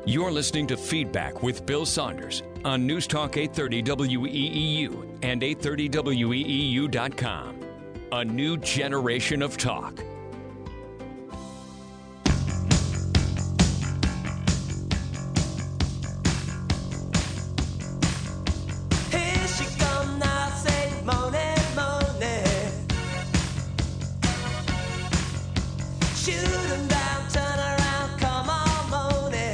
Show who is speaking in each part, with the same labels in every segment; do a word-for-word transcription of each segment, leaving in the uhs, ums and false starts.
Speaker 1: You're listening to Feedback with Bill Saunders on News Talk eight thirty W E E U and eight thirty W E E U dot com. A new generation of talk.
Speaker 2: Here she come now, say money, money. Shoot 'em down, turn around, come on, money.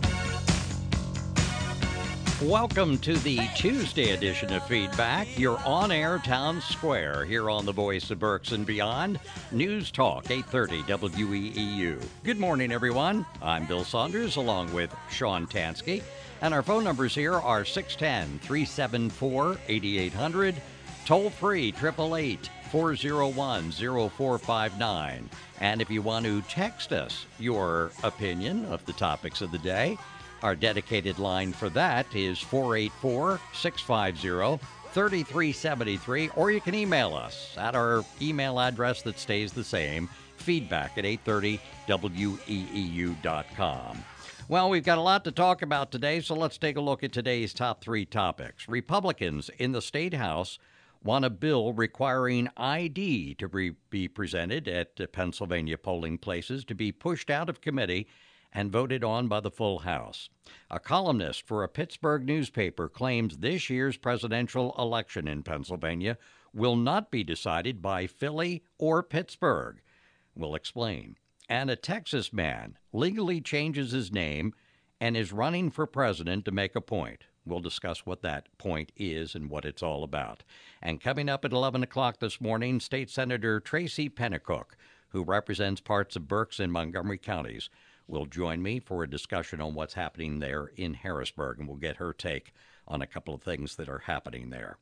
Speaker 3: Welcome to the Tuesday edition of Feedback, your on-air town square here on the Voice of Berks and Beyond, News Talk eight thirty W E E U. Good morning, everyone. I'm Bill Saunders along with Sean Tansky, and our phone numbers here are six one zero, three seven four, eight eight zero zero, toll-free eight eight eight, four zero one, zero four five nine. And if you want to text us your opinion of the topics of the day, our dedicated line for that is four eight four, six five zero, three three seven three, or you can email us at our email address that stays the same, feedback at eight thirty W E E U dot com. Well, we've got a lot to talk about today, so let's take a look at today's top three topics. Republicans in the State House want a bill requiring I D to be, be presented at uh, Pennsylvania polling places to be pushed out of committee and voted on by the full House. A columnist for a Pittsburgh newspaper claims this year's presidential election in Pennsylvania will not be decided by Philly or Pittsburgh. We'll explain. And a Texas man legally changes his name and is running for president to make a point. We'll discuss what that point is and what it's all about. And coming up at eleven o'clock this morning, State Senator Tracy Pennicook, who represents parts of Berks and Montgomery counties, will join me for a discussion on what's happening there in Harrisburg, and we'll get her take on a couple of things that are happening there.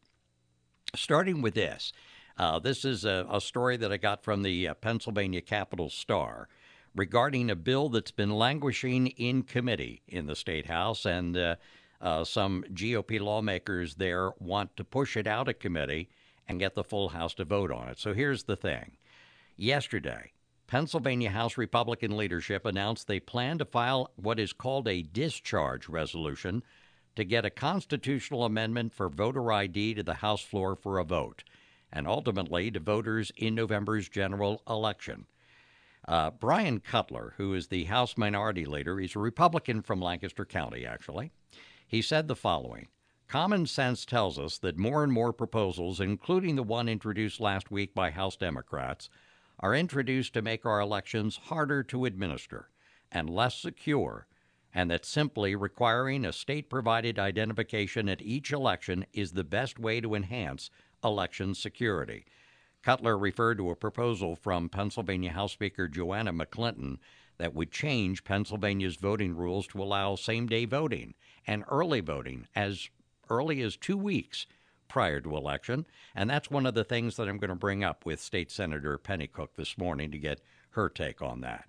Speaker 3: Starting with this, uh, this is a, a story that I got from the uh, Pennsylvania Capital Star regarding a bill that's been languishing in committee in the State House, and uh, uh, some G O P lawmakers there want to push it out of committee and get the full House to vote on it. So here's the thing. Yesterday, Pennsylvania House Republican leadership announced they plan to file what is called a discharge resolution to get a constitutional amendment for voter I D to the House floor for a vote, and ultimately to voters in November's general election. Uh, Brian Cutler, who is the House Minority Leader, he's a Republican from Lancaster County, actually, he said the following: "Common sense tells us that more and more proposals, including the one introduced last week by House Democrats, are introduced to make our elections harder to administer and less secure, and that simply requiring a state-provided identification at each election is the best way to enhance election security." Cutler referred to a proposal from Pennsylvania House Speaker Joanna McClinton that would change Pennsylvania's voting rules to allow same-day voting and early voting as early as two weeks prior to election, and that's one of the things that I'm going to bring up with State Senator Pennicook this morning to get her take on that.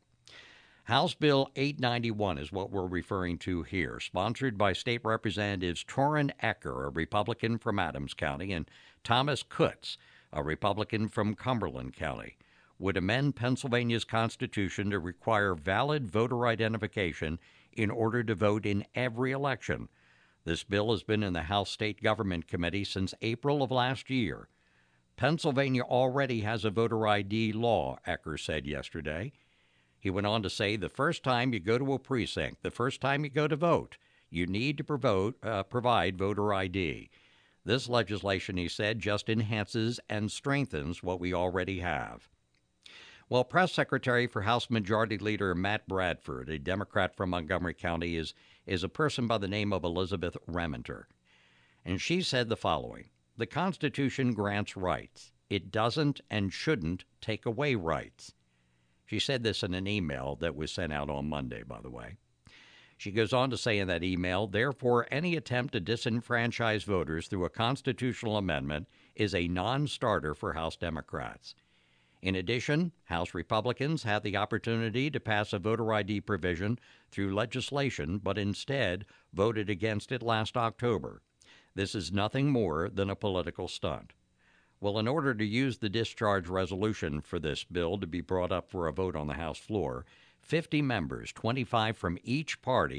Speaker 3: House Bill eight ninety-one is what we're referring to here, sponsored by State Representatives Torrin Ecker, a Republican from Adams County, and Thomas Kutz, a Republican from Cumberland County, would amend Pennsylvania's Constitution to require valid voter identification in order to vote in every election. This bill has been in the House State Government Committee since April of last year. Pennsylvania already has a voter I D law, Ecker said yesterday. He went on to say the first time you go to a precinct, the first time you go to vote, you need to provote, uh, provide voter I D. This legislation, he said, just enhances and strengthens what we already have. Well, Press Secretary for House Majority Leader Matt Bradford, a Democrat from Montgomery County, is, is a person by the name of Elizabeth Rementer. And she said the following: "The Constitution grants rights. It doesn't and shouldn't take away rights." She said this in an email that was sent out on Monday, by the way. She goes on to say in that email, "Therefore, any attempt to disenfranchise voters through a constitutional amendment is a non-starter for House Democrats." In addition, House Republicans had the opportunity to pass a voter I D provision through legislation, but instead voted against it last October. This is nothing more than a political stunt. Well, in order to use the discharge resolution for this bill to be brought up for a vote on the House floor, fifty members, twenty-five from each party,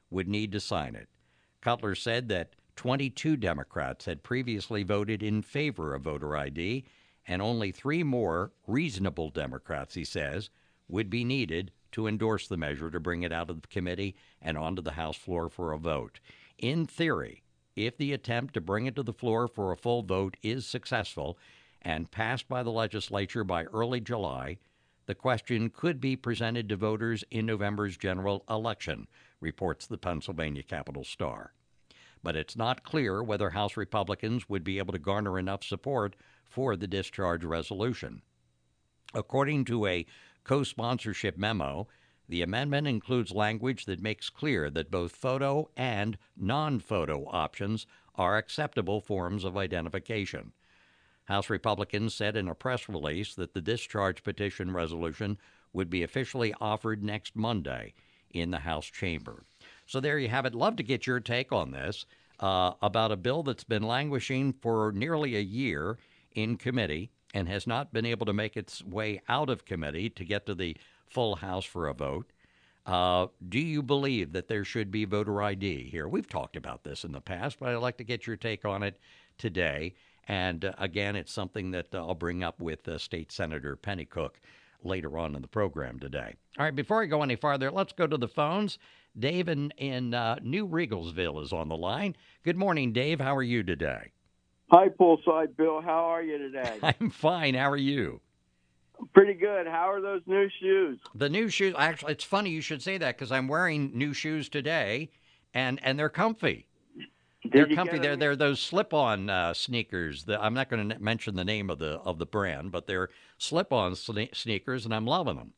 Speaker 3: would need to sign it. Cutler said that twenty-two Democrats had previously voted in favor of voter I D, and only three more reasonable Democrats, he says, would be needed to endorse the measure to bring it out of the committee and onto the House floor for a vote. In theory, if the attempt to bring it to the floor for a full vote is successful and passed by the legislature by early July, the question could be presented to voters in November's general election, reports the Pennsylvania Capital Star. But it's not clear whether House Republicans would be able to garner enough support for the discharge resolution. According to a co-sponsorship memo, the amendment includes language that makes clear that both photo and non-photo options are acceptable forms of identification. House Republicans said in a press release that the discharge petition resolution would be officially offered next Monday in the House chamber. So there you have it. Love to get your take on this, uh, about a bill that's been languishing for nearly a year in committee and has not been able to make its way out of committee to get to the full House for a vote. Uh, do you believe that there should be voter I D here? We've talked about this in the past, but I'd like to get your take on it today. And uh, again, it's something that uh, I'll bring up with uh, State Senator Penny Cook later on in the program today. All right, before I go any farther, let's go to the phones. Dave in, in uh, New Regalsville is on the line. Good morning, Dave. How are you today?
Speaker 4: Hi, Poolside Bill. How are you today?
Speaker 3: I'm fine. How are you?
Speaker 4: Pretty good. How are those new shoes?
Speaker 3: The new shoes, actually, it's funny you should say that because I'm wearing new shoes today, and, and they're comfy.
Speaker 4: Did
Speaker 3: They're
Speaker 4: you
Speaker 3: comfy.
Speaker 4: get
Speaker 3: They're
Speaker 4: them?
Speaker 3: they're those slip-on uh, sneakers. That, I'm not going to mention the name of the of the brand, but they're slip-on sne- sneakers, and I'm loving them.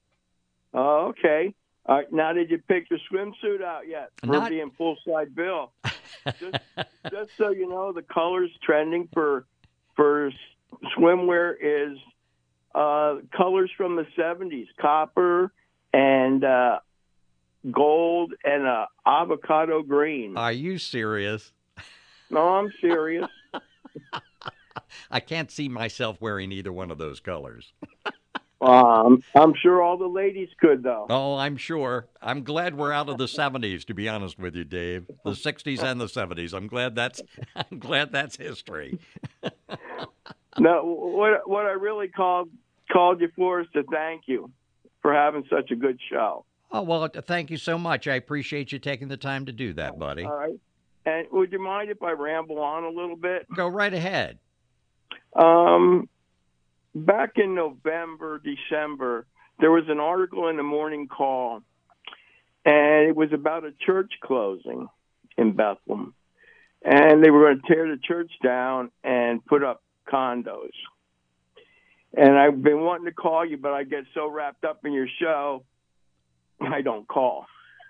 Speaker 4: Oh, okay. All right. Now, did you pick your swimsuit out yet for
Speaker 3: Not-
Speaker 4: being Poolside Bill? just, just so you know, the colors trending for for s- swimwear is uh, colors from the seventies: copper and uh, gold and uh, avocado green.
Speaker 3: Are you serious?
Speaker 4: No, I'm serious.
Speaker 3: I can't see myself wearing either one of those colors.
Speaker 4: Um, I'm sure all the ladies could, though.
Speaker 3: Oh, I'm sure. I'm glad we're out of the seventies, to be honest with you, Dave. The sixties and the seventies. I'm glad that's I'm glad that's history.
Speaker 4: No, what what I really called called you for is to thank you for having such a good show.
Speaker 3: Oh, well, thank you so much. I appreciate you taking the time to do that, buddy.
Speaker 4: All right. And would you mind if I ramble on a little bit?
Speaker 3: Go right ahead.
Speaker 4: Um, back in November, December, there was an article in the Morning Call, and it was about a church closing in Bethlehem. And they were going to tear the church down and put up condos. And I've been wanting to call you, but I get so wrapped up in your show, I don't call.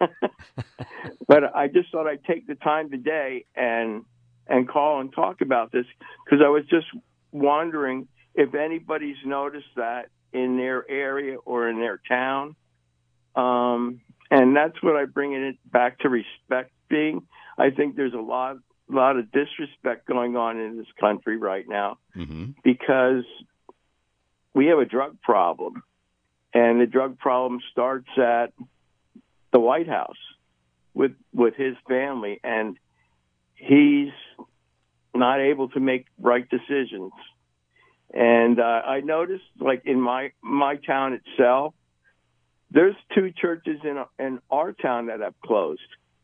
Speaker 4: But I just thought I'd take the time today and and call and talk about this because I was just wondering if anybody's noticed that in their area or in their town. Um, and that's what I bring it back to respect being. I think there's a lot, lot of disrespect going on in this country right now
Speaker 3: Mm-hmm.
Speaker 4: because we have a drug problem. And the drug problem starts at the White House with with his family, and he's not able to make right decisions. And uh, I noticed, like in my my town itself, there's two churches in in our town that have closed,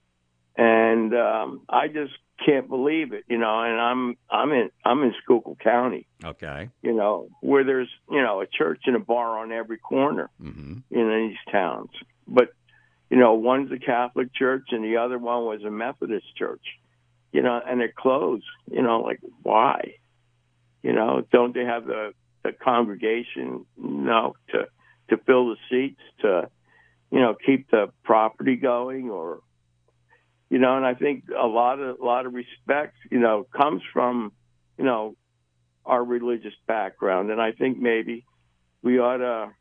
Speaker 4: and um, I just can't believe it, you know. And I'm I'm in I'm in Schuylkill County,
Speaker 3: Okay.
Speaker 4: you know, where there's you know a church and a bar on every corner
Speaker 3: Mm-hmm.
Speaker 4: in these towns. But, you know, one's a Catholic church and the other one was a Methodist church, you know, and they're closed, you know, like why? You know, don't they have the, the congregation, you know, to, to fill the seats, to, you know, keep the property going or, you know, and I think a lot of, a lot of respect, you know, comes from, you know, our religious background. And I think maybe we ought to,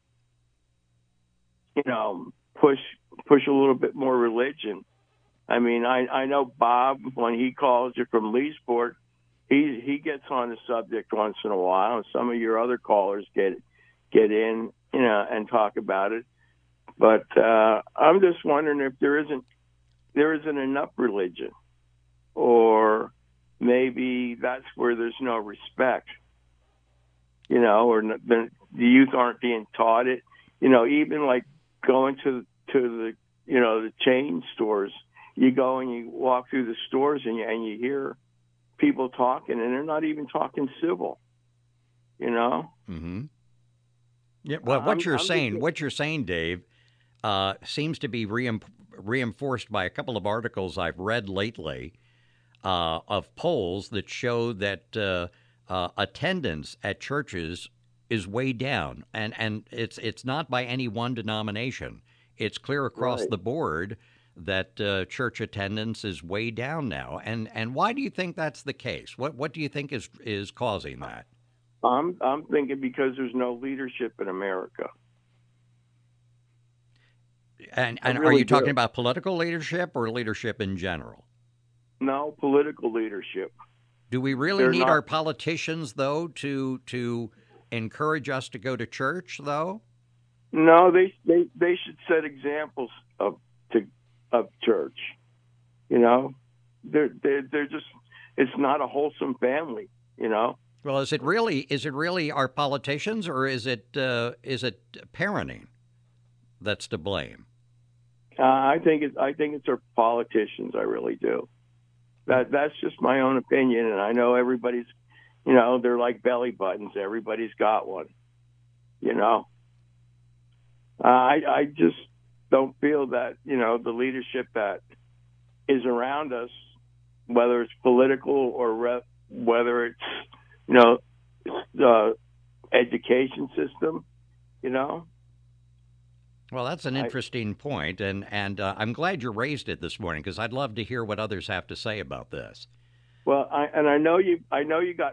Speaker 4: you know, push push a little bit more religion. I mean, I, I know Bob, when he calls you from Leesport, he he gets on the subject once in a while, and some of your other callers get get in, you know, and talk about it. But uh, I'm just wondering if there isn't there isn't enough religion, or maybe that's where there's no respect, you know, or the, the youth aren't being taught it. You know, even like going to to the, you know, the chain stores, you go and you walk through the stores and you, and you hear people talking, and they're not even talking civil, you know?
Speaker 3: Mm-hmm. Yeah, well, what
Speaker 4: I'm,
Speaker 3: you're
Speaker 4: I'm
Speaker 3: saying,
Speaker 4: just,
Speaker 3: what you're saying, Dave, uh, seems to be reim- reinforced by a couple of articles I've read lately uh, of polls that show that uh, uh, attendance at churches is way down, and and it's it's not by any one denomination. It's clear across
Speaker 4: right.
Speaker 3: the board that uh, church attendance is way down now. And and why do you think that's the case? What what do you think is is causing that?
Speaker 4: I'm I'm thinking because there's no leadership in America.
Speaker 3: And
Speaker 4: I
Speaker 3: and are
Speaker 4: really
Speaker 3: you talking
Speaker 4: do.
Speaker 3: about political leadership or leadership in general?
Speaker 4: No political leadership.
Speaker 3: Do we really
Speaker 4: They're
Speaker 3: need our
Speaker 4: not.
Speaker 3: politicians though to to encourage us to go to church though?
Speaker 4: No, they they they should set examples of to of church. You know, they're they're they're just. It's not a wholesome family. You know.
Speaker 3: Well, is it really is it really our politicians, or is it uh, is it parenting that's to blame?
Speaker 4: Uh, I think it's I think it's our politicians. I really do. That that's just my own opinion, and I know everybody's. You know, they're like belly buttons. Everybody's got one. You know. Uh, I I just don't feel that, you know, the leadership that is around us, whether it's political or re- whether it's, you know, the education system, you know.
Speaker 3: Well, that's an
Speaker 4: I,
Speaker 3: interesting point, and and uh, I'm glad you raised it this morning because I'd love to hear what others have to say about this.
Speaker 4: well, I, and I know you. I know you got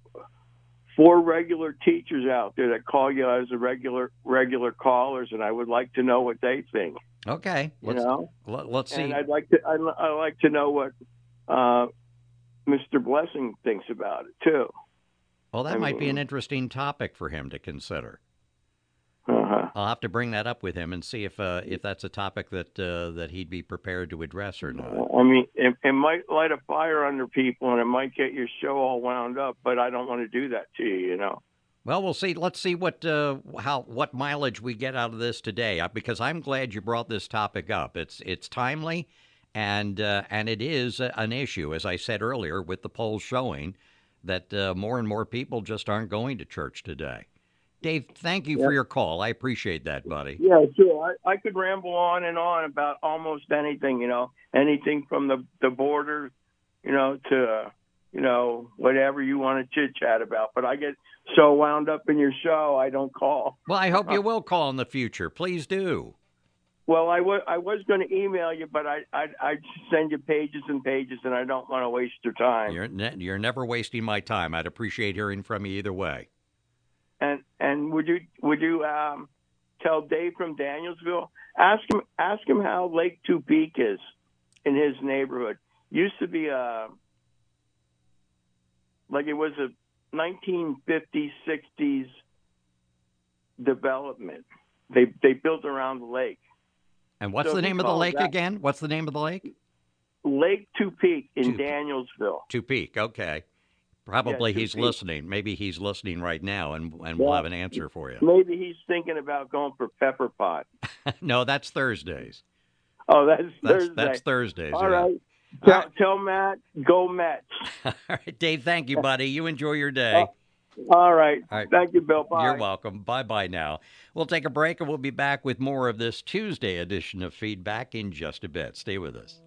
Speaker 4: four regular teachers out there that call you as a regular regular callers, and I would like to know what they think.
Speaker 3: Okay,
Speaker 4: You
Speaker 3: let's
Speaker 4: know,
Speaker 3: let, let's see.
Speaker 4: and I'd like to. I'd, I'd like to know what uh, Mister Blessing thinks about it too.
Speaker 3: Well, that
Speaker 4: I
Speaker 3: might be an
Speaker 4: mean,
Speaker 3: interesting topic for him to consider.
Speaker 4: uh-huh.
Speaker 3: I'll have to bring that up with him and see if uh, if that's a topic that uh, that he'd be prepared to address or not.
Speaker 4: I mean, it, it might light a fire under people, and it might get your show all wound up. But I don't want to do that to you, you know.
Speaker 3: Well, we'll see. Let's see what uh, how what mileage we get out of this today, uh, because I'm glad you brought this topic up. It's it's timely, and uh, and it is a, an issue, as I said earlier, with the polls showing that uh, more and more people just aren't going to church today. Dave, thank you
Speaker 4: Yeah.
Speaker 3: for your call. I appreciate that, buddy.
Speaker 4: Yeah, sure. I, I could ramble on and on about almost anything, you know, anything from the the border, you know, to uh, you know, whatever you want to chit chat about. But I get so wound up in your show, I don't call.
Speaker 3: Well, I hope you will call in the future. Please do.
Speaker 4: Well, I was I was going to email you, but I I I send you pages and pages, and I don't want to waste your time.
Speaker 3: You're ne- you're never wasting my time. I'd appreciate hearing from you either way.
Speaker 4: And and would you would you um, tell Dave from Danielsville? Ask him ask him how Lake Tupeke is in his neighborhood. Used to be a like it was a nineteen fifties sixties development. They they built around the lake.
Speaker 3: And what's
Speaker 4: So
Speaker 3: the
Speaker 4: he
Speaker 3: name of the
Speaker 4: calls
Speaker 3: lake
Speaker 4: that-
Speaker 3: again? What's the name of the lake?
Speaker 4: Lake Tupeke in
Speaker 3: Tupeke.
Speaker 4: Danielsville.
Speaker 3: Tupeke. Okay. Probably
Speaker 4: Yeah,
Speaker 3: he's
Speaker 4: Tupeke.
Speaker 3: listening. Maybe he's listening right now, and and we'll
Speaker 4: Yeah.
Speaker 3: have an answer for you.
Speaker 4: Maybe he's thinking about going for Pepper Pot.
Speaker 3: No, that's Thursdays.
Speaker 4: Oh, that's,
Speaker 3: That's
Speaker 4: Thursday.
Speaker 3: that's Thursdays.
Speaker 4: All
Speaker 3: yeah.
Speaker 4: right.
Speaker 3: All
Speaker 4: Tell,
Speaker 3: right.
Speaker 4: tell Matt, go Mets.
Speaker 3: All right, Dave. Thank you, buddy. You enjoy your day.
Speaker 4: All right.
Speaker 3: All right.
Speaker 4: Thank you, Bill. Bye.
Speaker 3: You're welcome. Bye bye now. We'll take a break and we'll be back with more of this Tuesday edition of Feedback in just a bit. Stay with us.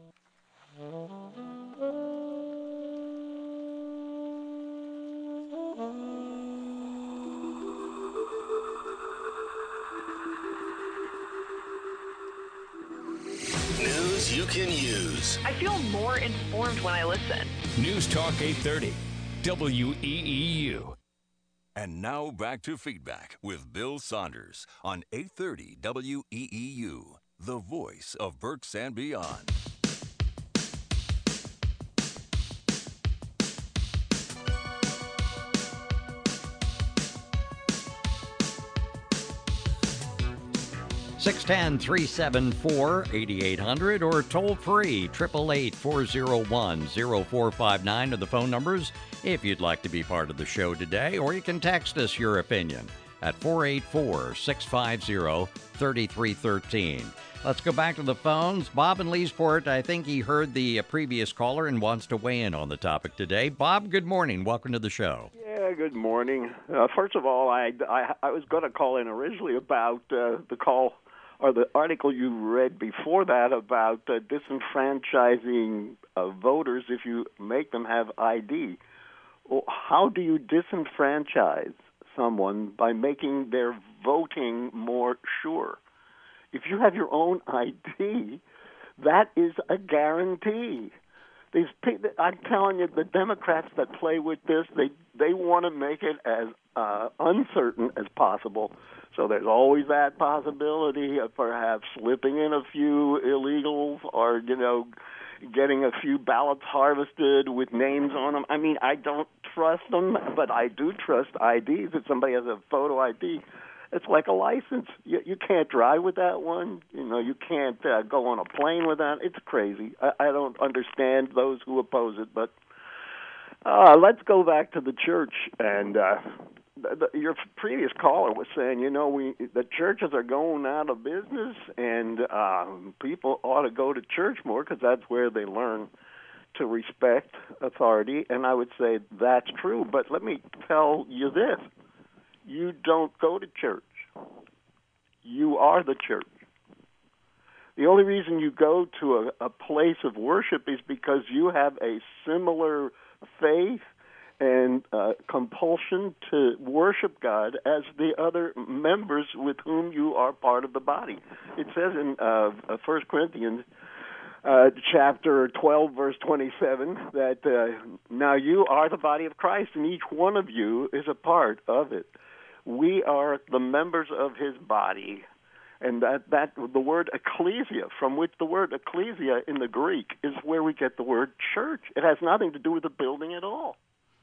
Speaker 5: News you can use.
Speaker 6: I feel more informed when I listen.
Speaker 1: News Talk eight thirty, W E E U.
Speaker 5: And now back to Feedback with Bill Saunders on eight thirty W E E U, the voice of Berks and Beyond.
Speaker 3: six one zero, three seven four, eight eight zero zero or toll free, eight eight eight, four oh one, oh four five nine are the phone numbers if you'd like to be part of the show today, or you can text us your opinion at four eight four, six five zero, three three one three. Let's go back to the phones. Bob in Leesport, I think he heard the uh, previous caller and wants to weigh in on the topic today. Bob, good morning. Welcome to the show.
Speaker 7: Yeah, good morning. Uh, first of all, I, I, I was going to call in originally about uh, the call or the article you read before that about uh, disenfranchising uh, voters if you make them have I D. Well, how do you disenfranchise someone by making their voting more sure? If you have your own I D, that is a guarantee. These people, I'm telling you, the Democrats that play with this, they they want to make it as uh, uncertain as possible. So there's always that possibility of perhaps slipping in a few illegals or, you know, getting a few ballots harvested with names on them. I mean, I don't trust them, but I do trust I Ds. If somebody has a photo I D, it's like a license. You, you can't drive with that one. You know, you can't uh, go on a plane with that. It's crazy. I, I don't understand those who oppose it. But uh, let's go back to the church. And uh, the, the, your previous caller was saying, you know, we the churches are going out of business, and uh, people ought to go to church more because that's where they learn to respect authority. And I would say that's true. But let me tell you this. You don't go to church. You are the church. The only reason you go to a, a place of worship is because you have a similar faith and uh, compulsion to worship God as the other members with whom you are part of the body. It says in uh, First Corinthians uh, chapter twelve, verse twenty-seven, that uh, now you are the body of Christ, and each one of you is a part of it. We are the members of his body, and that, that the word ecclesia, from which the word ecclesia in the Greek is where we get the word church. It has nothing to do with the building at all.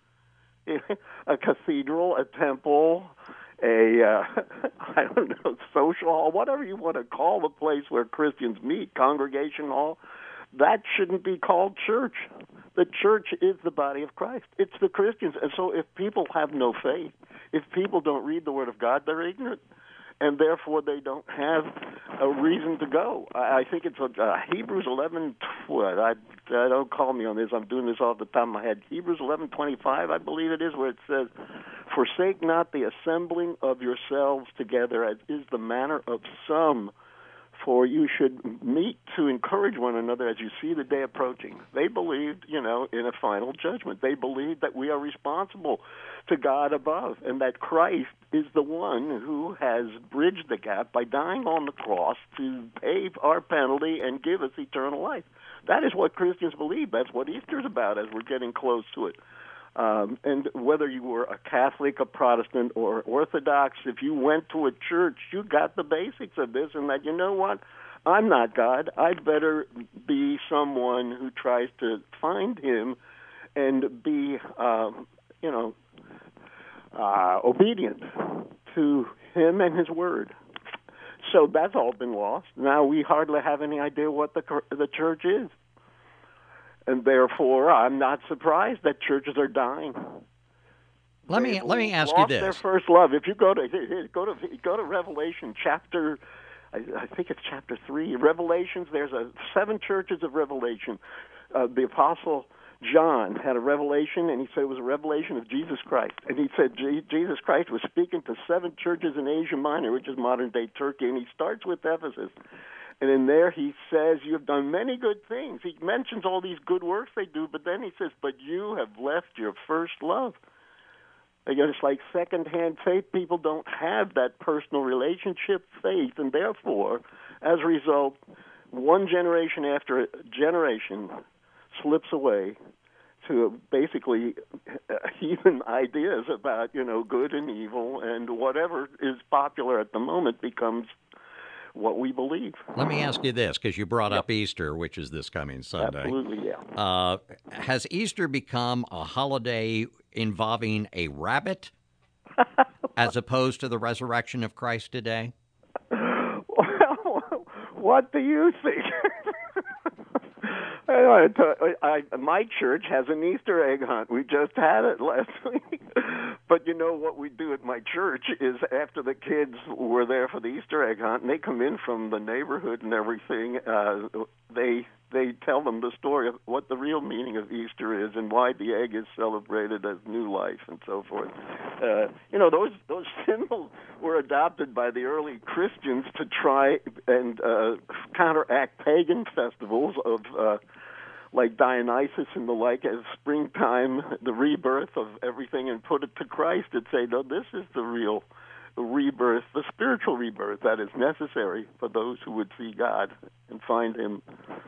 Speaker 7: A cathedral, a temple, a, uh, I don't know, social hall, whatever you want to call the place where Christians meet, congregation hall, that shouldn't be called church. The church is the body of Christ. It's the Christians. And so if people have no faith, if people don't read the Word of God, they're ignorant. And therefore they don't have a reason to go. I, I think it's uh, Hebrews eleven, what, I, I don't call me on this. I'm doing this off the top of my head. Hebrews eleven twenty-five, I believe it is, where it says, forsake not the assembling of yourselves together, as is the manner of some, for you should meet to encourage one another as you see the day approaching. They believed, you know, in a final judgment. They believed that we are responsible to God above and that Christ is the one who has bridged the gap by dying on the cross to pay our penalty and give us eternal life. That is what Christians believe. That's what Easter's about as we're getting close to it. Um, and whether you were a Catholic, a Protestant, or Orthodox, if you went to a church, you got the basics of this, and that, you know what, I'm not God. I'd better be someone who tries to find him and be, uh, you know, uh, obedient to him and his word. So that's all been lost. Now we hardly have any idea what the the church is. And therefore, I'm not surprised that churches are dying.
Speaker 3: Let me
Speaker 7: They've
Speaker 3: let me ask
Speaker 7: lost
Speaker 3: you this.
Speaker 7: Their first love. If you go to go to go to Revelation chapter, I, I think it's chapter three. Revelations. There's a seven churches of Revelation. Uh, the apostle John had a revelation, and he said it was a revelation of Jesus Christ. And he said Je- Jesus Christ was speaking to seven churches in Asia Minor, which is modern-day Turkey, and he starts with Ephesus. And in there he says, you have done many good things. He mentions all these good works they do, but then he says, but you have left your first love. Again, it's like second-hand faith. People don't have that personal relationship faith, and therefore, as a result, one generation after generation slips away to basically heathen ideas about, you know, good and evil, and whatever is popular at the moment becomes what we believe.
Speaker 3: Let me ask you this, because you brought yep. up Easter, which is this coming Sunday.
Speaker 7: Absolutely, yeah.
Speaker 3: Uh, has Easter become a holiday involving a rabbit as opposed to the resurrection of Christ today?
Speaker 7: Well, What do you think? I, wanna tell- I, my church has an Easter egg hunt. We just had it last week. But you know what we do at my church is after the kids were there for the Easter egg hunt, and they come in from the neighborhood and everything, uh, they they tell them the story of what the real meaning of Easter is and why the egg is celebrated as new life and so forth. Uh, you know, those those symbols were adopted by the early Christians to try and uh, counteract pagan festivals of uh, like Dionysus and the like, as springtime, the rebirth of everything, and put it to Christ and say, no, this is the real rebirth, the spiritual rebirth that is necessary for those who would see God and find Him.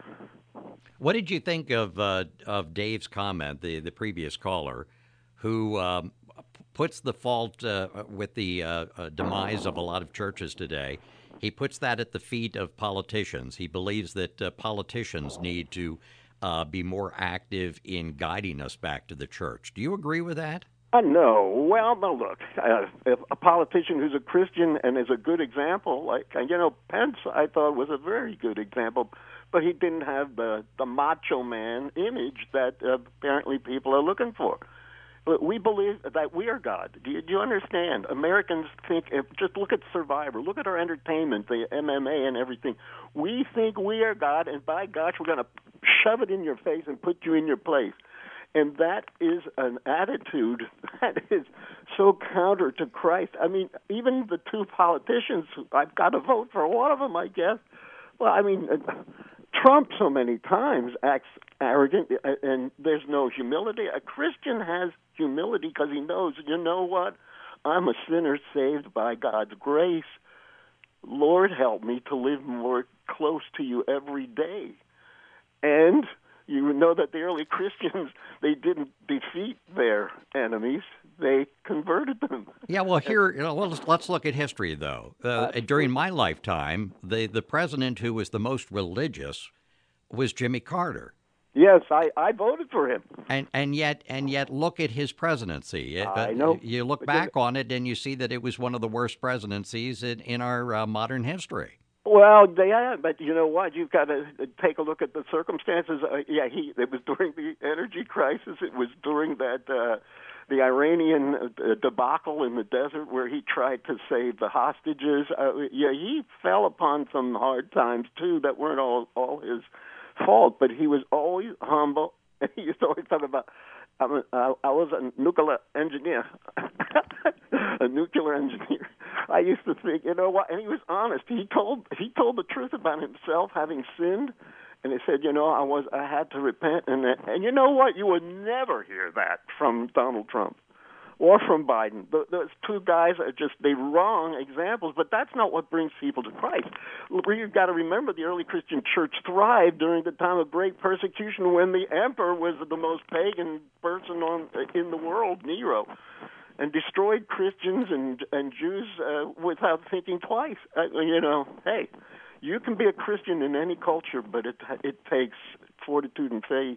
Speaker 3: What did you think of uh, of Dave's comment, the, the previous caller, who um, puts the fault uh, with the uh, uh, demise of a lot of churches today? He puts that at the feet of politicians. He believes that uh, politicians need to uh, be more active in guiding us back to the church. Do you agree with that?
Speaker 7: Uh, no. Well, no, look, uh, if a politician who's a Christian and is a good example, like, uh, you know, Pence, I thought was a very good example, but he didn't have the, the macho man image that uh, apparently people are looking for. But we believe that we are God. Do you, do you understand? Americans think, if, just look at Survivor, look at our entertainment, the M M A and everything. We think we are God, and by gosh, we're going to shove it in your face and put you in your place. And that is an attitude that is so counter to Christ. I mean, even the two politicians, I've got to vote for one of them, I guess. Well, I mean, uh, Trump so many times acts arrogant, uh, and there's no humility. A Christian has humility because he knows, you know what? I'm a sinner saved by God's grace. Lord, help me to live more close to you every day. And you know that the early Christians, they didn't defeat their enemies. They converted them.
Speaker 3: Yeah, well, here, you know, let's, let's look at history, though. Uh, during my lifetime, the, the president who was the most religious was Jimmy Carter.
Speaker 7: Yes, I, I voted for him.
Speaker 3: And and yet and yet look at his presidency.
Speaker 7: I know.
Speaker 3: You look back on it and you see that it was one of the worst presidencies in, in our uh, modern history.
Speaker 7: Well, they are, but you know what? You've got to take a look at the circumstances. Uh, yeah, he. It was during the energy crisis. It was during that uh, the Iranian uh, debacle in the desert where he tried to save the hostages. Uh, yeah, he fell upon some hard times too that weren't all all his fault, but he was always humble. He used to always talk about, I'm a, I, I was a nuclear engineer, a nuclear engineer. I used to think, you know what? And he was honest. He told he told the truth about himself having sinned, and he said, you know, I was I had to repent. And and you know what? You would never hear that from Donald Trump or from Biden. Those two guys are just they wrong examples, but that's not what brings people to Christ. You've got to remember the early Christian church thrived during the time of great persecution when the emperor was the most pagan person on in the world, Nero, and destroyed Christians and and Jews uh, without thinking twice. Uh, you know, hey, you can be a Christian in any culture, but it it takes fortitude and faith.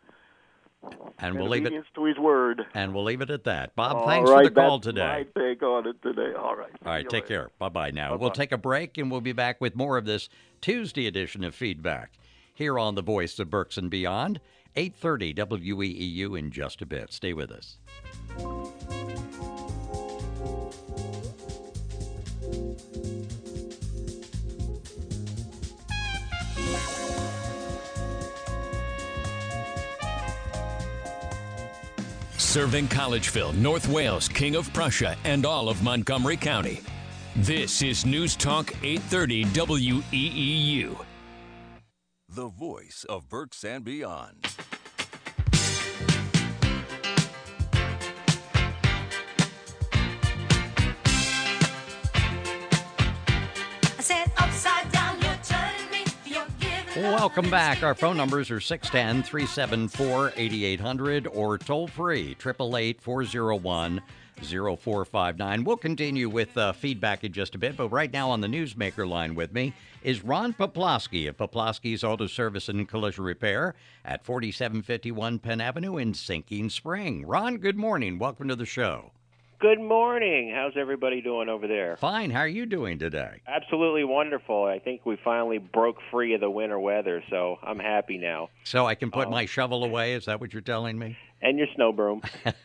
Speaker 3: And,
Speaker 7: and
Speaker 3: we'll leave it
Speaker 7: to his word.
Speaker 3: And we'll leave it at that. Bob,
Speaker 7: All
Speaker 3: thanks
Speaker 7: right,
Speaker 3: for the call
Speaker 7: that's
Speaker 3: today.
Speaker 7: My take on it today. All right.
Speaker 3: All right, take
Speaker 7: later.
Speaker 3: care. Bye-bye now.
Speaker 7: Bye-bye.
Speaker 3: We'll take a break, and we'll be back with more of this Tuesday edition of Feedback here on the Voice of Berks and Beyond, eight thirty W E E U in just a bit. Stay with us.
Speaker 1: Serving Collegeville, North Wales, King of Prussia, and all of Montgomery County. This is News Talk eight thirty W E E U.
Speaker 5: The voice of Berks and Beyond.
Speaker 3: Welcome back. Our phone numbers are six one zero, three seven four, eight eight zero zero or toll free, eight eight eight, four oh one, oh four five nine. We'll continue with uh, feedback in just a bit, but right now on the Newsmaker line with me is Ron Poplawski of Poplawski's Auto Service and Collision Repair at forty-seven fifty-one Penn Avenue in Sinking Spring. Ron, good morning. Welcome to the show.
Speaker 8: Good morning. How's everybody doing over there?
Speaker 3: Fine. How are you doing today?
Speaker 8: Absolutely wonderful. I think we finally broke free of the winter weather, so I'm happy now.
Speaker 3: So I can put
Speaker 8: Um,
Speaker 3: my shovel away? Is that what you're telling me?
Speaker 8: And your snow broom.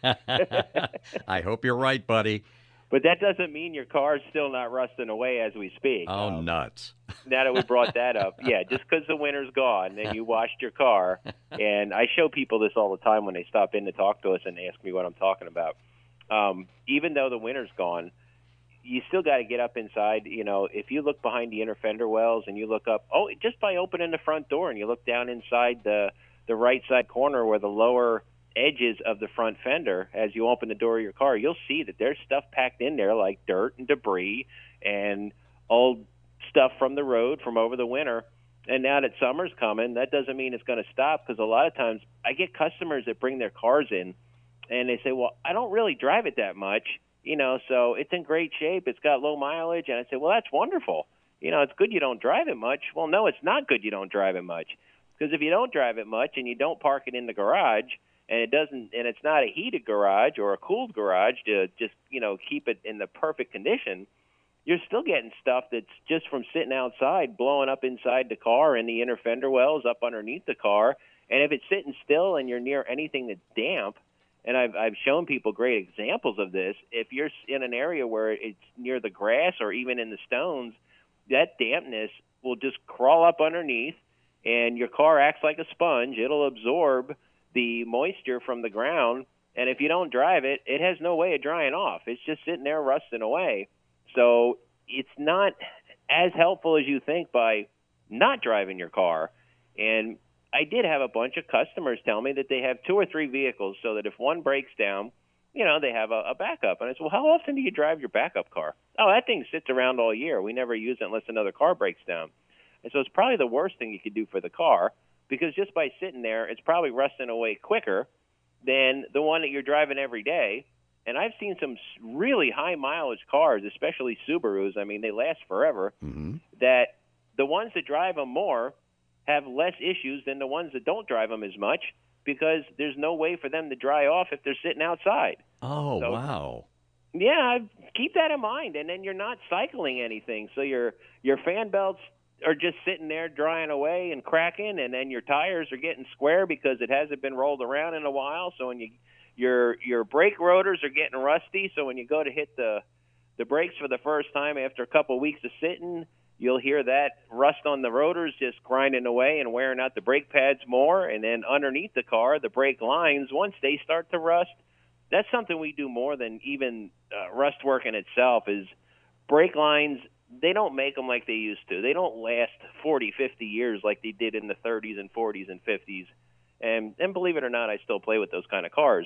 Speaker 3: I hope you're right, buddy.
Speaker 8: But that doesn't mean your car's still not rusting away as we speak.
Speaker 3: Oh,
Speaker 8: Um,
Speaker 3: nuts.
Speaker 8: Now that we brought that up, yeah, just because the winter's gone and you washed your car, and I show people this all the time when they stop in to talk to us and ask me what I'm talking about. Um, even though the winter's gone, you still got to get up inside. You know, if you look behind the inner fender wells and you look up, oh, just by opening the front door and you look down inside the the right side corner where the lower edges of the front fender, as you open the door of your car, you'll see that there's stuff packed in there like dirt and debris and old stuff from the road from over the winter. And now that summer's coming, that doesn't mean it's going to stop, because a lot of times I get customers that bring their cars in and they say, well, I don't really drive it that much, you know, so it's in great shape. It's got low mileage. And I say, well, that's wonderful. You know, it's good you don't drive it much. Well, no, it's not good you don't drive it much, because if you don't drive it much and you don't park it in the garage, and it doesn't, and it's not a heated garage or a cooled garage to just, you know, keep it in the perfect condition, you're still getting stuff that's just from sitting outside blowing up inside the car and the inner fender wells up underneath the car. And if it's sitting still and you're near anything that's damp, and I've I've shown people great examples of this, if you're in an area where it's near the grass or even in the stones, that dampness will just crawl up underneath, and your car acts like a sponge. It'll absorb the moisture from the ground, and if you don't drive it, it has no way of drying off. It's just sitting there rusting away. So it's not as helpful as you think by not driving your car. And I did have a bunch of customers tell me that they have two or three vehicles, so that if one breaks down, you know, they have a, a backup. And I said, well, how often do you drive your backup car? Oh, that thing sits around all year. We never use it unless another car breaks down. And so it's probably the worst thing you could do for the car, because just by sitting there, it's probably rusting away quicker than the one that you're driving every day. And I've seen some really high mileage cars, especially Subarus. I mean, they last forever.
Speaker 3: Mm-hmm.
Speaker 8: That the ones that drive them more have less issues than the ones that don't drive them as much, because there's no way for them to dry off if they're sitting outside.
Speaker 3: Oh,
Speaker 8: So,
Speaker 3: wow.
Speaker 8: Yeah, keep that in mind. And then you're not cycling anything. So your your fan belts are just sitting there drying away and cracking, and then your tires are getting square because it hasn't been rolled around in a while. So when you your your brake rotors are getting rusty, so when you go to hit the the brakes for the first time after a couple of weeks of sitting, you'll hear that rust on the rotors just grinding away and wearing out the brake pads more. And then underneath the car, the brake lines, once they start to rust, that's something we do more than even uh, rust work in itself. Is brake lines, they don't make them like they used to. They don't last forty, fifty years like they did in the thirties and forties and fifties. And, and believe it or not, I still play with those kind of cars.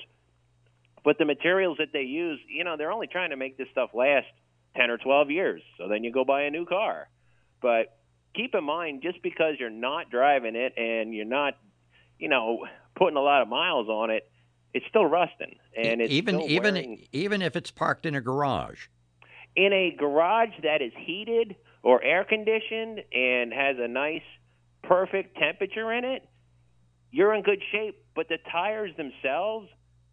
Speaker 8: But the materials that they use, you know, they're only trying to make this stuff last ten or twelve years. So then you go buy a new car. But keep in mind, just because you're not driving it and you're not, you know, putting a lot of miles on it, it's still rusting. And it's
Speaker 3: even
Speaker 8: still
Speaker 3: even
Speaker 8: wearing...
Speaker 3: even if it's parked in a garage.
Speaker 8: In a garage that is heated or air conditioned and has a nice, perfect temperature in it, you're in good shape. But the tires themselves,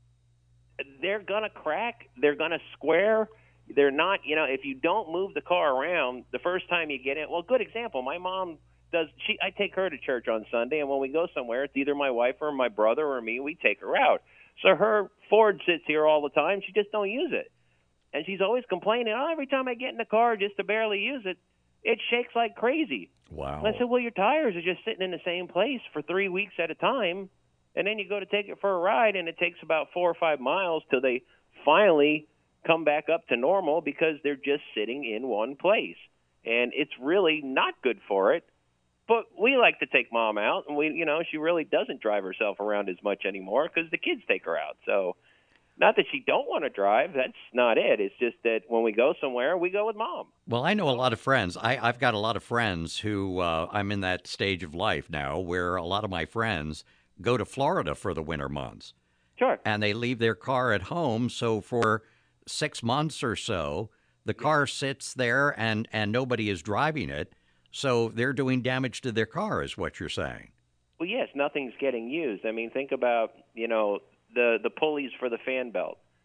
Speaker 8: they're going to crack. They're going to square. They're not, you know, if you don't move the car around the first time you get in. Well, good example. My mom does, she, I take her to church on Sunday, and when we go somewhere, it's either my wife or my brother or me. We take her out. So her Ford sits here all the time. She just don't use it. And she's always complaining, oh, every time I get in the car just to barely use it, it shakes like crazy.
Speaker 3: Wow.
Speaker 8: And I said, well, your tires are just sitting in the same place for three weeks at a time, and then you go to take it for a ride, and it takes about four or five miles till they finally come back up to normal, because they're just sitting in one place. And it's really not good for it. But we like to take Mom out, and we, you know, she really doesn't drive herself around as much anymore because the kids take her out. So not that she don't want to drive. That's not it. It's just that when we go somewhere, we go with Mom.
Speaker 3: Well, I know a lot of friends. I, I've got a lot of friends who uh, I'm in that stage of life now where a lot of my friends go to Florida for the winter months.
Speaker 8: Sure.
Speaker 3: And they leave their car at home. So for six months or so, the car sits there and, and nobody is driving it. So they're doing damage to their car, is what you're saying.
Speaker 8: Well, yes, nothing's getting used. I mean, think about, you know, the, the pulleys for the fan belt.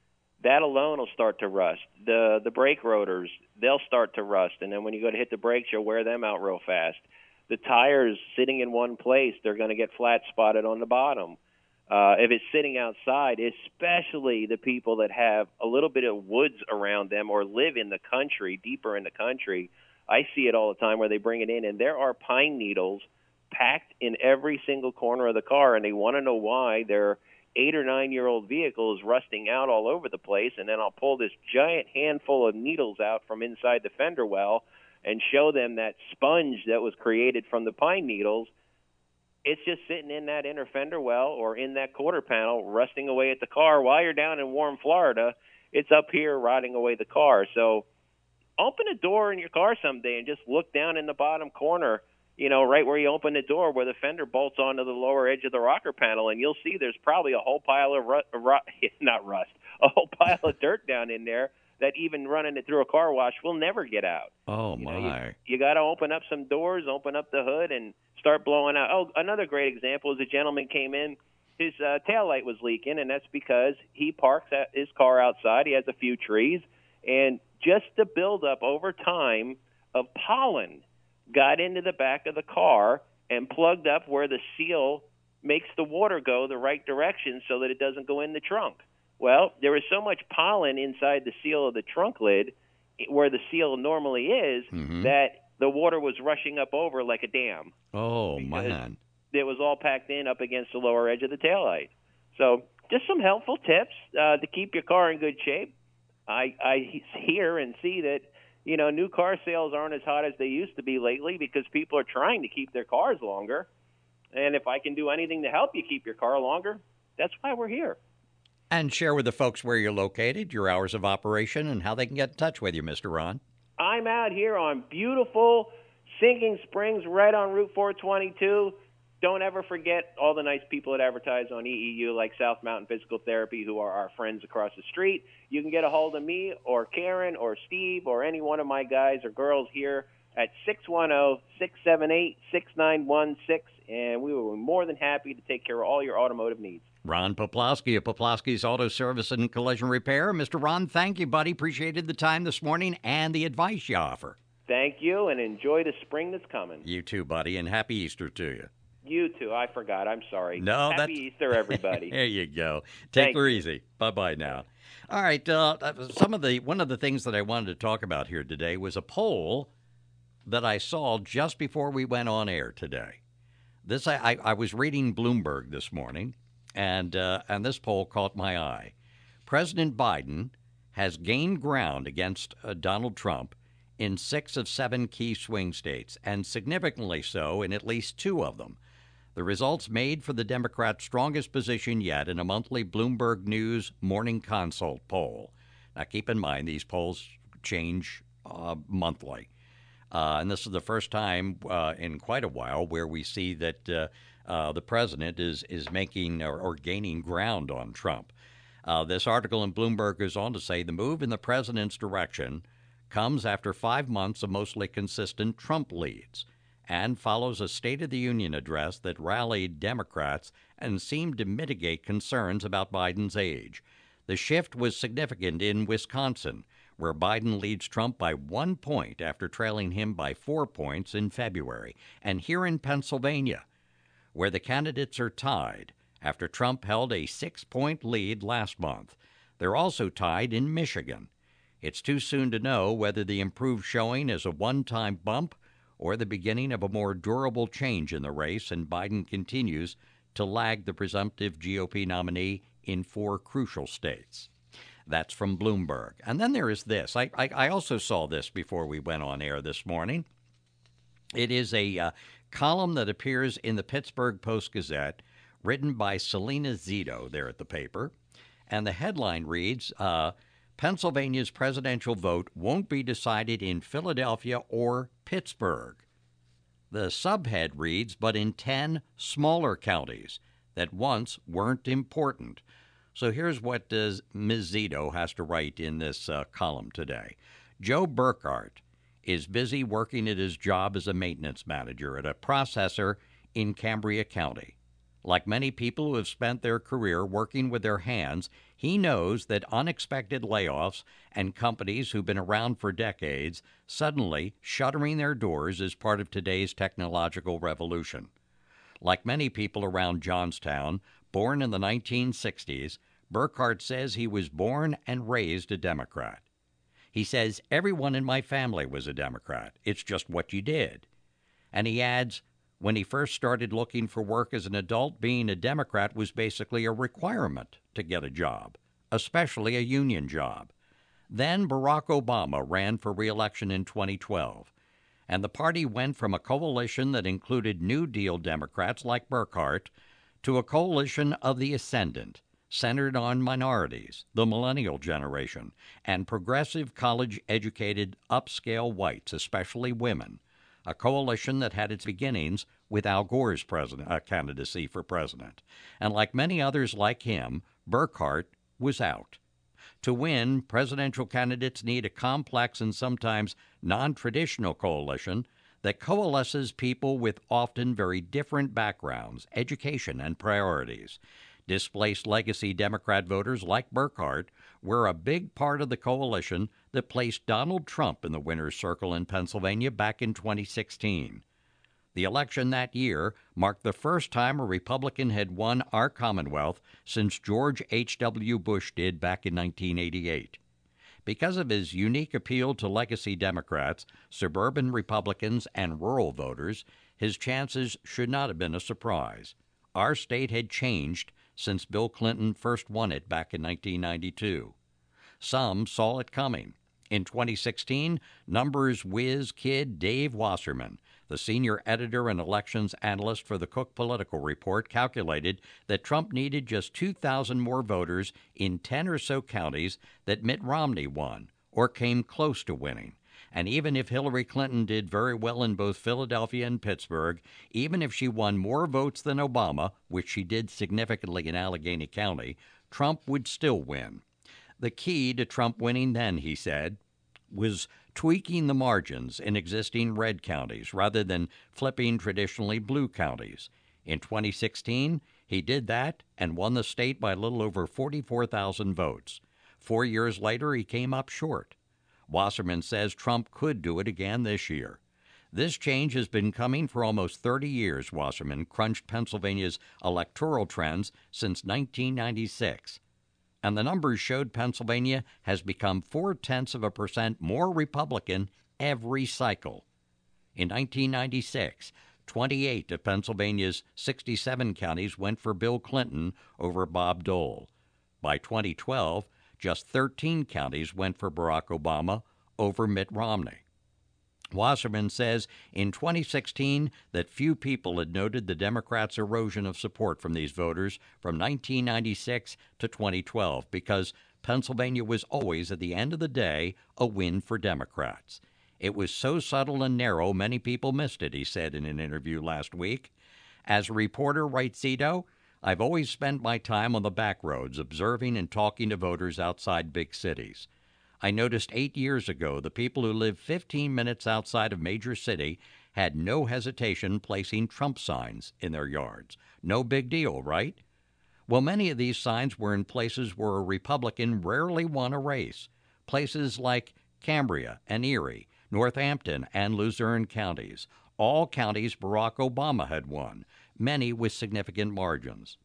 Speaker 8: that alone will start to rust. The the brake rotors, they'll start to rust, and then when you go to hit the brakes, you'll wear them out real fast. The tires sitting in one place, they're going to get flat spotted on the bottom. Uh, if it's sitting outside, especially the people that have a little bit of woods around them or live in the country, deeper in the country, I see it all the time where they bring it in, and there are pine needles packed in every single corner of the car, and they want to know why their eight- or nine-year-old vehicle is rusting out all over the place, and then I'll pull this giant handful of needles out from inside the fender well and show them that sponge that was created from the pine needles. It's just sitting in that inner fender well or in that quarter panel, rusting away at the car. While you're down in warm Florida, it's up here rotting away the car. So open a door in your car someday and just look down in the bottom corner, you know, right where you open the door where the fender bolts onto the lower edge of the rocker panel, and you'll see there's probably a whole pile of rust, not rust, a whole pile of dirt down in there that even running it through a car wash will never get out.
Speaker 3: Oh,
Speaker 8: you
Speaker 3: my.
Speaker 8: know, you, you got to open up some doors, open up the hood, and start blowing out. Oh, another great example is a gentleman came in, his uh, taillight was leaking, and that's because he parks at his car outside. He has a few trees, and just the buildup over time of pollen got into the back of the car and plugged up where the seal makes the water go the right direction so that it doesn't go in the trunk. Well, there was so much pollen inside the seal of the trunk lid where the seal normally is
Speaker 3: mm-hmm.
Speaker 8: that the water was rushing up over like a dam.
Speaker 3: Oh, man.
Speaker 8: It was all packed in up against the lower edge of the taillight. So just some helpful tips uh, to keep your car in good shape. I, I hear and see that, you know, new car sales aren't as hot as they used to be lately because people are trying to keep their cars longer. And if I can do anything to help you keep your car longer, that's why we're here.
Speaker 3: And share with the folks where you're located, your hours of operation, and how they can get in touch with you, Mister Ron.
Speaker 8: I'm out here on beautiful Sinking Springs right on Route four twenty-two. Don't ever forget all the nice people that advertise on E E U like South Mountain Physical Therapy, who are our friends across the street. You can get a hold of me or Karen or Steve or any one of my guys or girls here at six one zero, six seven eight, six nine one six, and we will be more than happy to take care of all your automotive needs.
Speaker 3: Ron Poplowski of Poplowski's Auto Service and Collision Repair. Mister Ron, thank you, buddy. Appreciated the time this morning and the advice you offer.
Speaker 8: Thank you, and enjoy the spring that's coming.
Speaker 3: You too, buddy, and happy Easter to you.
Speaker 8: You too. I forgot. I'm sorry.
Speaker 3: No,
Speaker 8: Happy
Speaker 3: that's...
Speaker 8: Easter, everybody.
Speaker 3: There you go. Take
Speaker 8: Thank
Speaker 3: her
Speaker 8: you.
Speaker 3: easy. Bye-bye now. All right. Uh, some of the one of the things that I wanted to talk about here today was a poll that I saw just before we went on air today. This I, I, I was reading Bloomberg this morning, and uh, and this poll caught my eye. President Biden has gained ground against uh, Donald Trump in six of seven key swing states, and significantly so in at least two of them. The results made for the Democrats' strongest position yet in a monthly Bloomberg News Morning Consult poll. Now, keep in mind, these polls change uh, monthly. Uh, and this is the first time uh, in quite a while where we see that uh, uh, the president is, is making or, or gaining ground on Trump. Uh, this article in Bloomberg goes on to say the move in the president's direction comes after five months of mostly consistent Trump leads, and follows a State of the Union address that rallied Democrats and seemed to mitigate concerns about Biden's age. The shift was significant in Wisconsin, where Biden leads Trump by one point after trailing him by four points in February, and here in Pennsylvania, where the candidates are tied after Trump held a six-point lead last month. They're also tied in Michigan. It's too soon to know whether the improved showing is a one-time bump or the beginning of a more durable change in the race, and Biden continues to lag the presumptive G O P nominee in four crucial states. That's from Bloomberg. And then there is this. I, I, I also saw this before we went on air this morning. It is a uh, column that appears in the Pittsburgh Post-Gazette, written by Selena Zito there at the paper. And the headline reads, uh, Pennsylvania's presidential vote won't be decided in Philadelphia or Pittsburgh. The subhead reads, but in ten smaller counties that once weren't important. So here's what uh, Miz Zito has to write in this uh, column today. Joe Burkhart is busy working at his job as a maintenance manager at a processor in Cambria County. Like many people who have spent their career working with their hands, he knows that unexpected layoffs and companies who've been around for decades suddenly shuttering their doors is part of today's technological revolution. Like many people around Johnstown, born in the nineteen sixties, Burkhart says he was born and raised a Democrat. He says, everyone in my family was a Democrat. It's just what you did. And he adds, when he first started looking for work as an adult, being a Democrat was basically a requirement to get a job, especially a union job. Then Barack Obama ran for re-election in twenty twelve, and the party went from a coalition that included New Deal Democrats like Burkhart to a coalition of the ascendant, centered on minorities, the millennial generation, and progressive college-educated upscale whites, especially women, a coalition that had its beginnings with Al Gore's president, uh, candidacy for president. And like many others like him, Burkhart was out. To win, presidential candidates need a complex and sometimes non-traditional coalition that coalesces people with often very different backgrounds, education, and priorities. Displaced legacy Democrat voters like Burkhart were a big part of the coalition that placed Donald Trump in the winner's circle in Pennsylvania back in twenty sixteen. The election that year marked the first time a Republican had won our Commonwealth since George H W. Bush did back in nineteen eighty-eight. Because of his unique appeal to legacy Democrats, suburban Republicans, and rural voters, his chances should not have been a surprise. Our state had changed since Bill Clinton first won it back in nineteen ninety-two. Some saw it coming. In twenty sixteen, numbers whiz kid Dave Wasserman, the senior editor and elections analyst for the Cook Political Report, calculated that Trump needed just two thousand more voters in ten or so counties that Mitt Romney won or came close to winning. And even if Hillary Clinton did very well in both Philadelphia and Pittsburgh, even if she won more votes than Obama, which she did significantly in Allegheny County, Trump would still win. The key to Trump winning then, he said, was tweaking the margins in existing red counties rather than flipping traditionally blue counties. In twenty sixteen, he did that and won the state by a little over forty-four thousand votes. Four years later, he came up short. Wasserman says Trump could do it again this year. This change has been coming for almost thirty years, Wasserman crunched Pennsylvania's electoral trends since nineteen ninety-six. And the numbers showed Pennsylvania has become four-tenths of a percent more Republican every cycle. In nineteen ninety-six, twenty-eight of Pennsylvania's sixty-seven counties went for Bill Clinton over Bob Dole. By twenty twelve, just thirteen counties went for Barack Obama over Mitt Romney. Wasserman says in twenty sixteen that few people had noted the Democrats' erosion of support from these voters from nineteen ninety-six to twenty twelve because Pennsylvania was always, at the end of the day, a win for Democrats. It was so subtle and narrow, many people missed it, he said in an interview last week. As a reporter, writes Zito, I've always spent my time on the back roads, observing and talking to voters outside big cities. I noticed eight years ago the people who live fifteen minutes outside of major city had no hesitation placing Trump signs in their yards. No big deal, right? Well, many of these signs were in places where a Republican rarely won a race, places like Cambria and Erie, Northampton and Luzerne counties, all counties Barack Obama had won, many with significant margins.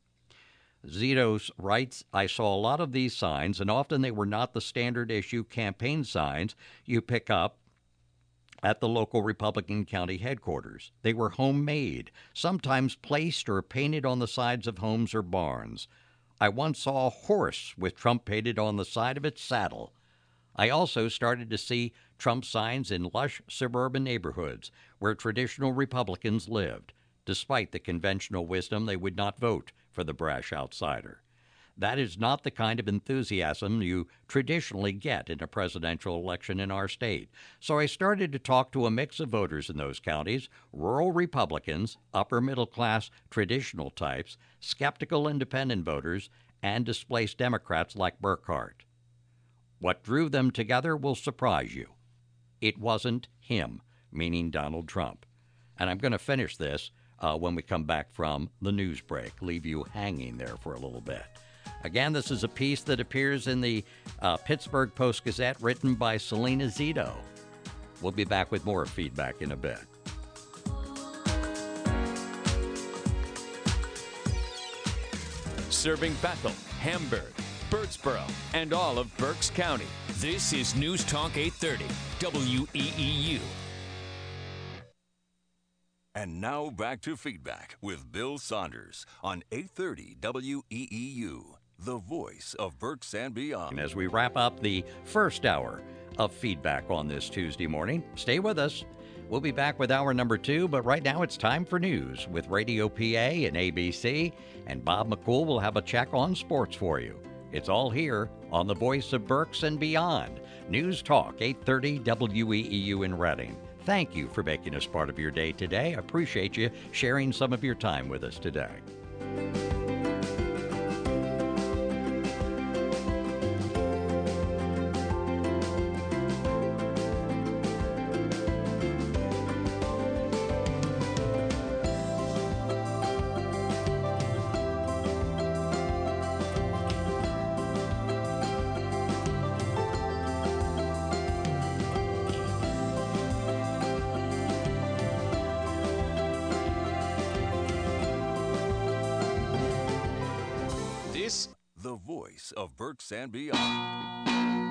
Speaker 3: Zito writes, I saw a lot of these signs, and often they were not the standard issue campaign signs you pick up at the local Republican county headquarters. They were homemade, sometimes placed or painted on the sides of homes or barns. I once saw a horse with Trump painted on the side of its saddle. I also started to see Trump signs in lush suburban neighborhoods where traditional Republicans lived. Despite the conventional wisdom, they would not vote for the brash outsider. That is not the kind of enthusiasm you traditionally get in a presidential election in our state. So I started to talk to a mix of voters in those counties, rural Republicans, upper middle class traditional types, skeptical independent voters, and displaced Democrats like Burkhart. What drew them together will surprise you. It wasn't him, meaning Donald Trump. And I'm going to finish this. uh, when we come back from the news break. Leave you hanging there for a little bit. Again, this is a piece that appears in the uh, Pittsburgh Post-Gazette written by Selena Zito. We'll be back with more feedback in a bit.
Speaker 1: Serving Bethel, Hamburg, Birdsboro, and all of Berks County. This is News Talk eight thirty, W E E U.
Speaker 5: And now back to Feedback with Bill Saunders on eight thirty W E E U, the voice of Berks and beyond.
Speaker 3: And as we wrap up the first hour of Feedback on this Tuesday morning, stay with us. We'll be back with hour number two, but right now it's time for news with Radio P A and A B C, and Bob McCool will have a check on sports for you. It's all here on the voice of Berks and beyond. News Talk eight thirty W E E U in Reading. Thank you for making us part of your day today. I appreciate you sharing some of your time with us today.
Speaker 5: The voice of Berks and beyond.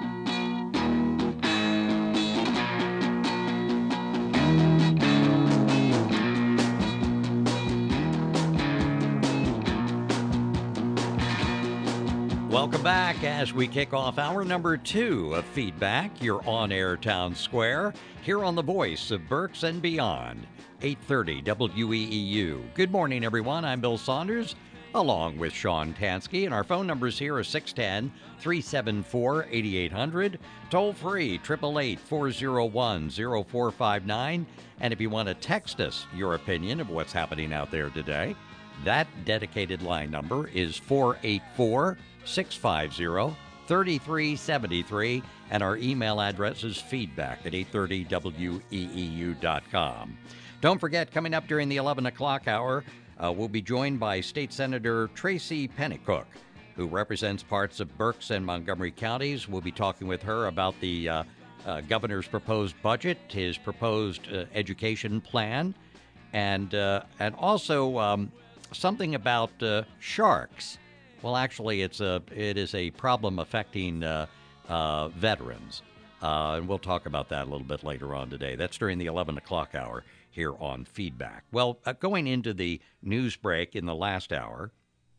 Speaker 3: Welcome back as we kick off hour number two of Feedback, your on-air town square, here on the voice of Berks and beyond, eight thirty W E E U. Good morning, everyone. I'm Bill Saunders, along with Sean Tansky, and our phone numbers here are six one zero, three seven four, eight eight zero zero, toll free, eight eight eight, four oh one, oh four five nine, and if you want to text us your opinion of what's happening out there today, that dedicated line number is four eight four, six five zero, three three seven three, and our email address is feedback at eight thirty W E E U dot com. Don't forget, coming up during the eleven o'clock hour, Uh, we'll be joined by State Senator Tracy Pennycook, who represents parts of Berks and Montgomery counties. We'll be talking with her about the uh, uh, governor's proposed budget, his proposed uh, education plan, and uh, and also um, something about uh, sharks. Well, actually, it's a it is a problem affecting uh, uh, veterans, uh, and we'll talk about that a little bit later on today. That's during the eleven o'clock hour here on Feedback. Well, uh, going into the news break in the last hour,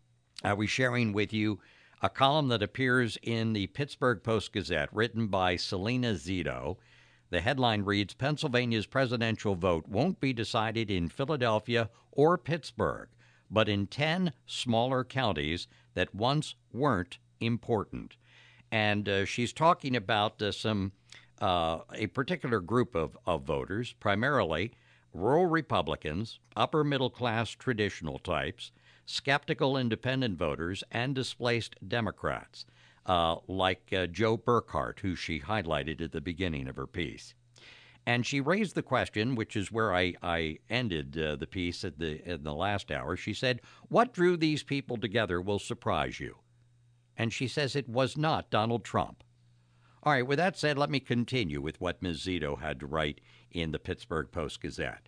Speaker 3: I was sharing with you a column that appears in the Pittsburgh Post-Gazette written by Selena Zito. The headline reads, Pennsylvania's presidential vote won't be decided in Philadelphia or Pittsburgh, but in ten smaller counties that once weren't important. And uh, she's talking about uh, some uh, a particular group of, of voters, primarily rural Republicans, upper-middle-class traditional types, skeptical independent voters, and displaced Democrats, uh, like uh, Joe Burkhart, who she highlighted at the beginning of her piece. And she raised the question, which is where I, I ended uh, the piece at the, in the last hour. She said, what drew these people together will surprise you. And she says it was not Donald Trump. All right, with that said, let me continue with what Miz Zito had to write in the Pittsburgh Post-Gazette.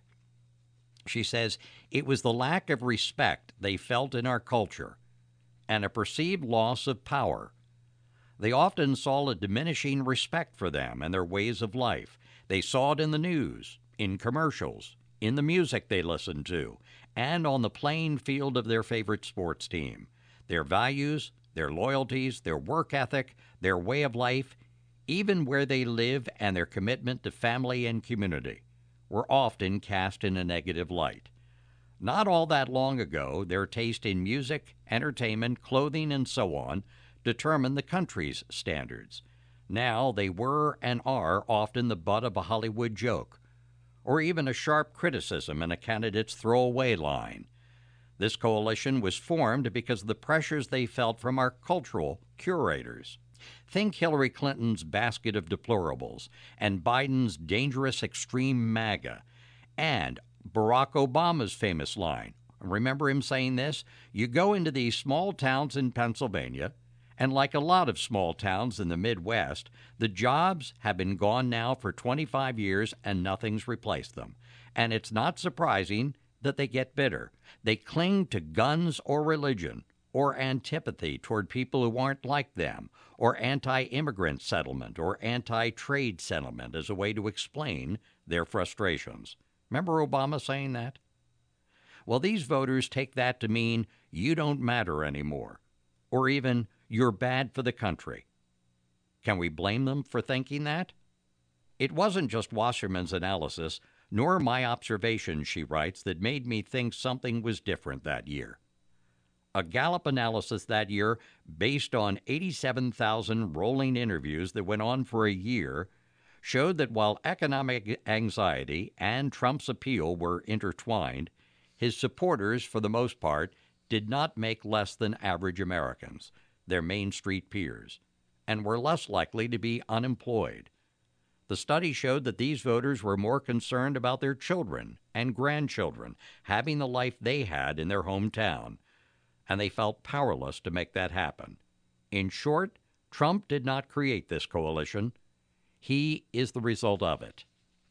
Speaker 3: She says, it was the lack of respect they felt in our culture and a perceived loss of power. They often saw a diminishing respect for them and their ways of life. They saw it in the news, in commercials, in the music they listened to, and on the playing field of their favorite sports team. Their values, their loyalties, their work ethic, their way of life, even where they live and their commitment to family and community, were often cast in a negative light. Not all that long ago, their taste in music, entertainment, clothing, and so on determined the country's standards. Now they were and are often the butt of a Hollywood joke, or even a sharp criticism in a candidate's throwaway line. This coalition was formed because of the pressures they felt from our cultural curators. Think Hillary Clinton's basket of deplorables and Biden's dangerous extreme MAGA, and Barack Obama's famous line. Remember him saying this? You go into these small towns in Pennsylvania, and like a lot of small towns in the Midwest, the jobs have been gone now for twenty-five years and nothing's replaced them. And it's not surprising that they get bitter. They cling to guns or religion, or antipathy toward people who aren't like them, or anti-immigrant settlement or anti-trade settlement as a way to explain their frustrations. Remember Obama saying that? Well, these voters take that to mean you don't matter anymore, or even you're bad for the country. Can we blame them for thinking that? It wasn't just Wasserman's analysis, nor my observations, she writes, that made me think something was different that year. A Gallup analysis that year, based on eighty-seven thousand rolling interviews that went on for a year, showed that while economic anxiety and Trump's appeal were intertwined, his supporters, for the most part, did not make less than average Americans, their Main Street peers, and were less likely to be unemployed. The study showed that these voters were more concerned about their children and grandchildren having the life they had in their hometown, and they felt powerless to make that happen. In short, Trump did not create this coalition. He is the result of it.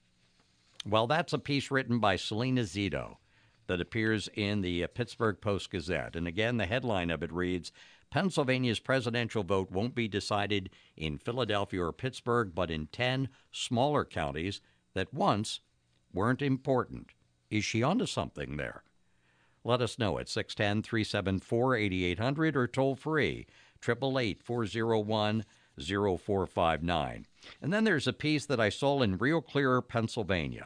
Speaker 3: Well, that's a piece written by Selena Zito that appears in the Pittsburgh Post-Gazette. And again, the headline of it reads, Pennsylvania's presidential vote won't be decided in Philadelphia or Pittsburgh, but in ten smaller counties that once weren't important. Is she onto something there? Let us know at six one zero, three seven four, eight eight zero zero or toll free, eight eight eight, four oh one, oh four five nine. And then there's a piece that I saw in Real Clear, Pennsylvania.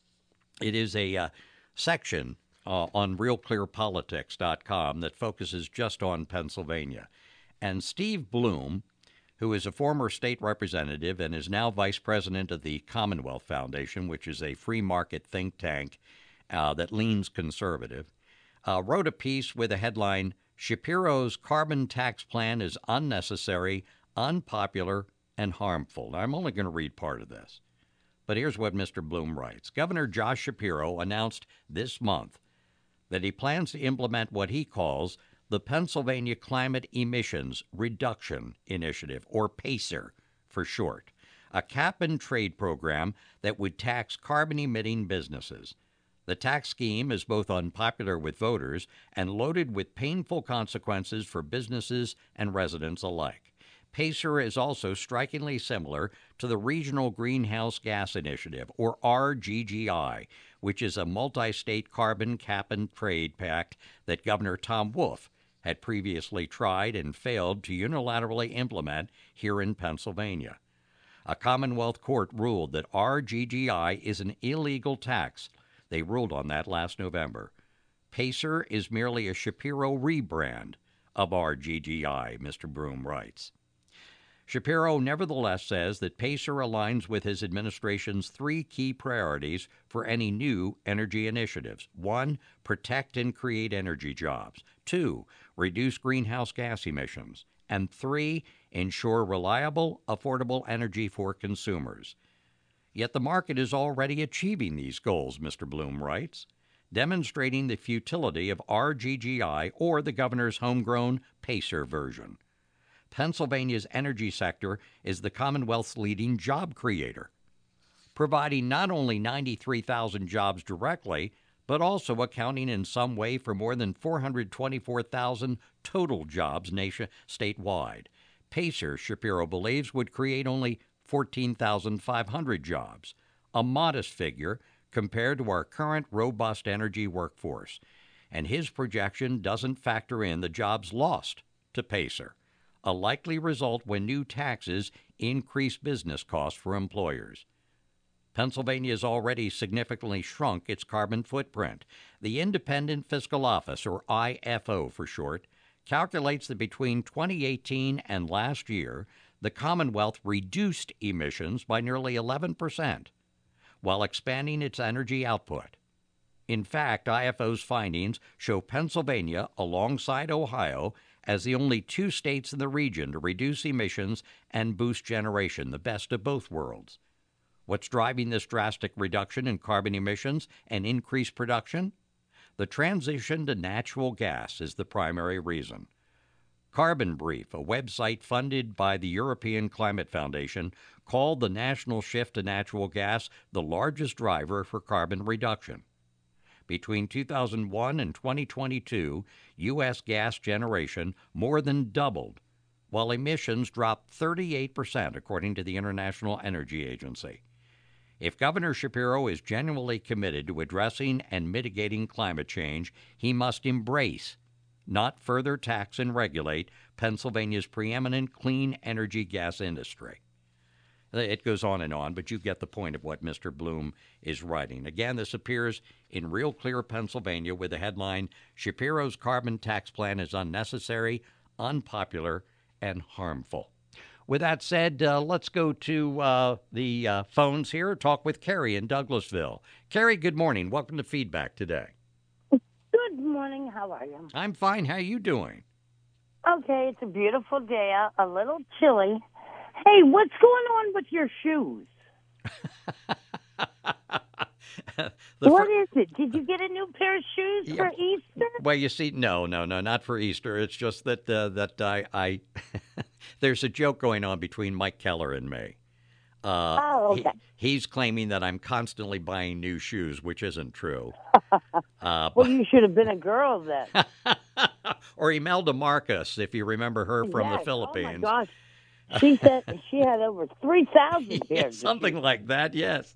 Speaker 3: It is a uh, section uh, on real clear politics dot com that focuses just on Pennsylvania. And Steve Bloom, who is a former state representative and is now vice president of the Commonwealth Foundation, which is a free market think tank uh, that leans conservative, Uh, wrote a piece with a headline, Shapiro's carbon tax plan is unnecessary, unpopular, and harmful. Now, I'm only going to read part of this. But here's what Mister Bloom writes. Governor Josh Shapiro announced this month that he plans to implement what he calls the Pennsylvania Climate Emissions Reduction Initiative, or PACER for short, a cap-and-trade program that would tax carbon-emitting businesses. The tax scheme is both unpopular with voters and loaded with painful consequences for businesses and residents alike. PACER is also strikingly similar to the Regional Greenhouse Gas Initiative, or R G G I, which is a multi-state carbon cap-and-trade pact that Governor Tom Wolf had previously tried and failed to unilaterally implement here in Pennsylvania. A Commonwealth court ruled that R G G I is an illegal tax. They ruled on that last November. PACER is merely a Shapiro rebrand of R G G I, Mister Bloom writes. Shapiro nevertheless says that PACER aligns with his administration's three key priorities for any new energy initiatives. One, protect and create energy jobs. Two, reduce greenhouse gas emissions. And three, ensure reliable, affordable energy for consumers. Yet the market is already achieving these goals, Mister Bloom writes, demonstrating the futility of R G G I or the governor's homegrown PACER version. Pennsylvania's energy sector is the Commonwealth's leading job creator, providing not only ninety-three thousand jobs directly, but also accounting in some way for more than four hundred twenty-four thousand total jobs nation statewide. PACER, Shapiro believes, would create only fourteen thousand five hundred jobs, a modest figure compared to our current robust energy workforce. And his projection doesn't factor in the jobs lost to PACER, a likely result when new taxes increase business costs for employers. Pennsylvania has already significantly shrunk its carbon footprint. The Independent Fiscal Office, or I F O for short, calculates that between twenty eighteen and last year, the Commonwealth reduced emissions by nearly eleven percent, while expanding its energy output. In fact, I F O's findings show Pennsylvania, alongside Ohio, as the only two states in the region to reduce emissions and boost generation, the best of both worlds. What's driving this drastic reduction in carbon emissions and increased production? The transition to natural gas is the primary reason. Carbon Brief, a website funded by the European Climate Foundation, called the national shift to natural gas the largest driver for carbon reduction. Between two thousand one and twenty twenty-two, U S gas generation more than doubled, while emissions dropped thirty-eight percent, according to the International Energy Agency. If Governor Shapiro is genuinely committed to addressing and mitigating climate change, he must embrace, not further tax and regulate, Pennsylvania's preeminent clean energy gas industry. It goes on and on, but you get the point of what Mister Bloom is writing. Again, this appears in Real Clear Pennsylvania with the headline, Shapiro's carbon tax plan is unnecessary, unpopular, and harmful. With that said, uh, let's go to uh, the uh, phones here, talk with Carrie in Douglasville. Carrie, good morning. Welcome to Feedback today.
Speaker 9: Good morning. How are you?
Speaker 3: I'm fine. How are you doing?
Speaker 9: Okay, it's a beautiful day out, a little chilly. Hey, what's going on with your shoes? What
Speaker 3: fir-
Speaker 9: is it? Did you get a new pair of shoes
Speaker 3: Yeah.
Speaker 9: for Easter?
Speaker 3: Well, you see, no, no, no, not for Easter. It's just that uh, that I, I there's a joke going on between Mike Keller and me. Uh,
Speaker 9: Oh, okay.
Speaker 3: he, he's claiming that I'm constantly buying new shoes, which isn't true. Uh,
Speaker 9: Well, you should have been a girl then.
Speaker 3: or Imelda Marcus, if you remember her from
Speaker 9: Yes.
Speaker 3: the Philippines.
Speaker 9: Oh, my gosh. She said she had over three thousand
Speaker 3: Yeah,
Speaker 9: pairs. of
Speaker 3: something
Speaker 9: shoes.
Speaker 3: like that, yes.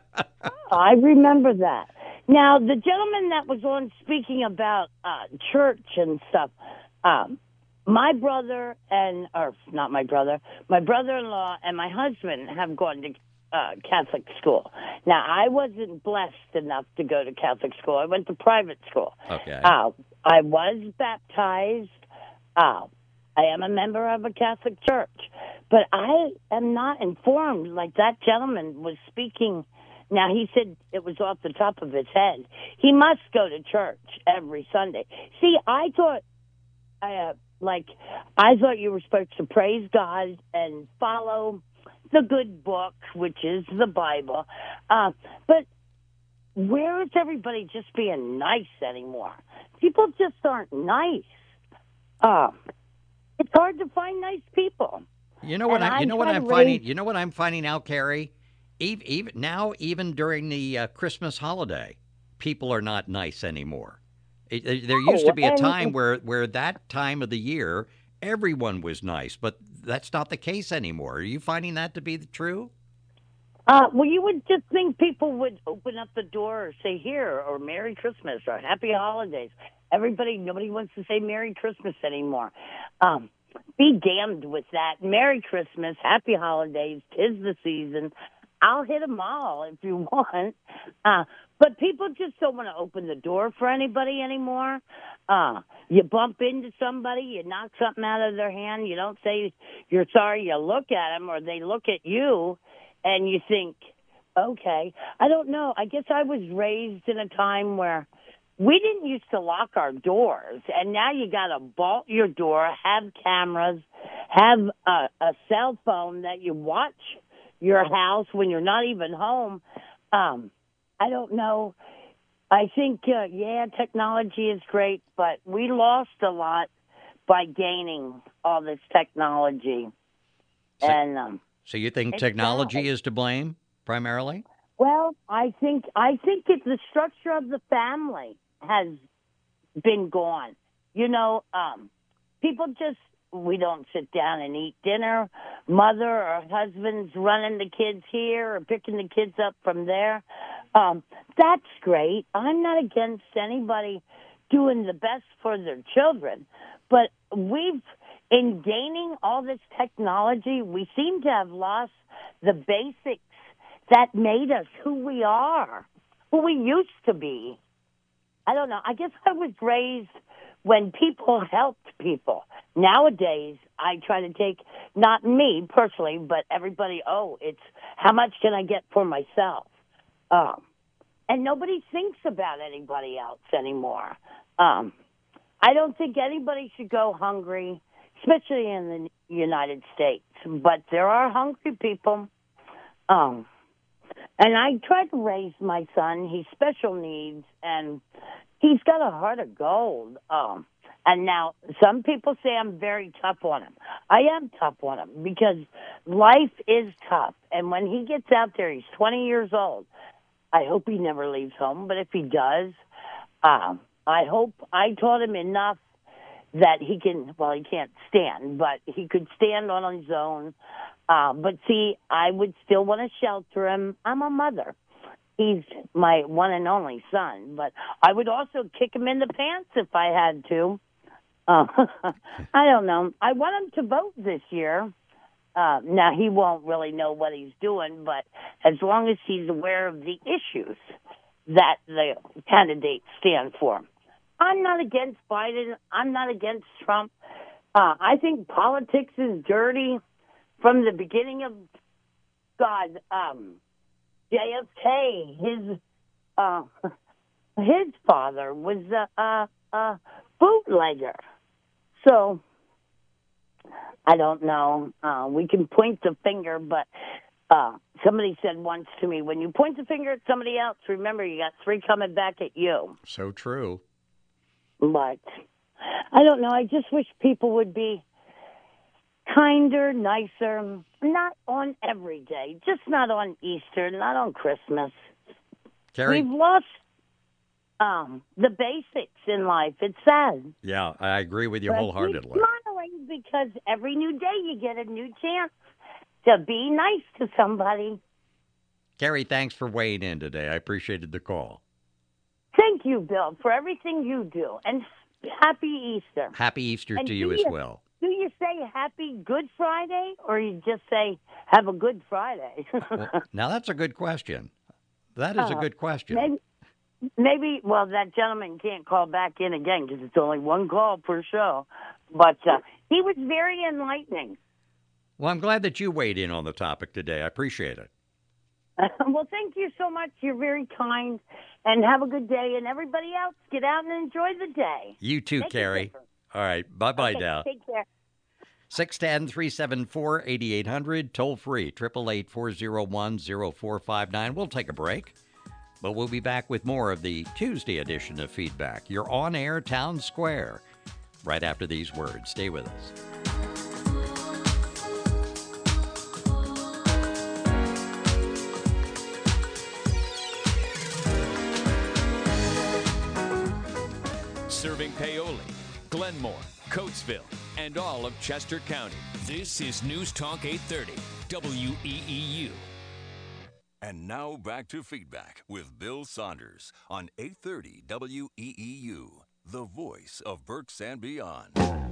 Speaker 9: I remember that. Now, the gentleman that was on speaking about uh, church and stuff, um, my brother and, or not my brother, my brother-in-law and my husband have gone to uh, Catholic school. Now, I wasn't blessed enough to go to Catholic school. I went to private school.
Speaker 3: Okay.
Speaker 9: Uh, I was baptized. Uh, I am a member of a Catholic church. But I am not informed like that gentleman was speaking. Now, he said it was off the top of his head. He must go to church every Sunday. See, I thought, uh, like, I thought you were supposed to praise God and follow the good book, which is the Bible. Uh, but where is everybody just being nice anymore? People just aren't nice. Uh, it's hard to find nice people.
Speaker 3: You know what?
Speaker 9: And
Speaker 3: I, you
Speaker 9: I'm
Speaker 3: know what
Speaker 9: trying
Speaker 3: I'm
Speaker 9: to
Speaker 3: finding.
Speaker 9: raise-
Speaker 3: You know what I'm finding out, Carrie. Even, even now, even during the uh, Christmas holiday, people are not nice anymore. It, it- there used to be a
Speaker 9: and-
Speaker 3: time where where that time of the year everyone was nice, but that's not the case anymore. Are you finding that to be the true?
Speaker 9: Uh, well, you would just think people would open up the door or say here or Merry Christmas or Happy Holidays. Everybody, nobody wants to say Merry Christmas anymore. Um, be damned with that. Merry Christmas, Happy Holidays, 'tis the season. I'll hit them all if you want. Uh, but people just don't want to open the door for anybody anymore. Uh, you bump into somebody, you knock something out of their hand, you don't say you're sorry, you look at them or they look at you and you think, okay. I don't know. I guess I was raised in a time where we didn't used to lock our doors, and now you got to bolt your door, have cameras, have a, a cell phone that you watch your house when you're not even home. Um, I don't know. I think, uh, yeah, technology is great, but we lost a lot by gaining all this technology.
Speaker 3: So-
Speaker 9: and um,
Speaker 3: So you think
Speaker 9: It's
Speaker 3: technology
Speaker 9: sad.
Speaker 3: is to blame primarily?
Speaker 9: well, I think I think it's the structure of the family has been gone. You know, um, people just, we don't sit down and eat dinner. Mother or husband's running the kids here or picking the kids up from there. Um, that's great. I'm not against anybody doing the best for their children. But we've, in gaining all this technology, we seem to have lost the basics that made us who we are, who we used to be. I don't know. I guess I was raised when people helped people. Nowadays, I try to take, not me personally, but everybody, oh, it's how much can I get for myself? Um, and nobody thinks about anybody else anymore. Um, I don't think anybody should go hungry, especially in the United States. But there are hungry people. Um, And I tried to raise my son. He's special needs, and he's got a heart of gold. Um, and now some people say I'm very tough on him. I am tough on him because life is tough. And when he gets out there, he's twenty years old. I hope he never leaves home, but if he does, um, I hope I taught him enough that he can, well, he can't stand, but he could stand on his own. Uh, but see, I would still want to shelter him. I'm a mother. He's my one and only son, but I would also kick him in the pants if I had to. Uh, I don't know. I want him to vote this year. Uh, now, he won't really know what he's doing, but as long as he's aware of the issues that the candidates stand for. I'm not against Biden. I'm not against Trump. Uh, I think politics is dirty from the beginning of, God, um, J F K. His uh, his father was a, a, a bootlegger. So, I don't know. Uh, we can point the finger, but uh, somebody said once to me, when you point the finger at somebody else, remember you got three coming back at you.
Speaker 3: So true.
Speaker 9: But I don't know. I just wish people would be kinder, nicer, not on every day, just not on Easter, not on Christmas.
Speaker 3: Carrie?
Speaker 9: We've lost um, the basics in life. It's sad.
Speaker 3: Yeah, I agree with you
Speaker 9: But
Speaker 3: wholeheartedly.
Speaker 9: keep smiling because every new day you get a new chance to be nice to somebody.
Speaker 3: Carrie, thanks for weighing in today. I appreciated the call.
Speaker 9: Thank you, Bill, for everything you do. And happy Easter.
Speaker 3: Happy Easter
Speaker 9: And
Speaker 3: to
Speaker 9: do
Speaker 3: you as
Speaker 9: you-
Speaker 3: well.
Speaker 9: Do you say Happy Good Friday, or you just say Have a Good Friday?
Speaker 3: Well, now, that's a good question. That is a
Speaker 9: Uh,
Speaker 3: good question.
Speaker 9: Maybe, maybe, well, that gentleman can't call back in again because it's only one call per show. But uh, he was very enlightening.
Speaker 3: Well, I'm glad that you weighed in on the topic today. I appreciate it.
Speaker 9: Well, thank you so much. You're very kind. And have a good day. And everybody else, get out and enjoy the day.
Speaker 3: You too,
Speaker 9: Make a
Speaker 3: Carrie.
Speaker 9: difference.
Speaker 3: All right. Bye-bye
Speaker 9: Okay,
Speaker 3: now.
Speaker 9: take care.
Speaker 3: six one zero, three seven four, eight eight hundred, toll free, eight eight eight, four oh one, oh four five nine. We'll take a break, but we'll be back with more of the Tuesday edition of Feedback. You're on air, Town Square, right after these words. Stay with us.
Speaker 1: Serving Paoli, Glenmore, Coatesville, and all of Chester County. This is News Talk eight thirty, W E E U.
Speaker 5: And now back to Feedback with Bill Saunders on eight thirty W E E U, the voice of Berks and beyond.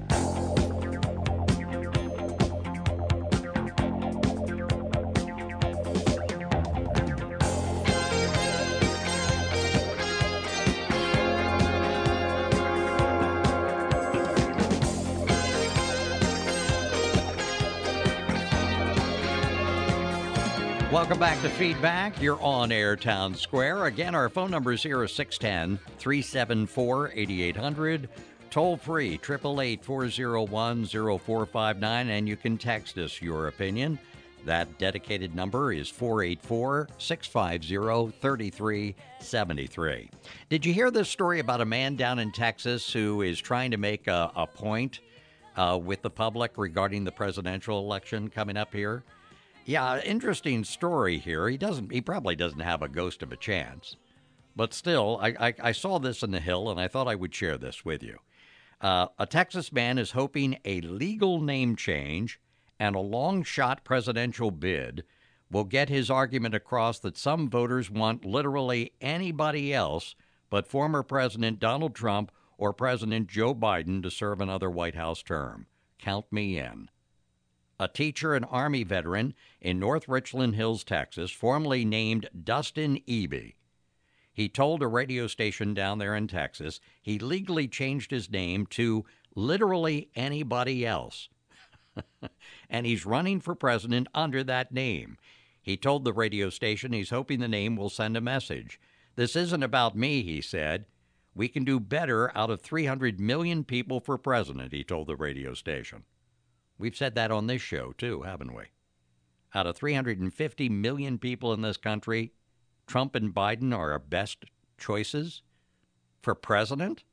Speaker 3: Welcome back to Feedback. You're on air, Town Square. Again, our phone numbers here are six one zero, three seven four, eight eight hundred. Toll free, eight eight eight, four oh one, oh four five nine. And you can text us your opinion. That dedicated number is four eight four, six five zero, three three seven three. Did you hear this story about a man down in Texas who is trying to make a, a point uh, with the public regarding the presidential election coming up here? Yeah, interesting story here. He doesn't. He probably doesn't have a ghost of a chance. But still, I, I, I saw this in the Hill, and I thought I would share this with you. Uh, a Texas man is hoping a legal name change and a long-shot presidential bid will get his argument across that some voters want literally anybody else but former President Donald Trump or President Joe Biden to serve another White House term. Count me in. A teacher and Army veteran in North Richland Hills, Texas, formerly named Dustin Eby. He told a radio station down there in Texas he legally changed his name to literally anybody else. And he's running for president under that name. He told the radio station he's hoping the name will send a message. This isn't about me, he said. We can do better out of three hundred million people for president, he told the radio station. We've said that on this show, too, haven't we? Out of three hundred fifty million people in this country, Trump and Biden are our best choices for president?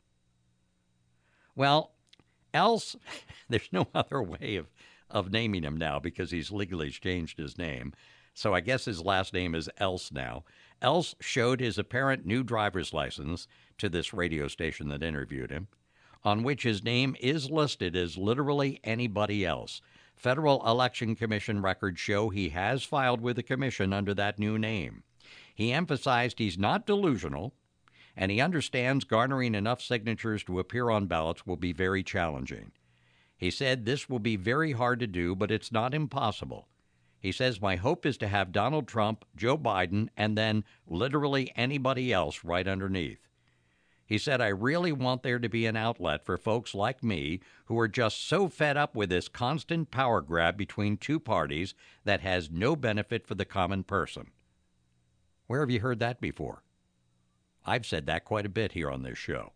Speaker 3: Well, else, there's no other way of, of naming him now because he's legally changed his name. So I guess his last name is Else now. Else showed his apparent new driver's license to this radio station that interviewed him, on which his name is listed as literally anybody else. Federal Election Commission records show he has filed with the commission under that new name. He emphasized he's not delusional, and he understands garnering enough signatures to appear on ballots will be very challenging. He said this will be very hard to do, but it's not impossible. He says, my hope is to have Donald Trump, Joe Biden, and then literally anybody else right underneath. He said, I really want there to be an outlet for folks like me who are just so fed up with this constant power grab between two parties that has no benefit for the common person. Where have you heard that before? I've said that quite a bit here on this show.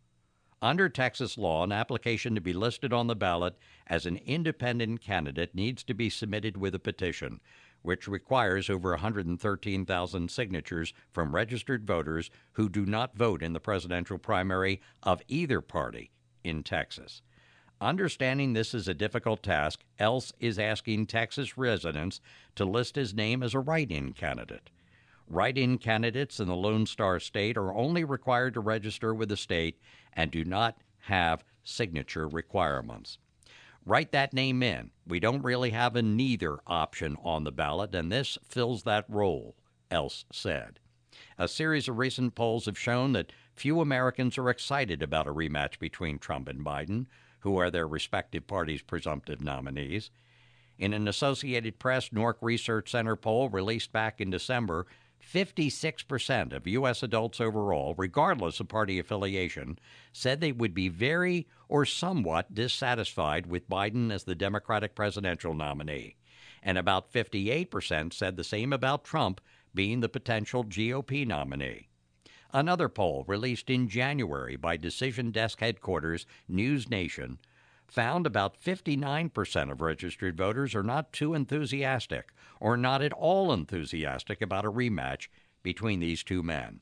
Speaker 3: Under Texas law, an application to be listed on the ballot as an independent candidate needs to be submitted with a petition, which requires over one hundred thirteen thousand signatures from registered voters who do not vote in the presidential primary of either party in Texas. Understanding this is a difficult task, Else is asking Texas residents to list his name as a write-in candidate. Write-in candidates in the Lone Star State are only required to register with the state and do not have signature requirements. Write that name in. We don't really have a neither option on the ballot, and this fills that role, Else said. A series of recent polls have shown that few Americans are excited about a rematch between Trump and Biden, who are their respective parties' presumptive nominees. In an Associated Press Nork Research Center poll released back in December, fifty-six percent of U S adults overall, regardless of party affiliation, said they would be very or somewhat dissatisfied with Biden as the Democratic presidential nominee. And about fifty-eight percent said the same about Trump being the potential G O P nominee. Another poll released in January by Decision Desk headquarters News Nation found about fifty-nine percent of registered voters are not too enthusiastic or not at all enthusiastic about a rematch between these two men.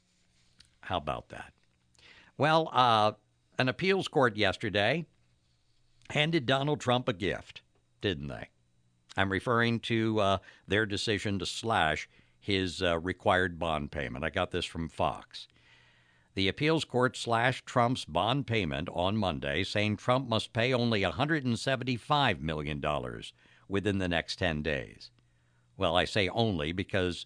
Speaker 3: How about that? Well, uh, an appeals court yesterday handed Donald Trump a gift, didn't they? I'm referring to uh, their decision to slash his uh, required bond payment. I got this from Fox. The appeals court slashed Trump's bond payment on Monday, saying Trump must pay only one hundred seventy-five million dollars within the next ten days. Well, I say only because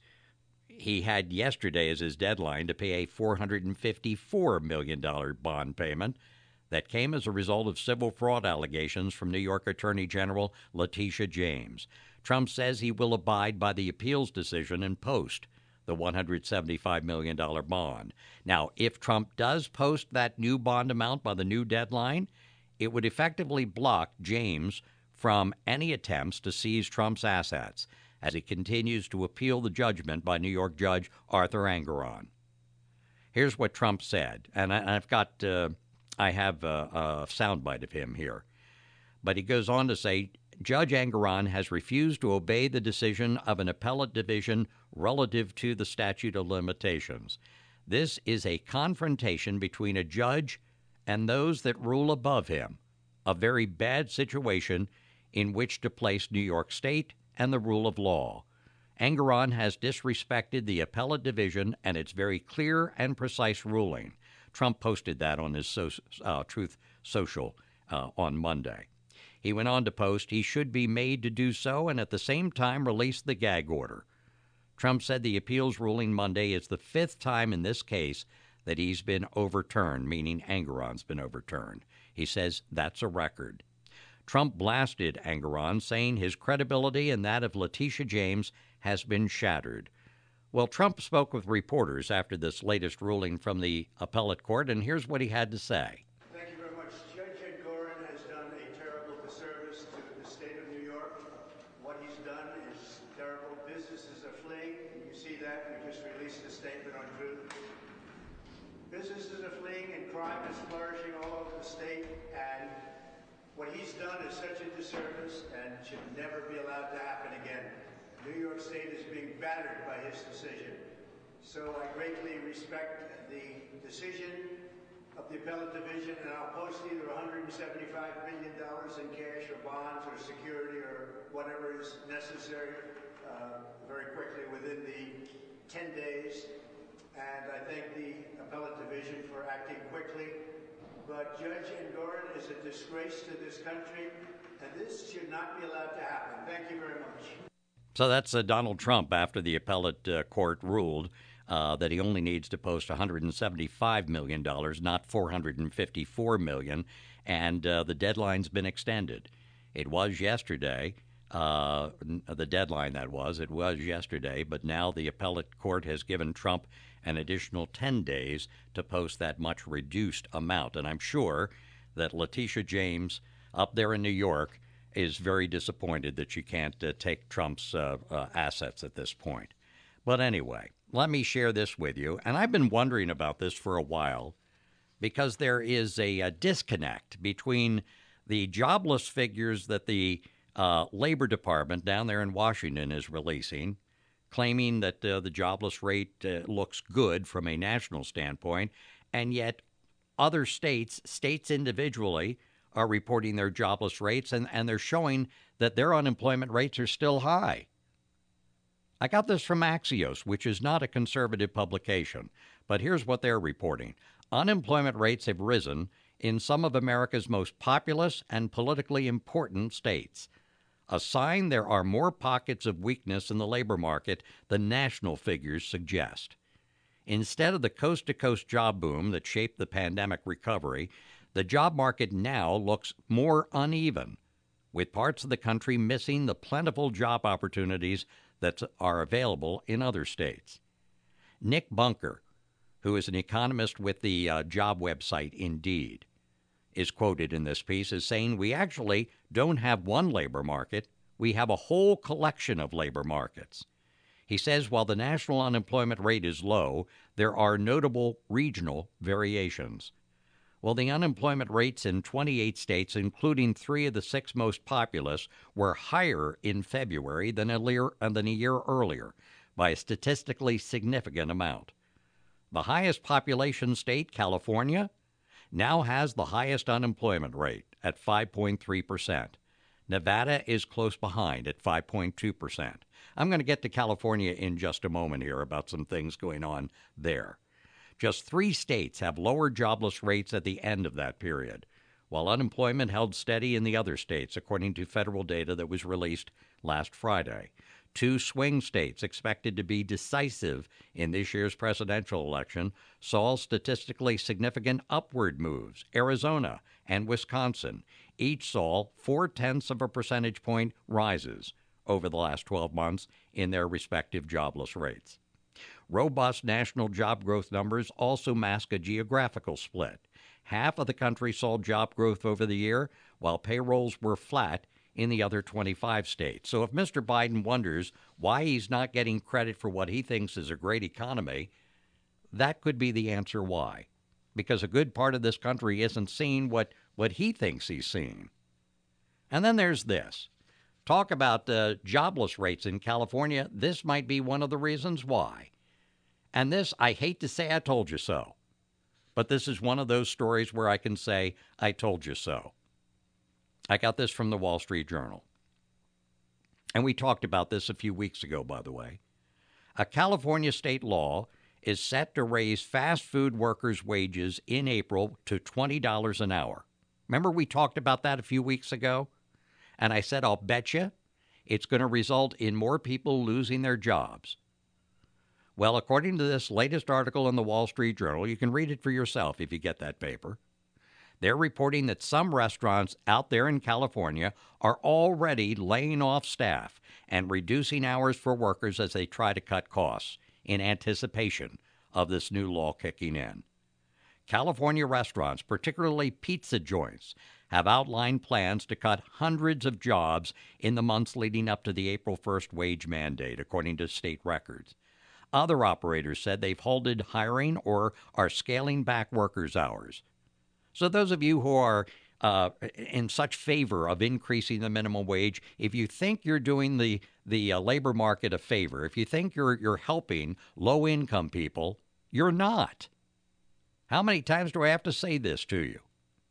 Speaker 3: he had yesterday as his deadline to pay a four hundred fifty-four million dollars bond payment that came as a result of civil fraud allegations from New York Attorney General Letitia James. Trump says he will abide by the appeals decision and post the one hundred seventy-five million dollars bond. Now, if Trump does post that new bond amount by the new deadline, it would effectively block James from any attempts to seize Trump's assets as he continues to appeal the judgment by New York Judge Arthur Engoron. Here's what Trump said, and I, I've got, uh, I have a, a soundbite of him here. But he goes on to say, Judge Engoron has refused to obey the decision of an appellate division relative to the statute of limitations. This is a confrontation between a judge and those that rule above him, a very bad situation in which to place New York State and the rule of law. Engoron has disrespected the appellate division and its very clear and precise ruling. Trump posted that on his so, uh, Truth Social uh, on Monday. He went on to post, he should be made to do so and at the same time release the gag order. Trump said the appeals ruling Monday is the fifth time in this case that he's been overturned, meaning Engoron's been overturned. He says that's a record. Trump blasted Engoron, saying his credibility and that of Letitia James has been shattered. Well, Trump spoke with reporters after this latest ruling from the appellate court, and here's what he had to say.
Speaker 10: Thank you very much. Judge Engoron has done a terrible disservice to the state of New York. What he's done is terrible. Businesses are fleeing. You see that. We just released a statement on Truth. Businesses are fleeing and crime is flourishing all over the state. And What he's done is such a disservice and should never be allowed to happen again. New York State is being battered by his decision. So I greatly respect the decision of the appellate division, and I'll post either one hundred seventy-five million dollars in cash or bonds or security or whatever is necessary uh, very quickly within the ten days. And I thank the appellate division for acting quickly. But Judge Engoron is a disgrace to this country, and this should not be allowed to happen. Thank you very much.
Speaker 3: So that's uh, Donald Trump after the appellate uh, court ruled uh, that he only needs to post one hundred seventy-five million dollars, not four hundred fifty-four million dollars, and uh, the deadline's been extended. It was yesterday, uh, the deadline that was, it was yesterday, but now the appellate court has given Trump an additional ten days to post that much reduced amount. And I'm sure that Letitia James up there in New York is very disappointed that she can't uh, take Trump's uh, uh, assets at this point. But anyway, let me share this with you. And I've been wondering about this for a while because there is a, a disconnect between the jobless figures that the uh, Labor Department down there in Washington is releasing, claiming that uh, the jobless rate uh, looks good from a national standpoint, and yet other states, states individually, are reporting their jobless rates, and, and they're showing that their unemployment rates are still high. I got this from Axios, which is not a conservative publication, but here's what they're reporting. Unemployment rates have risen in some of America's most populous and politically important states, a sign there are more pockets of weakness in the labor market than national figures suggest. Instead of the coast-to-coast job boom that shaped the pandemic recovery, the job market now looks more uneven, with parts of the country missing the plentiful job opportunities that are available in other states. Nick Bunker, who is an economist with the uh, job website Indeed, is quoted in this piece as saying, "We actually don't have one labor market, we have a whole collection of labor markets." He says while the national unemployment rate is low, there are notable regional variations. Well, the unemployment rates in twenty-eight states, including three of the six most populous, were higher in February than a year, than a year earlier by a statistically significant amount. The highest population state, California, now has the highest unemployment rate at five point three percent. Nevada is close behind at five point two percent. I'm going to get to California in just a moment here about some things going on there. Just three states have lower jobless rates at the end of that period, while unemployment held steady in the other states, according to federal data that was released last Friday. Two swing states expected to be decisive in this year's presidential election saw statistically significant upward moves. Arizona and Wisconsin each saw four-tenths of a percentage point rises over the last twelve months in their respective jobless rates. Robust national job growth numbers also mask a geographical split. Half of the country saw job growth over the year, while payrolls were flat in the other twenty-five states. So if Mister Biden wonders why he's not getting credit for what he thinks is a great economy, that could be the answer why. Because a good part of this country isn't seeing what, what he thinks he's seeing. And then there's this. Talk about uh, jobless rates in California. This might be one of the reasons why. And this, I hate to say I told you so, but this is one of those stories where I can say I told you so. I got this from the Wall Street Journal. And we talked about this a few weeks ago, by the way. A California state law is set to raise fast food workers' wages in April to twenty dollars an hour. Remember we talked about that a few weeks ago? And I said, I'll bet you it's going to result in more people losing their jobs. Well, according to this latest article in the Wall Street Journal, you can read it for yourself if you get that paper. They're reporting that some restaurants out there in California are already laying off staff and reducing hours for workers as they try to cut costs in anticipation of this new law kicking in. California restaurants, particularly pizza joints, have outlined plans to cut hundreds of jobs in the months leading up to the April first wage mandate, according to state records. Other operators said they've halted hiring or are scaling back workers' hours. So those of you who are uh, in such favor of increasing the minimum wage, if you think you're doing the the uh, labor market a favor, if you think you're you're helping low-income people, you're not. How many times do I have to say this to you?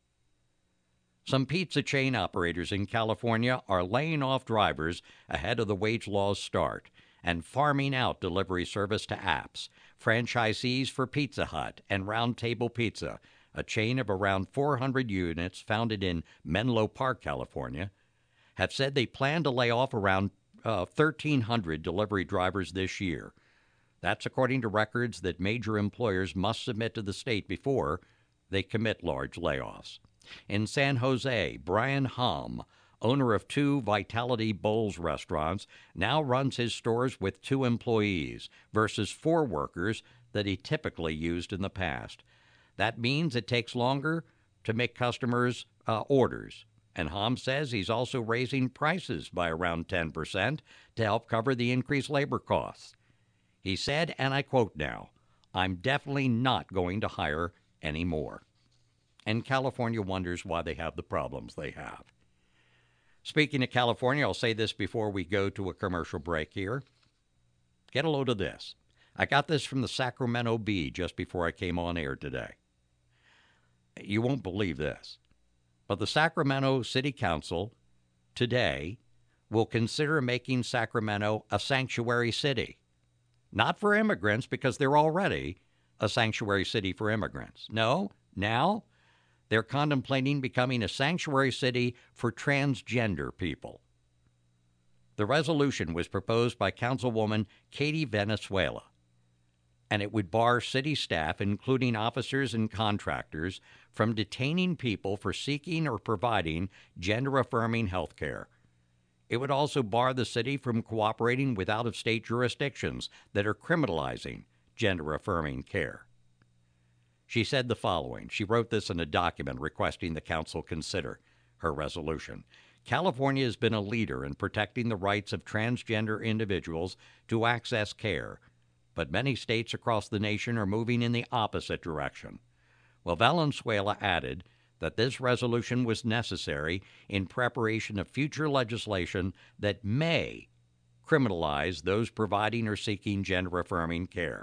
Speaker 3: Some pizza chain operators in California are laying off drivers ahead of the wage law's start and farming out delivery service to apps. Franchisees for Pizza Hut and Round Table Pizza, a chain of around four hundred units founded in Menlo Park, California, have said they plan to lay off around uh, thirteen hundred delivery drivers this year. That's according to records that major employers must submit to the state before they commit large layoffs. In San Jose, Brian Hom, owner of two Vitality Bowls restaurants, now runs his stores with two employees versus four workers that he typically used in the past. That means it takes longer to make customers' uh, orders. And Hom says he's also raising prices by around ten percent to help cover the increased labor costs. He said, and I quote now, "I'm definitely not going to hire any more." And California wonders why they have the problems they have. Speaking of California, I'll say this before we go to a commercial break here. Get a load of this. I got this from the Sacramento Bee just before I came on air today. You won't believe this, but the Sacramento City Council today will consider making Sacramento a sanctuary city. Not for immigrants, because they're already a sanctuary city for immigrants. No, now they're contemplating becoming a sanctuary city for transgender people. The resolution was proposed by Councilwoman Katie Venezuela, and it would bar city staff, including officers and contractors, from detaining people for seeking or providing gender-affirming health care. It would also bar the city from cooperating with out-of-state jurisdictions that are criminalizing gender-affirming care. She said the following. She wrote this in a document requesting the council consider her resolution. California has been a leader in protecting the rights of transgender individuals to access care, but many states across the nation are moving in the opposite direction. Well, Valenzuela added that this resolution was necessary in preparation of future legislation that may criminalize those providing or seeking gender-affirming care.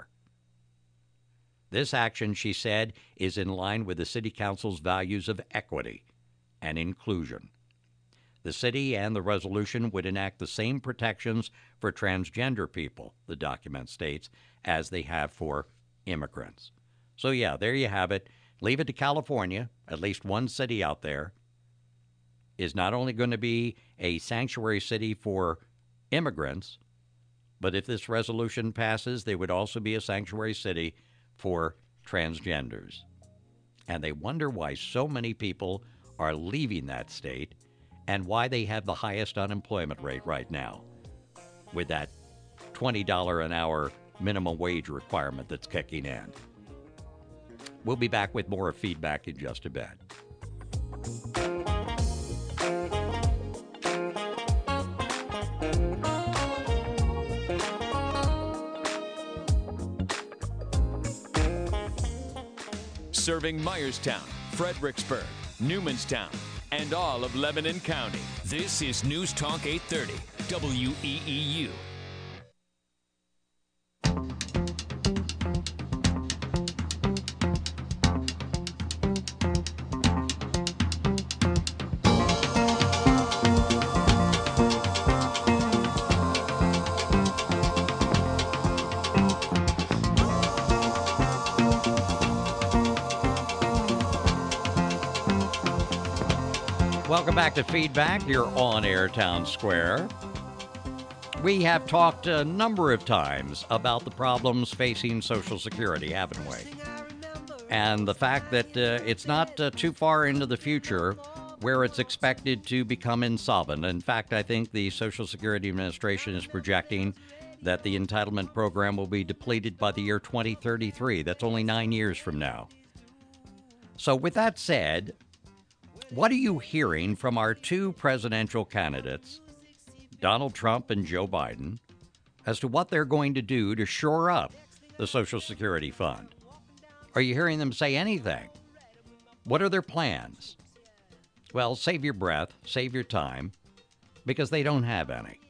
Speaker 3: This action, she said, is in line with the City Council's values of equity and inclusion. The city and the resolution would enact the same protections for transgender people, the document states, as they have for immigrants. So, yeah, there you have it. Leave it to California. At least one city out there is not only going to be a sanctuary city for immigrants, but if this resolution passes, they would also be a sanctuary city for transgenders. And they wonder why so many people are leaving that state and why they have the highest unemployment rate right now with that twenty dollars an hour minimum wage requirement that's kicking in. We'll be back with more of Feedback in just a bit.
Speaker 1: Serving Myerstown, Fredericksburg, Newmanstown, and all of Lebanon County. This is News Talk eight thirty, W E E U.
Speaker 3: Welcome back to Feedback. You're on Air Town Square. We have talked a number of times about the problems facing Social Security, haven't we? And the fact that uh, it's not uh, too far into the future where it's expected to become insolvent. In fact, I think the Social Security Administration is projecting that the entitlement program will be depleted by the year twenty thirty-three. That's only nine years from now. So with that said, what are you hearing from our two presidential candidates, Donald Trump and Joe Biden, as to what they're going to do to shore up the Social Security Fund? Are you hearing them say anything? What are their plans? Well, save your breath, save your time, because they don't have any.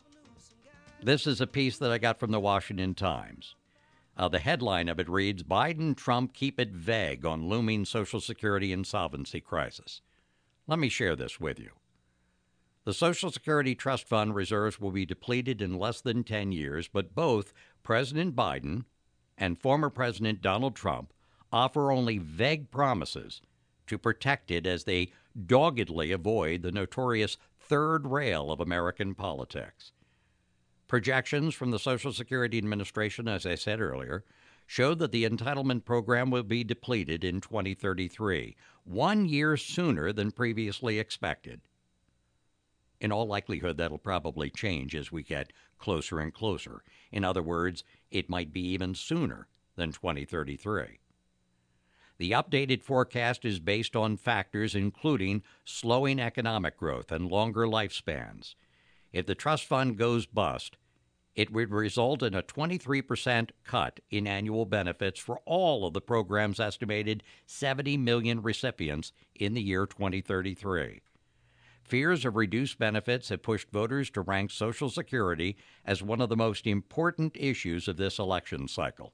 Speaker 3: This is a piece that I got from the Washington Times. Uh, the headline of it reads, Biden, Trump keep it vague on looming Social Security insolvency crisis. Let me share this with you. The Social Security Trust Fund reserves will be depleted in less than ten years, but both President Biden and former President Donald Trump offer only vague promises to protect it as they doggedly avoid the notorious third rail of American politics. Projections from the Social Security Administration, as I said earlier, show that the entitlement program will be depleted in twenty thirty-three, one year sooner than previously expected. In all likelihood, that'll probably change as we get closer and closer. In other words, it might be even sooner than twenty thirty-three. The updated forecast is based on factors including slowing economic growth and longer lifespans. If the trust fund goes bust, it would result in a twenty-three percent cut in annual benefits for all of the program's estimated seventy million recipients in the year twenty thirty-three. Fears of reduced benefits have pushed voters to rank Social Security as one of the most important issues of this election cycle.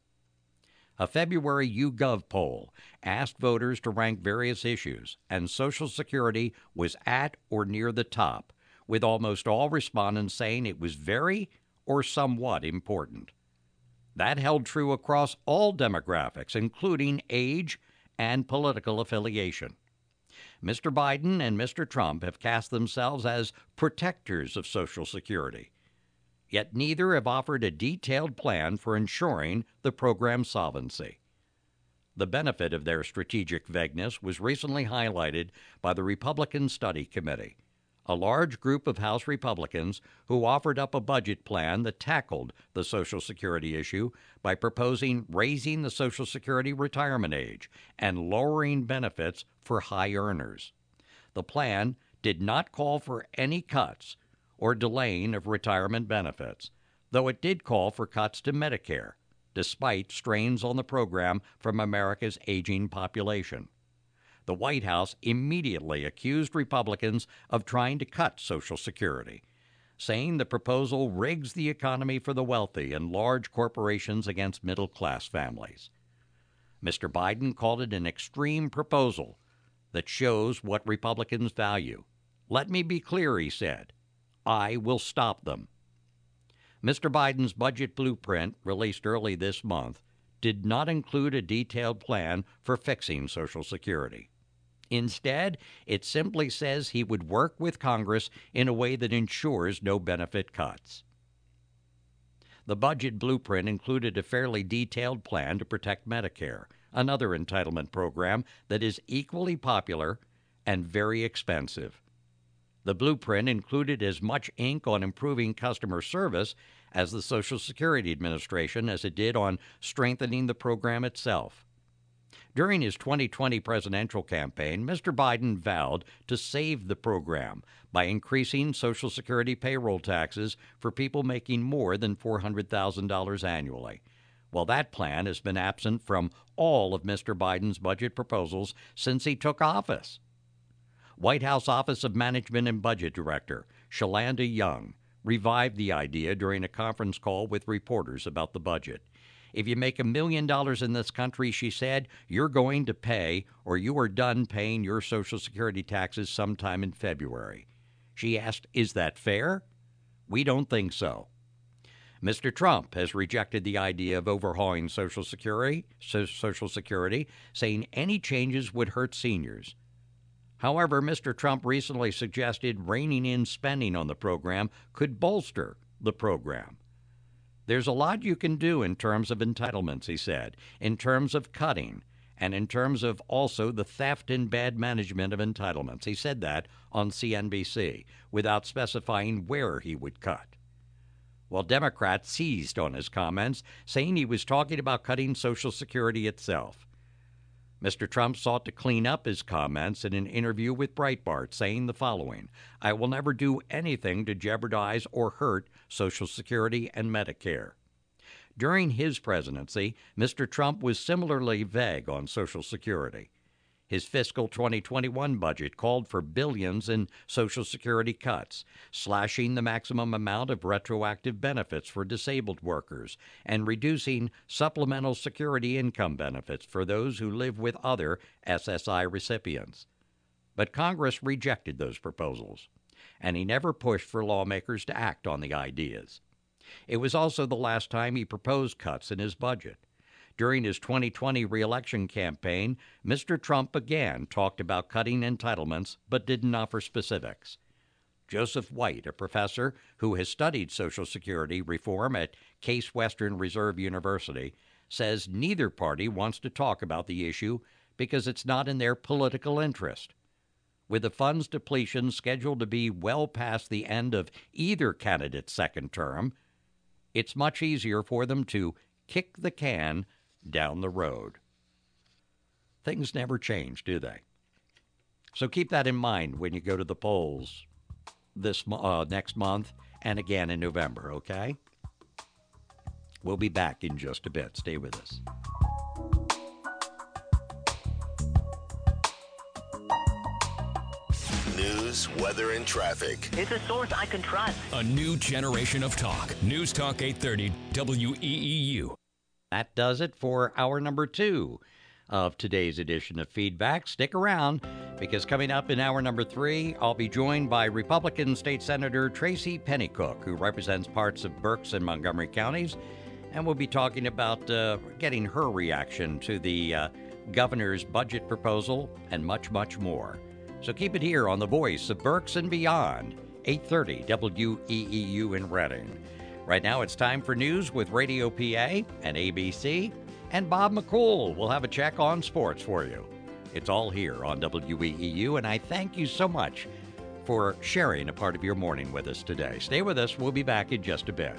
Speaker 3: A February YouGov poll asked voters to rank various issues, and Social Security was at or near the top, with almost all respondents saying it was very or somewhat important. That held true across all demographics, including age and political affiliation. Mister Biden and Mister Trump have cast themselves as protectors of Social Security, yet neither have offered a detailed plan for ensuring the program's solvency. The benefit of their strategic vagueness was recently highlighted by the Republican Study Committee, a large group of House Republicans who offered up a budget plan that tackled the Social Security issue by proposing raising the Social Security retirement age and lowering benefits for high earners. The plan did not call for any cuts or delaying of retirement benefits, though it did call for cuts to Medicare, despite strains on the program from America's aging population. The White House immediately accused Republicans of trying to cut Social Security, saying the proposal rigs the economy for the wealthy and large corporations against middle-class families. Mister Biden called it an extreme proposal that shows what Republicans value. Let me be clear, he said. I will stop them. Mister Biden's budget blueprint, released early this month, did not include a detailed plan for fixing Social Security. Instead, it simply says he would work with Congress in a way that ensures no benefit cuts. The budget blueprint included a fairly detailed plan to protect Medicare, another entitlement program that is equally popular and very expensive. The blueprint included as much ink on improving customer service as the Social Security Administration as it did on strengthening the program itself. During his twenty twenty presidential campaign, Mister Biden vowed to save the program by increasing Social Security payroll taxes for people making more than four hundred thousand dollars annually. Well, that plan has been absent from all of Mister Biden's budget proposals since he took office. White House Office of Management and Budget Director Shalanda Young revived the idea during a conference call with reporters about the budget. If you make a million dollars in this country, she said, you're going to pay or you are done paying your Social Security taxes sometime in February. She asked, is that fair? We don't think so. Mister Trump has rejected the idea of overhauling Social Security, Social Security, saying any changes would hurt seniors. However, Mister Trump recently suggested reining in spending on the program could bolster the program. There's a lot you can do in terms of entitlements, he said, in terms of cutting, and in terms of also the theft and bad management of entitlements. He said that on C N B C, without specifying where he would cut. Well, Democrats seized on his comments, saying he was talking about cutting Social Security itself. Mister Trump sought to clean up his comments in an interview with Breitbart, saying the following, I will never do anything to jeopardize or hurt Social Security and Medicare. During his presidency, Mister Trump was similarly vague on Social Security. His fiscal twenty twenty-one budget called for billions in Social Security cuts, slashing the maximum amount of retroactive benefits for disabled workers, and reducing supplemental security income benefits for those who live with other S S I recipients. But Congress rejected those proposals, and he never pushed for lawmakers to act on the ideas. It was also the last time he proposed cuts in his budget. During his twenty twenty reelection campaign, Mister Trump again talked about cutting entitlements but didn't offer specifics. Joseph White, a professor who has studied Social Security reform at Case Western Reserve University, says neither party wants to talk about the issue because it's not in their political interest. With the funds depletion scheduled to be well past the end of either candidate's second term, it's much easier for them to kick the can down the road. Things never change, do they? So keep that in mind when you go to the polls this uh, next month and again in November, okay? We'll be back in just a bit. Stay with us.
Speaker 11: News, weather, and traffic.
Speaker 6: It's a source I can trust.
Speaker 1: A new generation of talk. News Talk eight thirty W E E U.
Speaker 3: That does it for hour number two of today's edition of Feedback. Stick around, because coming up in hour number three, I'll be joined by Republican State Senator Tracy Pennycook, who represents parts of Berks and Montgomery counties, and we'll be talking about uh, getting her reaction to the uh, governor's budget proposal and much, much more. So keep it here on the voice of Berks and Beyond, eight thirty W E E U in Reading. Right now it's time for news with Radio P A and A B C, and Bob McCool will have a check on sports for you. It's all here on W E E U, and I thank you so much for sharing a part of your morning with us today. Stay with us. We'll be back in just a bit.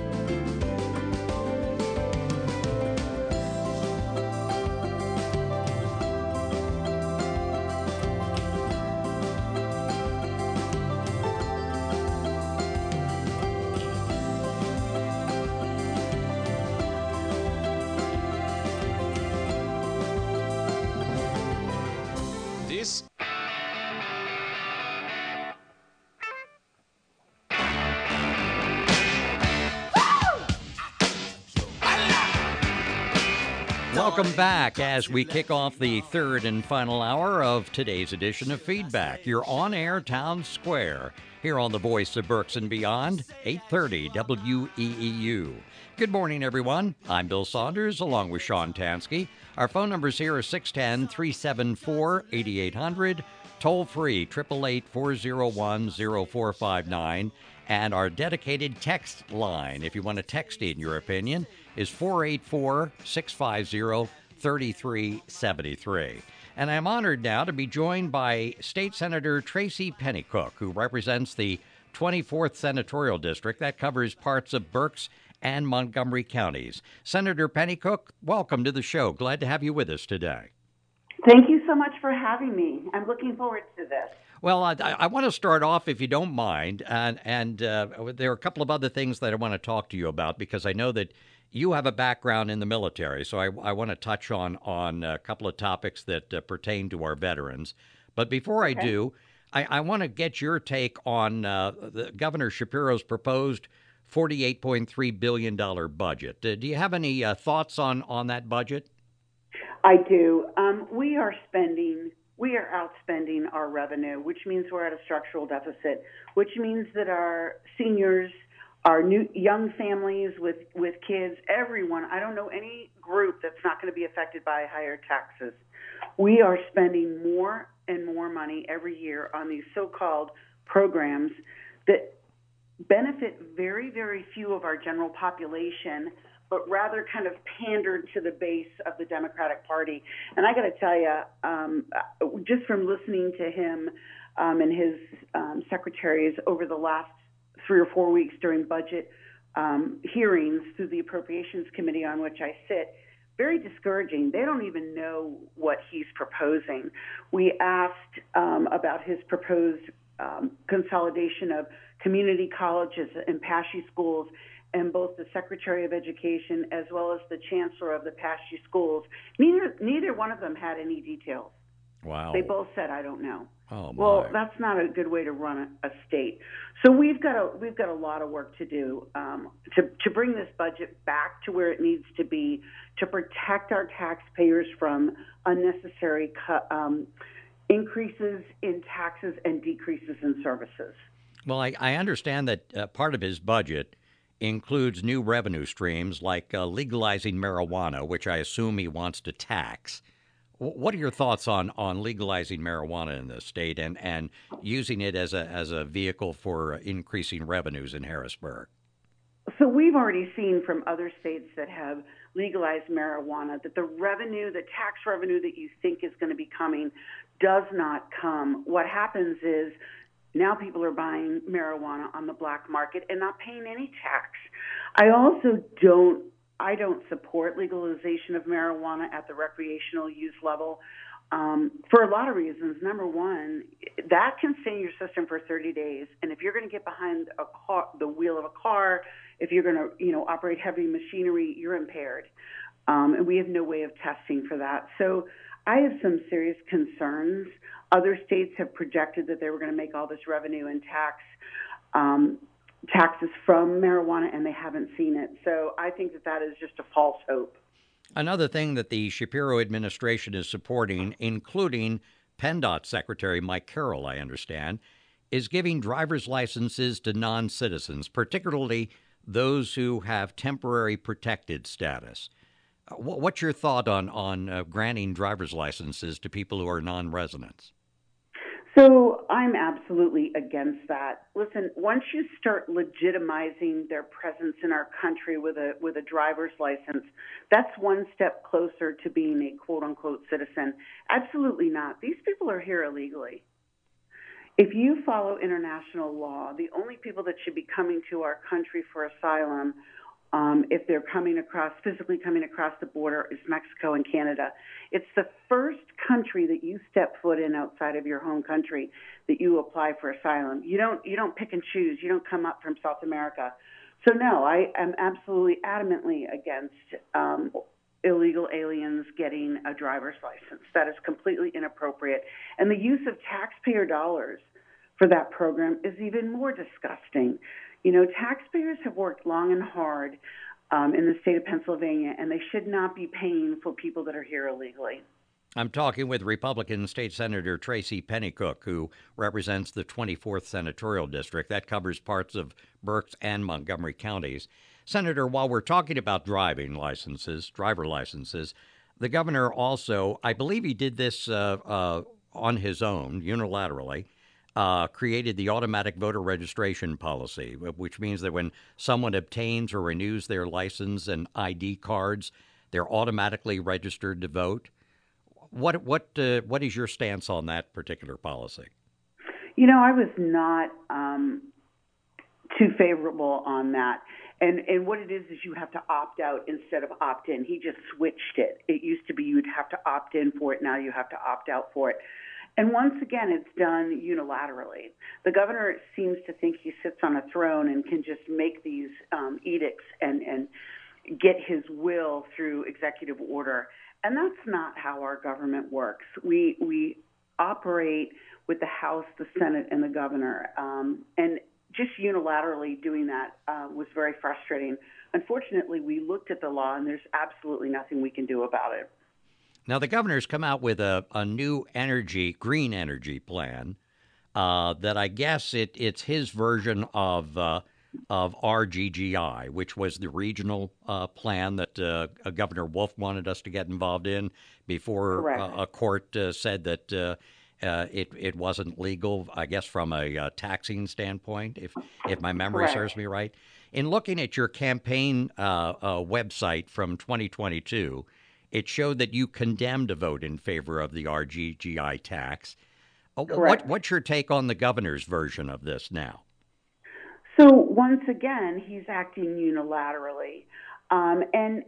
Speaker 3: Welcome back as we kick off the third and final hour of today's edition of Feedback. You're on air Town Square here on the voice of Berks and Beyond, eight thirty W E E U. Good morning, everyone. I'm Bill Saunders along with Sean Tansky. Our phone numbers here are six one zero, three seven four, eight eight zero zero, toll free, eight eight eight, four zero one, zero four five nine, and our dedicated text line, if you want to text in your opinion, is four eight four, six five zero, three three seven three. And I'm honored now to be joined by State Senator Tracy Pennycook, who represents the twenty-fourth Senatorial District that covers parts of Berks and Montgomery counties. Senator Pennycook, welcome to the show. Glad to have you with us today.
Speaker 12: Thank you so much for having me. I'm looking forward to this.
Speaker 3: Well, I, I want to start off, if you don't mind, and, and uh, there are a couple of other things that I want to talk to you about, because I know that you have a background in the military, so I, I want to touch on, on a couple of topics that uh, pertain to our veterans. But before okay. I do, I, I want to get your take on uh, the Governor Shapiro's proposed forty-eight point three billion dollars budget. Uh, do you have any uh, thoughts on, on that budget?
Speaker 12: I do. Um, we are spending, we are outspending our revenue, which means we're at a structural deficit, which means that our seniors, our new young families with, with kids, everyone, I don't know any group that's not going to be affected by higher taxes. We are spending more and more money every year on these so-called programs that benefit very, very few of our general population, but rather kind of pandered to the base of the Democratic Party. And I got to tell you, um, just from listening to him um, and his um, secretaries over the last three or four weeks during budget um, hearings through the Appropriations Committee on which I sit, very discouraging. They don't even know what he's proposing. We asked um, about his proposed um, consolidation of community colleges and PASHE schools, and both the Secretary of Education as well as the Chancellor of the PASHE schools. Neither, neither one of them had any details.
Speaker 3: Wow.
Speaker 12: They both said, I don't know.
Speaker 3: Oh, my.
Speaker 12: Well, that's not a good way to run a, a state. So we've got a we've got a lot of work to do um, to to bring this budget back to where it needs to be, to protect our taxpayers from unnecessary cut, um, increases in taxes and decreases in services.
Speaker 3: Well, I, I understand that uh, part of his budget includes new revenue streams like uh, legalizing marijuana, which I assume he wants to tax. What are your thoughts on, on legalizing marijuana in the state and, and using it as a as a vehicle for increasing revenues in Harrisburg?
Speaker 12: So we've already seen from other states that have legalized marijuana that the revenue, the tax revenue that you think is going to be coming does not come. What happens is now people are buying marijuana on the black market and not paying any tax. I also don't I don't support legalization of marijuana at the recreational use level um, for a lot of reasons. Number one, that can stay in your system for thirty days, and if you're going to get behind a car, the wheel of a car, if you're going to, you know, operate heavy machinery, you're impaired, um, and we have no way of testing for that. So I have some serious concerns. Other states have projected that they were going to make all this revenue and tax. Um, taxes from marijuana, and they haven't seen it. So I think that that is just a false hope.
Speaker 3: Another thing that the Shapiro administration is supporting, including PennDOT Secretary Mike Carroll, I understand, is giving driver's licenses to non-citizens, particularly those who have temporary protected status. What's your thought on, on uh, granting driver's licenses to people who are non-residents?
Speaker 12: So I'm absolutely against that. Listen, once you start legitimizing their presence in our country with a with a driver's license, that's one step closer to being a quote-unquote citizen. Absolutely not. These people are here illegally. If you follow international law, the only people that should be coming to our country for asylum, um, if they're coming across, physically coming across the border, is Mexico and Canada. It's the first country that you step foot in outside of your home country that you apply for asylum. You don't you don't pick and choose. You don't come up from South America. So no, I am absolutely adamantly against um, illegal aliens getting a driver's license. That is completely inappropriate. And the use of taxpayer dollars for that program is even more disgusting. You know, taxpayers have worked long and hard um, in the state of Pennsylvania, and they should not be paying for people that are here illegally.
Speaker 3: I'm talking with Republican State Senator Tracy Pennycook, who represents the twenty-fourth Senatorial District. That covers parts of Berks and Montgomery counties. Senator, while we're talking about driving licenses, driver licenses, the governor also, I believe he did this uh, uh, on his own, unilaterally, Uh, created the automatic voter registration policy, which means that when someone obtains or renews their license and I D cards, they're automatically registered to vote. What what uh, what is your stance on that particular policy?
Speaker 12: You know, I was not um, too favorable on that. And and what it is is you have to opt out instead of opt in. He just switched it. It used to be you'd have to opt in for it. Now you have to opt out for it. And once again, it's done unilaterally. The governor seems to think he sits on a throne and can just make these um, edicts and, and get his will through executive order. And that's not how our government works. We we operate with the House, the Senate, and the governor. Um, and just unilaterally doing that uh, was very frustrating. Unfortunately, we looked at the law, and there's absolutely nothing we can do about it.
Speaker 3: Now, the governor's come out with a, a new energy, green energy plan uh, that I guess it it's his version of uh, of R G G I, which was the regional uh, plan that uh, Governor Wolf wanted us to get involved in before uh, a court uh, said that uh, uh, it it wasn't legal, I guess, from a uh, taxing standpoint, if if my memory
Speaker 12: Correct.
Speaker 3: serves me right. In looking at your campaign uh, uh, website from twenty twenty-two, it showed that you condemned a vote in favor of the R G G I tax. Uh, what, what's your take on the governor's version of this now?
Speaker 12: So once again, he's acting unilaterally. Um, and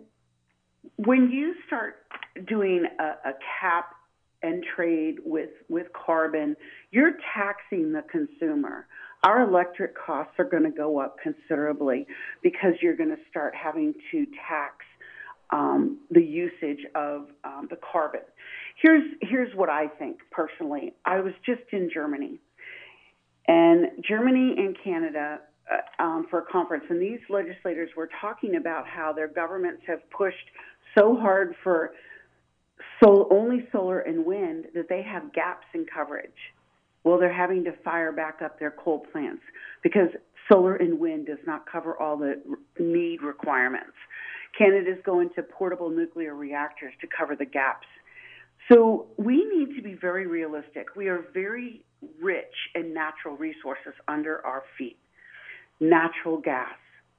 Speaker 12: when you start doing a, a cap and trade with, with carbon, you're taxing the consumer. Our electric costs are going to go up considerably because you're going to start having to tax Um, the usage of um, the carbon. here's here's what I think personally. I was just in Germany, and Germany and Canada uh, um, for a conference, and these legislators were talking about how their governments have pushed so hard for sol- only solar and wind that they have gaps in coverage. Well, they're having to fire back up their coal plants because solar and wind does not cover all the need requirements. Canada's going to portable nuclear reactors to cover the gaps. So we need to be very realistic. We are very rich in natural resources under our feet. Natural gas,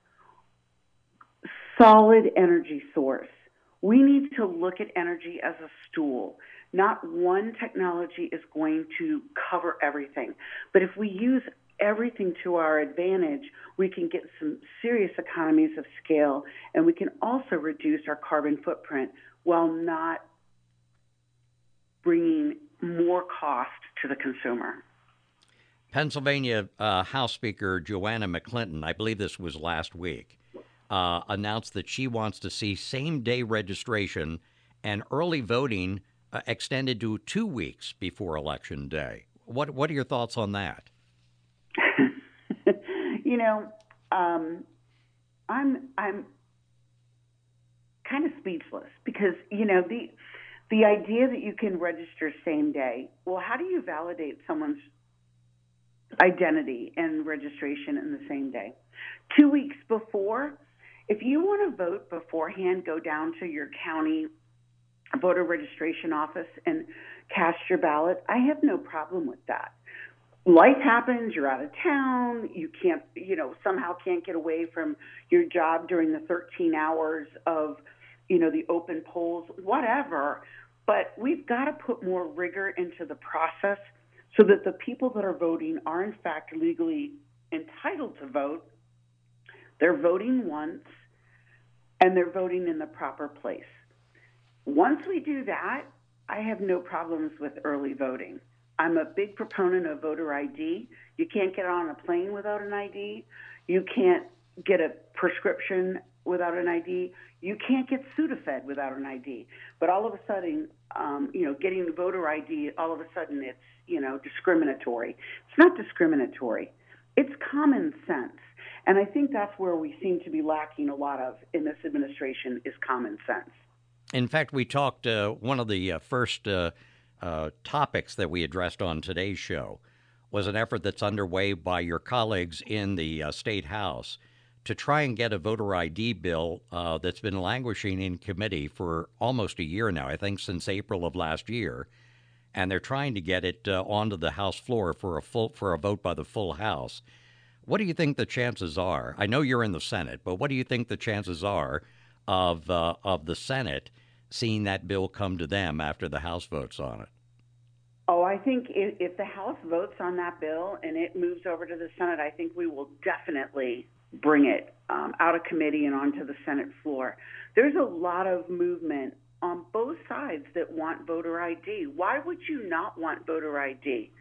Speaker 12: solid energy source. We need to look at energy as a stool. Not one technology is going to cover everything. But if we use everything to our advantage, we can get some serious economies of scale, and we can also reduce our carbon footprint while not bringing more cost to the consumer.
Speaker 3: Pennsylvania uh, House Speaker Joanna McClinton, I believe this was last week, uh, announced that she wants to see same-day registration and early voting uh, extended to two weeks before Election Day. What What are your thoughts on that?
Speaker 12: You know, um, I'm I'm kind of speechless because, you know, the the idea that you can register same day. Well, how do you validate someone's identity and registration in the same day? Two weeks before, if you want to vote beforehand, go down to your county voter registration office and cast your ballot. I have no problem with that. Life happens, you're out of town, you can't, you know, somehow can't get away from your job during the thirteen hours of, you know, the open polls, whatever. But we've got to put more rigor into the process so that the people that are voting are, in fact, legally entitled to vote. They're voting once, and they're voting in the proper place. Once we do that, I have no problems with early voting. I'm a big proponent of voter I D. You can't get on a plane without an I D. You can't get a prescription without an I D. You can't get Sudafed without an I D. But all of a sudden, um, you know, getting the voter I D, all of a sudden it's, you know, discriminatory. It's not discriminatory. It's common sense. And I think that's where we seem to be lacking a lot of in this administration is common sense.
Speaker 3: In fact, we talked, uh, one of the uh, first uh, uh, topics that we addressed on today's show was an effort that's underway by your colleagues in the uh, State House to try and get a voter I D bill uh, that's been languishing in committee for almost a year now, I think since April of last year. And they're trying to get it uh, onto the House floor for a full for a vote by the full House. What do you think the chances are? I know you're in the Senate, but what do you think the chances are of uh, of the Senate seeing that bill come to them after the House votes on it?
Speaker 12: Oh, I think if, if the House votes on that bill and it moves over to the Senate, I think we will definitely bring it um, out of committee and onto the Senate floor. There's a lot of movement on both sides that want voter I D. Why would you not want voter I D?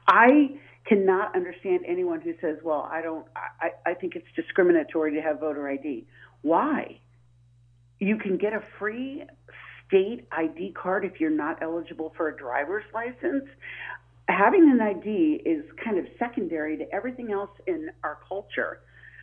Speaker 12: I cannot understand anyone who says, well, I don't, I, I think it's discriminatory to have voter I D. Why? You can get a free state I D card if you're not eligible for a driver's license. Having an I D is kind of secondary to everything else in our culture.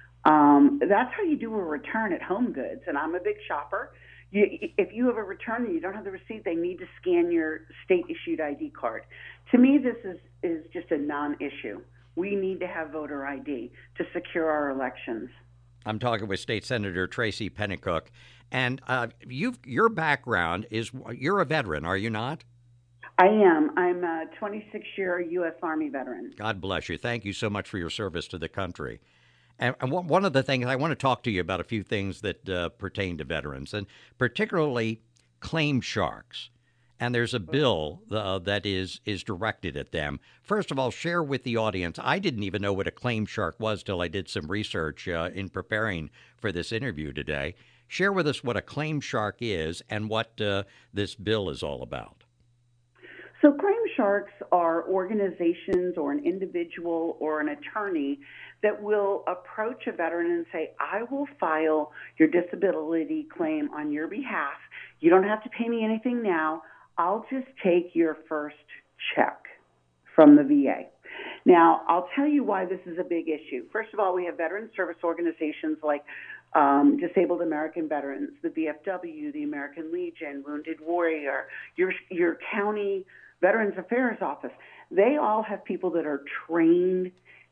Speaker 12: Um, that's how you do a return at Home Goods, and I'm a big shopper. You, if you have a return and you don't have the receipt, they need to scan your state-issued I D card. To me, this is, is just a non-issue. We need to have voter I D to secure our elections.
Speaker 3: I'm talking with State Senator Tracy Pennycook. And uh, you've, your background is, you're a veteran, are you not?
Speaker 12: I am. I'm a twenty-six-year U S Army veteran.
Speaker 3: God bless you. Thank you so much for your service to the country. And, and one of the things, I want to talk to you about a few things that uh, pertain to veterans, and particularly claim sharks. And there's a bill uh, that is is directed at them. First of all, share with the audience. I didn't even know what a claim shark was till I did some research uh, in preparing for this interview today. Share with us what a claim shark is and what uh, this bill is all about.
Speaker 12: So claim sharks are organizations or an individual or an attorney that will approach a veteran and say, I will file your disability claim on your behalf. You don't have to pay me anything now. I'll just take your first check from the V A. Now, I'll tell you why this is a big issue. First of all, we have veteran service organizations like um, Disabled American Veterans, the V F W, the American Legion, Wounded Warrior, your your county Veterans Affairs office. They all have people that are trained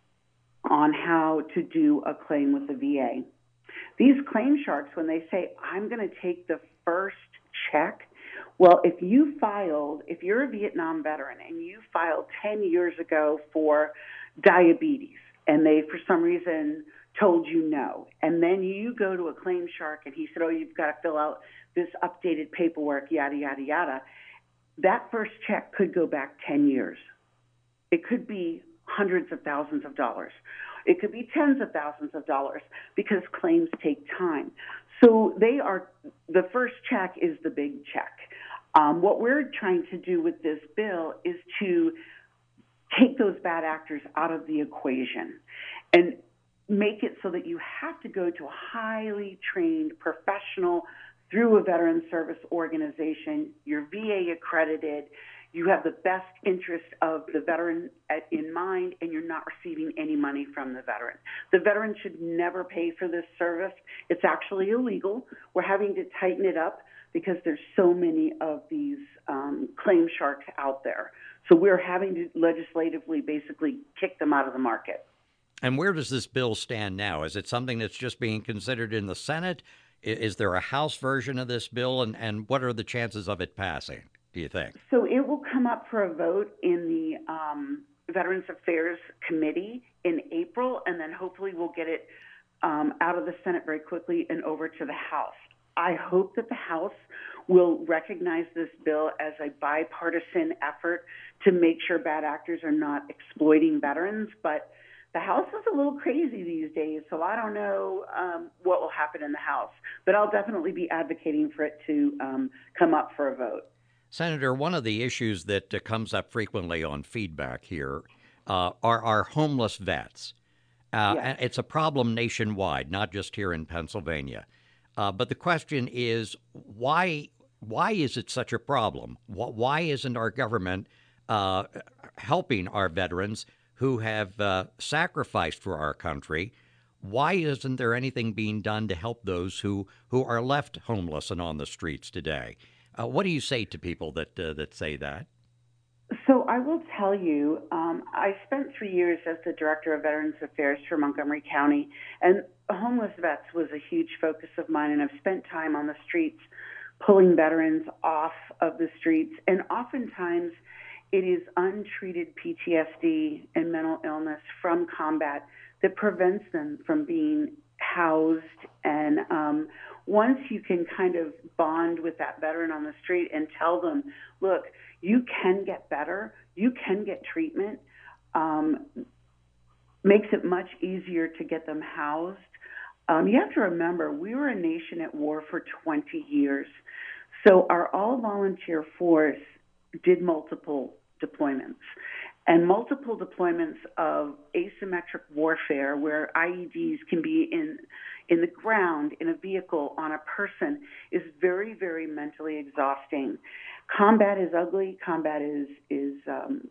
Speaker 12: on how to do a claim with the V A. These claim sharks, when they say, I'm going to take the first check, well, if you filed, if you're a Vietnam veteran and you filed ten years ago for diabetes and they, for some reason, told you no, and then you go to a claim shark and he said, oh, you've got to fill out this updated paperwork, yada, yada, yada, that first check could go back ten years. It could be hundreds of thousands of dollars. It could be tens of thousands of dollars because claims take time. So they are, the first check is the big check. Um, what we're trying to do with this bill is to take those bad actors out of the equation and make it so that you have to go to a highly trained professional through a veteran service organization, you're V A accredited, you have the best interest of the veteran at, in mind, and you're not receiving any money from the veteran. The veteran should never pay for this service. It's actually illegal. We're having to tighten it up because there's so many of these um, claim sharks out there. So we're having to legislatively basically kick them out of the market.
Speaker 3: And where does this bill stand now? Is it something that's just being considered in the Senate? Is there a House version of this bill? And, and what are the chances of it passing, do you think?
Speaker 12: So it will come up for a vote in the um, Veterans Affairs Committee in April, and then hopefully we'll get it um, out of the Senate very quickly and over to the House. I hope that the House will recognize this bill as a bipartisan effort to make sure bad actors are not exploiting veterans, but the House is a little crazy these days, so I don't know um, what will happen in the House. But I'll definitely be advocating for it to um, come up for a vote.
Speaker 3: Senator, one of the issues that uh, comes up frequently on feedback here uh, are our homeless vets. Uh,
Speaker 12: Yes.
Speaker 3: and it's a problem nationwide, not just here in Pennsylvania. Uh, but the question is, why why is it such a problem? Wh- Why isn't our government uh, helping our veterans who have uh, sacrificed for our country? Why isn't there anything being done to help those who, who are left homeless and on the streets today? Uh, what do you say to people that uh, that say that?
Speaker 12: So I will tell you, um, I spent three years as the Director of Veterans Affairs for Montgomery County, and homeless vets was a huge focus of mine, and I've spent time on the streets pulling veterans off of the streets, and oftentimes it is untreated P T S D and mental illness from combat that prevents them from being housed. And um, once you can kind of bond with that veteran on the street and tell them, look, you can get better, you can get treatment, um, makes it much easier to get them housed. Um, you have to remember, we were a nation at war for twenty years. So our all-volunteer force did multiple deployments. And multiple deployments of asymmetric warfare where I E Ds can be in in the ground, in a vehicle, on a person, is very, very mentally exhausting. Combat is ugly. Combat is, is um,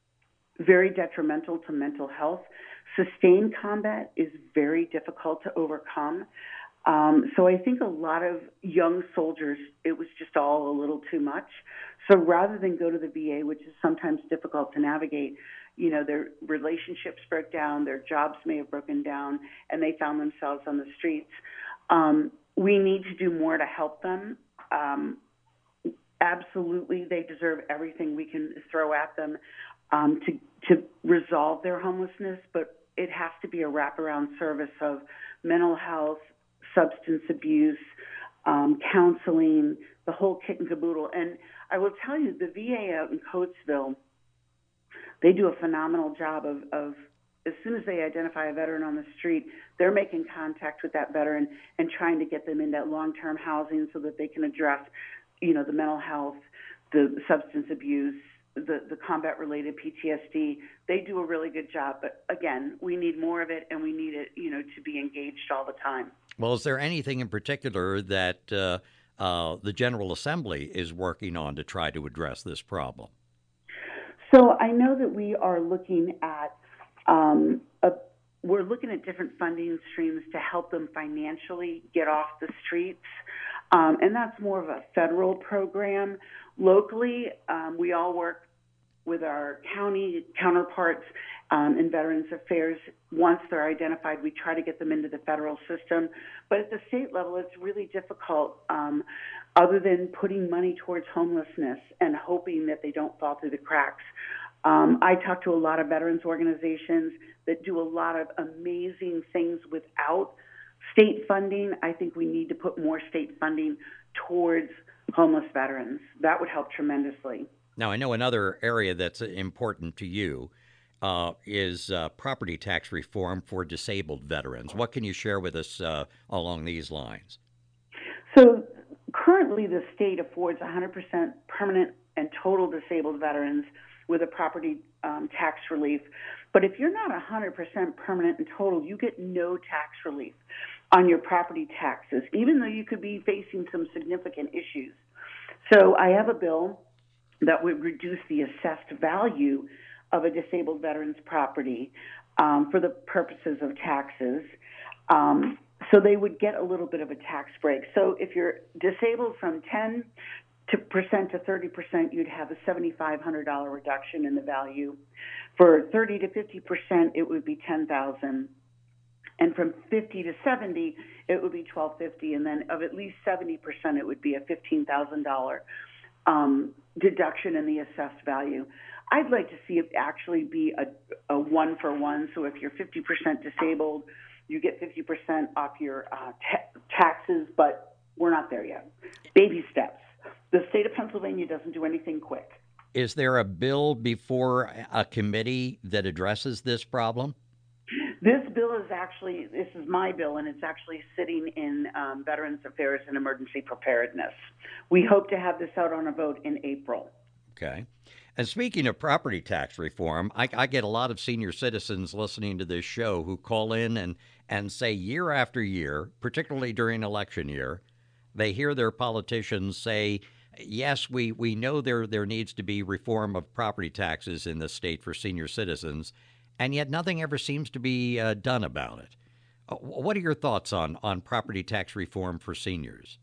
Speaker 12: very detrimental to mental health. Sustained combat is very difficult to overcome. Um, so I think a lot of young soldiers, it was just all a little too much. So rather than go to the V A, which is sometimes difficult to navigate, you know, their relationships broke down, their jobs may have broken down, and they found themselves on the streets. Um, we need to do more to help them. Um, absolutely, they deserve everything we can throw at them um, to, to resolve their homelessness, but it has to be a wraparound service of mental health, substance abuse, um, counseling, the whole kit and caboodle. And I will tell you, the V A out in Coatesville, they do a phenomenal job of, of as soon as they identify a veteran on the street, they're making contact with that veteran and trying to get them in that long-term housing so that they can address, you know, the mental health, the substance abuse, the, the combat-related P T S D. They do a really good job. But, again, we need more of it, and we need it, you know, to be engaged all the time.
Speaker 3: Well, is there anything in particular that uh, uh, the General Assembly is working on to try to address this problem?
Speaker 12: So I know that we are looking at um, a, we're looking at different funding streams to help them financially get off the streets, um, and that's more of a federal program. Locally, um, we all work with our county counterparts um, in Veterans Affairs. Once they're identified, we try to get them into the federal system. But at the state level, it's really difficult, um, other than putting money towards homelessness and hoping that they don't fall through the cracks. Um, I talk to a lot of veterans organizations that do a lot of amazing things without state funding. I think we need to put more state funding towards homeless veterans. That would help tremendously.
Speaker 3: Now, I know another area that's important to you uh, is uh, property tax reform for disabled veterans. What can you share with us uh, along these lines?
Speaker 12: So currently the state affords one hundred percent permanent and total disabled veterans with a property um, tax relief. But if you're not one hundred percent permanent and total, you get no tax relief on your property taxes, even though you could be facing some significant issues. So I have a bill that would reduce the assessed value of a disabled veteran's property um, for the purposes of taxes. Um, so they would get a little bit of a tax break. So if you're disabled from ten percent to thirty percent, you'd have a seven thousand five hundred dollars reduction in the value. For thirty to fifty percent, it would be ten thousand dollars. And from fifty to seventy, it would be twelve fifty. And then of at least seventy percent, it would be a fifteen thousand dollars um, deduction in the assessed value. I'd like to see it actually be a, a one for one. So if you're fifty percent disabled, you get fifty percent off your uh, ta- taxes, but we're not there yet. Baby steps. The state of Pennsylvania doesn't do anything quick.
Speaker 3: Is there a bill before a committee that addresses this problem?
Speaker 12: This bill is actually, this is my bill, and it's actually sitting in um, Veterans Affairs and Emergency Preparedness. We hope to have this out on a vote in April.
Speaker 3: Okay. And speaking of property tax reform, I, I get a lot of senior citizens listening to this show who call in and, and say year after year, particularly during election year, they hear their politicians say, yes, we, we know there there needs to be reform of property taxes in the state for senior citizens, and yet nothing ever seems to be uh, done about it. Uh, what are your thoughts on, on property tax reform for seniors?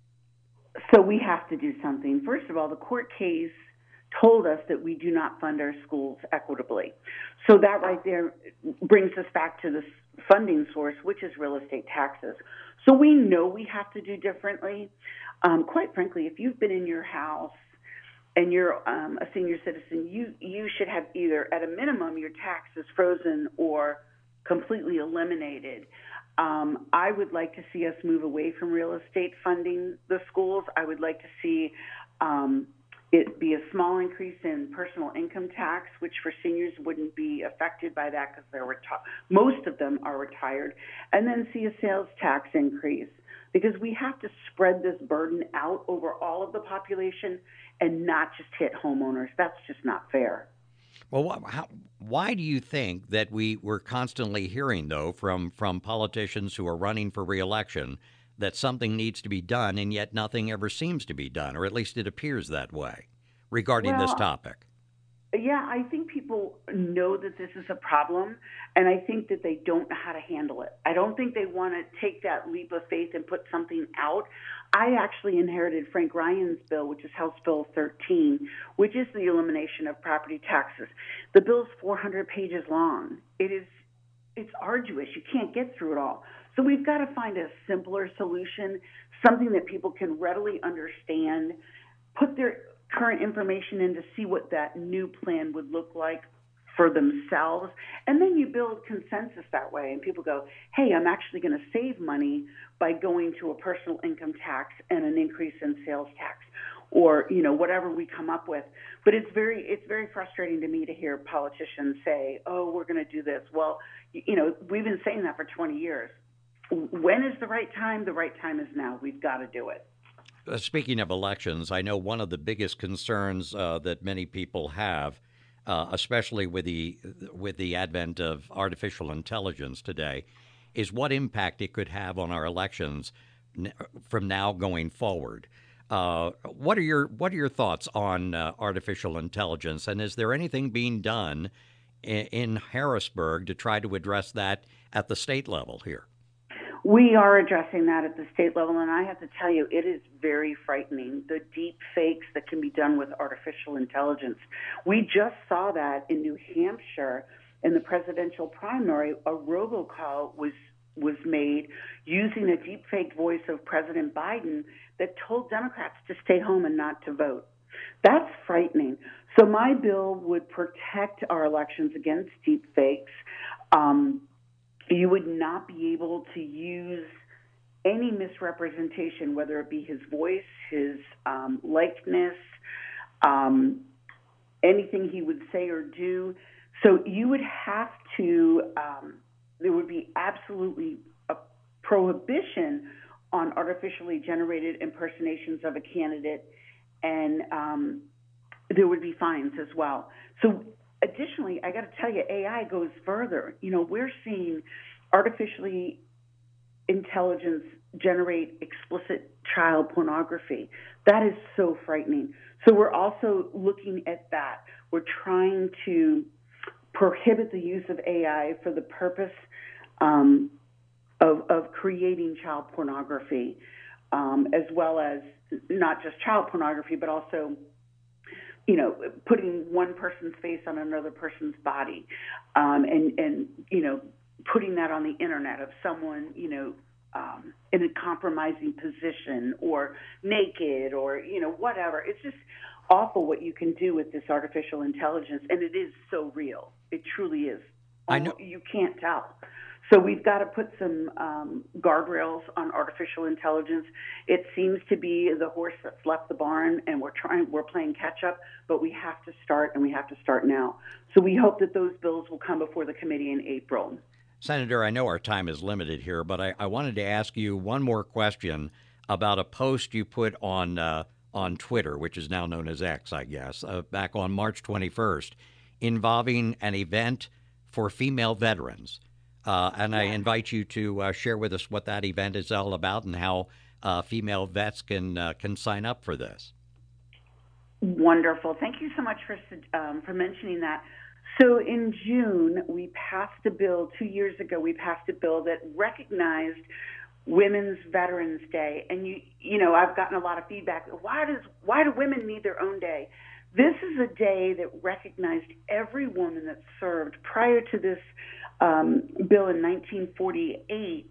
Speaker 12: So we have to do something. First of all, the court case told us that we do not fund our schools equitably. So that right there brings us back to this funding source, which is real estate taxes. So we know we have to do differently. Um, quite frankly, if you've been in your house and you're um, a senior citizen, you, you should have either, at a minimum, your taxes frozen or completely eliminated. Um, I would like to see us move away from real estate funding the schools. I would like to see um, it be a small increase in personal income tax, which for seniors wouldn't be affected by that because they're reti- most of them are retired, and then see a sales tax increase, because we have to spread this burden out over all of the population and not just hit homeowners. That's just not fair.
Speaker 3: Well, how, why do you think that we we're constantly hearing, though, from, from politicians who are running for re-election that something needs to be done, and yet nothing ever seems to be done, or at least it appears that way, regarding
Speaker 12: well,
Speaker 3: this topic?
Speaker 12: Yeah, I think people know that this is a problem, and I think that they don't know how to handle it. I don't think they want to take that leap of faith and put something out. I actually inherited Frank Ryan's bill, which is House Bill thirteen, which is the elimination of property taxes. The bill's four hundred pages long. It is, it's arduous. You can't get through it all. So we've got to find a simpler solution, something that people can readily understand, put their current information in to see what that new plan would look like for themselves, and then you build consensus that way, and people go, hey, I'm actually going to save money by going to a personal income tax and an increase in sales tax, or, you know, whatever we come up with. But it's very it's very frustrating to me to hear politicians say, oh, we're going to do this. Well, you know, we've been saying that for twenty years. When is the right time? The right time is now. We've got to do it.
Speaker 3: Uh, speaking of elections, I know one of the biggest concerns uh, that many people have, uh, especially with the with the advent of artificial intelligence today, is what impact it could have on our elections n- from now going forward. Uh, what are your what are your thoughts on uh, artificial intelligence, and is there anything being done in, in Harrisburg to try to address that at the state level here?
Speaker 12: We are addressing that at the state level, and I have to tell you, it is very frightening, the deep fakes that can be done with artificial intelligence. We just saw that in New Hampshire in the presidential primary. A robocall was was made using a deep fake voice of President Biden that told Democrats to stay home and not to vote. That's frightening. So my bill would protect our elections against deep fakes. Um, you would not be able to use any misrepresentation, whether it be his voice, his um, likeness, um, anything he would say or do. So you would have to, um, there would be absolutely a prohibition on artificially generated impersonations of a candidate, and um, there would be fines as well. So additionally, I got to tell you, A I goes further. You know, we're seeing artificially intelligence generate explicit child pornography. That is so frightening. So we're also looking at that. We're trying to prohibit the use of A I for the purpose um, of, of creating child pornography, um, as well as not just child pornography, but also, you know, putting one person's face on another person's body, um, and, and, you know, putting that on the internet of someone, you know, um, in a compromising position or naked or, you know, whatever. It's just awful what you can do with this artificial intelligence, and it is so real. It truly is.
Speaker 3: I know.
Speaker 12: You can't tell. So we've got to put some um, guardrails on artificial intelligence. It seems to be the horse that's left the barn, and we're trying, we're playing catch up, but we have to start, and we have to start now. So we hope that those bills will come before the committee in April.
Speaker 3: Senator, I know our time is limited here, but I, I wanted to ask you one more question about a post you put on uh, on Twitter, which is now known as X, I guess, uh, back on March twenty-first, involving an event for female veterans. Uh, and I invite you to uh, share with us what that event is all about and how uh, female vets can uh, can sign up for this.
Speaker 12: Wonderful. Thank you so much for um, for mentioning that. So in June, we passed a bill, two years ago, we passed a bill that recognized Women's Veterans Day. And, you you know, I've gotten a lot of feedback. Why does why do women need their own day? This is a day that recognized every woman that served prior to this um, bill in nineteen forty-eight.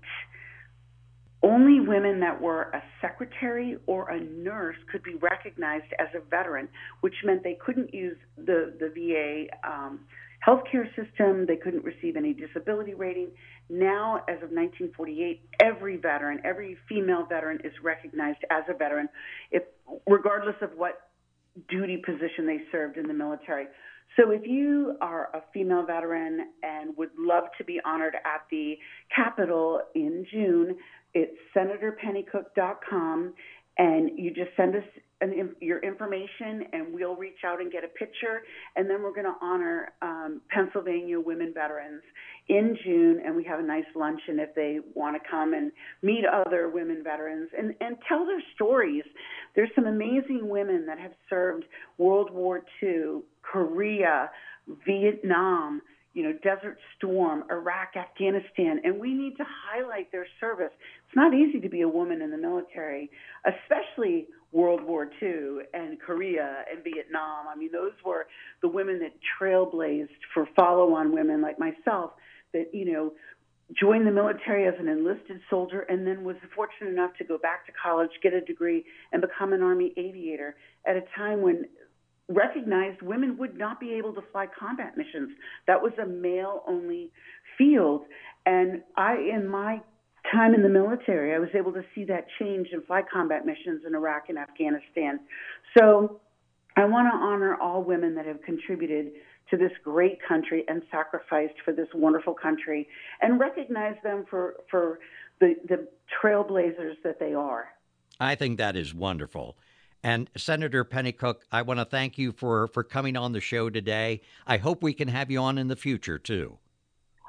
Speaker 12: Only women that were a secretary or a nurse could be recognized as a veteran, which meant they couldn't use the, the V A um, healthcare system. They couldn't receive any disability rating. Now, as of nineteen forty-eight, every veteran, every female veteran is recognized as a veteran, if regardless of what duty position they served in the military. So if you are a female veteran and would love to be honored at the Capitol in June, it's senator pennycook dot com, and you just send us an, your information, and we'll reach out and get a picture, and then we're going to honor um, Pennsylvania women veterans in June, and we have a nice luncheon if they want to come and meet other women veterans and, and tell their stories. There's some amazing women that have served World War Two, Korea, Vietnam, you know, Desert Storm, Iraq, Afghanistan, and we need to highlight their service. It's not easy to be a woman in the military, especially World War Two and Korea and Vietnam. I mean, those were the women that trailblazed for follow-on women like myself that, you know, joined the military as an enlisted soldier and then was fortunate enough to go back to college, get a degree, and become an Army aviator at a time when recognized women would not be able to fly combat missions. That was a male-only field. And I, in my time in the military, I was able to see that change and fly combat missions in Iraq and Afghanistan. So I want to honor all women that have contributed to this great country and sacrificed for this wonderful country and recognize them for, for the, the trailblazers that they are.
Speaker 3: I think that is wonderful. And Senator Pennycook, I want to thank you for, for coming on the show today. I hope we can have you on in the future, too.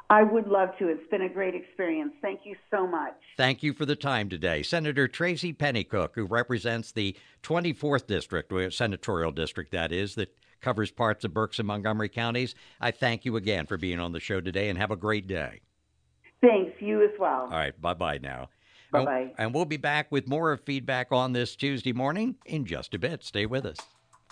Speaker 12: I would love to. It's been a great experience. Thank you so much.
Speaker 3: Thank you for the time today. Senator Tracy Pennycook, who represents the twenty-fourth District, senatorial district that is, that covers parts of Berks and Montgomery counties. I thank you again for being on the show today, and have a great day.
Speaker 12: Thanks. You as well.
Speaker 3: All right. Bye-bye now.
Speaker 12: Bye-bye.
Speaker 3: And we'll be back with more of Feedback on this Tuesday morning in just a bit. Stay with us.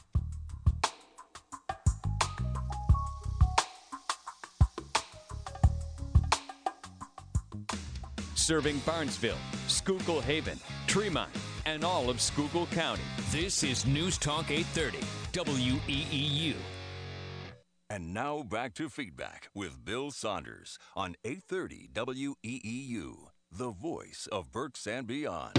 Speaker 1: Serving Barnesville, Schuylkill Haven, Tremont, and all of Schuylkill County. This is News Talk eight thirty, W E E U.
Speaker 5: And now back to Feedback with Bill Saunders on eight thirty W E E U, the voice of Berks and beyond.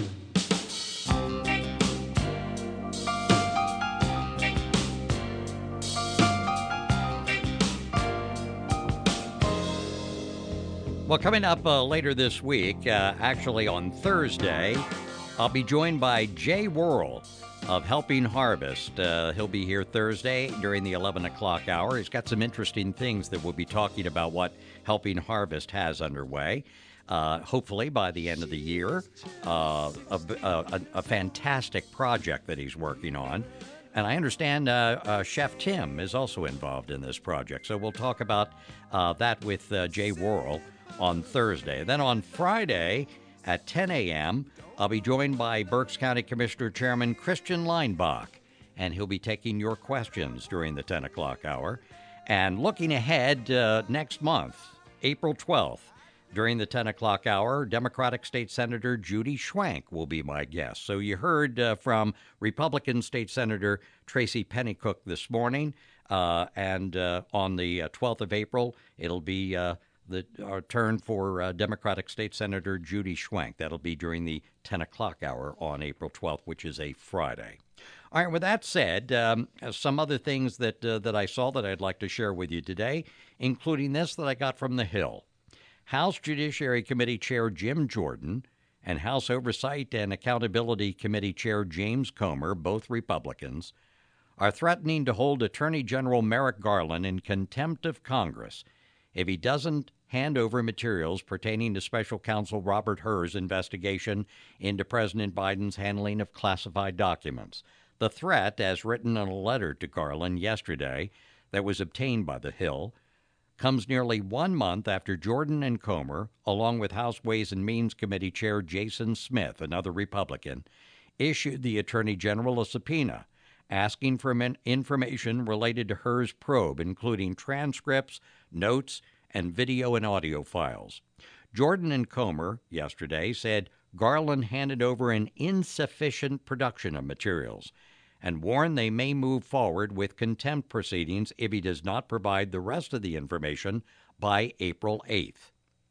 Speaker 3: Well, coming up uh, later this week, uh, actually on Thursday, I'll be joined by Jay Worrell of Helping Harvest. Uh, he'll be here Thursday during the eleven o'clock hour. He's got some interesting things that we'll be talking about what Helping Harvest has underway. Uh, hopefully by the end of the year, uh, a, a, a fantastic project that he's working on. And I understand uh, uh, Chef Tim is also involved in this project. So we'll talk about uh, that with uh, Jay Worrell on Thursday. Then on Friday at ten a.m., I'll be joined by Berks County Commissioner Chairman Christian Leinbach, and he'll be taking your questions during the ten o'clock hour. And looking ahead uh, next month, April twelfth, during the ten o'clock hour, Democratic State Senator Judy Schwank will be my guest. So you heard uh, from Republican State Senator Tracy Pennycook this morning, uh, and uh, on the uh, twelfth of April, it'll be uh, the our turn for uh, Democratic State Senator Judy Schwank. That'll be during the ten o'clock hour on April twelfth, which is a Friday. All right, with that said, um, some other things that uh, that I saw that I'd like to share with you today, including this that I got from the Hill. House Judiciary Committee Chair Jim Jordan and House Oversight and Accountability Committee Chair James Comer, both Republicans, are threatening to hold Attorney General Merrick Garland in contempt of Congress if he doesn't hand over materials pertaining to Special Counsel Robert Hur's investigation into President Biden's handling of classified documents. The threat, as written in a letter to Garland yesterday that was obtained by the Hill, comes nearly one month after Jordan and Comer, along with House Ways and Means Committee Chair Jason Smith, another Republican, issued the Attorney General a subpoena asking for information related to Hur's probe, including transcripts, notes, and video and audio files. Jordan and Comer yesterday said Garland handed over an insufficient production of materials and warned they may move forward with contempt proceedings if he does not provide the rest of the information by April eighth.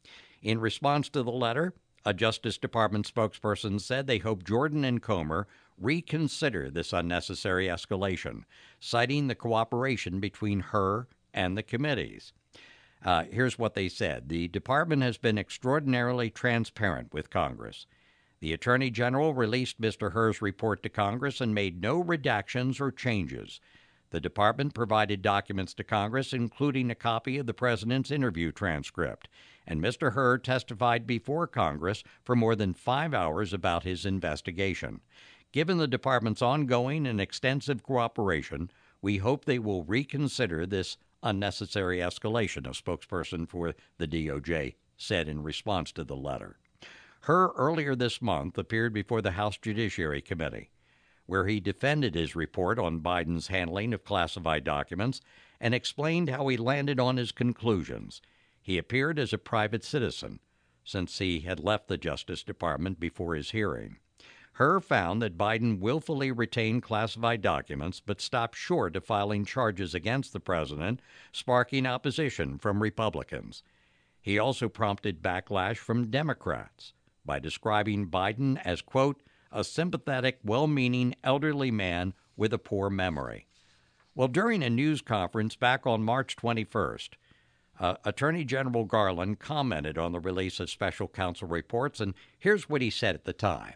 Speaker 3: In response to the letter, a Justice Department spokesperson said they hope Jordan and Comer reconsider this unnecessary escalation, citing the cooperation between her and the committees. Uh, here's what they said. The department has been extraordinarily transparent with Congress. The Attorney General released Mister Hur's report to Congress and made no redactions or changes. The department provided documents to Congress, including a copy of the president's interview transcript, and Mister Hur testified before Congress for more than five hours about his investigation. Given the department's ongoing and extensive cooperation, we hope they will reconsider this unnecessary escalation, a spokesperson for the D O J said in response to the letter. Hur earlier this month appeared before the House Judiciary Committee, where he defended his report on Biden's handling of classified documents and explained how he landed on his conclusions. He appeared as a private citizen, since he had left the Justice Department before his hearing. Hur found that Biden willfully retained classified documents but stopped short of filing charges against the president, sparking opposition from Republicans. He also prompted backlash from Democrats by describing Biden as, quote, a sympathetic, well-meaning elderly man with a poor memory. Well, during a news conference back on March twenty-first, uh, Attorney General Garland commented on the release of special counsel reports, and here's what he said at the time.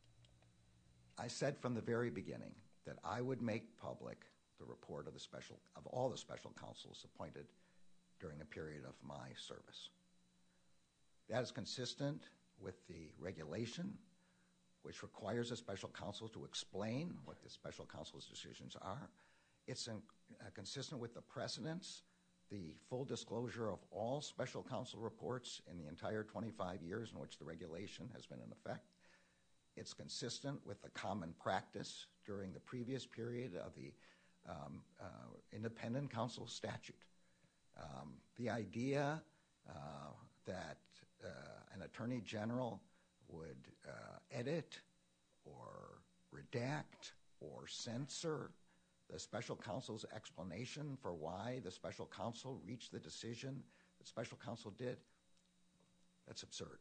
Speaker 13: I said from the very beginning that I would make public the report of the special of all the special counsels appointed during a period of my service. That is consistent with the regulation, which requires a special counsel to explain what the special counsel's decisions are. It's in, uh, consistent with the precedents, the full disclosure of all special counsel reports in the entire twenty-five years in which the regulation has been in effect. It's consistent with the common practice during the previous period of the um, uh, independent counsel statute. Um, the idea uh, that uh, an attorney general would uh, edit or redact or censor the special counsel's explanation for why the special counsel reached the decision that special counsel did, that's absurd.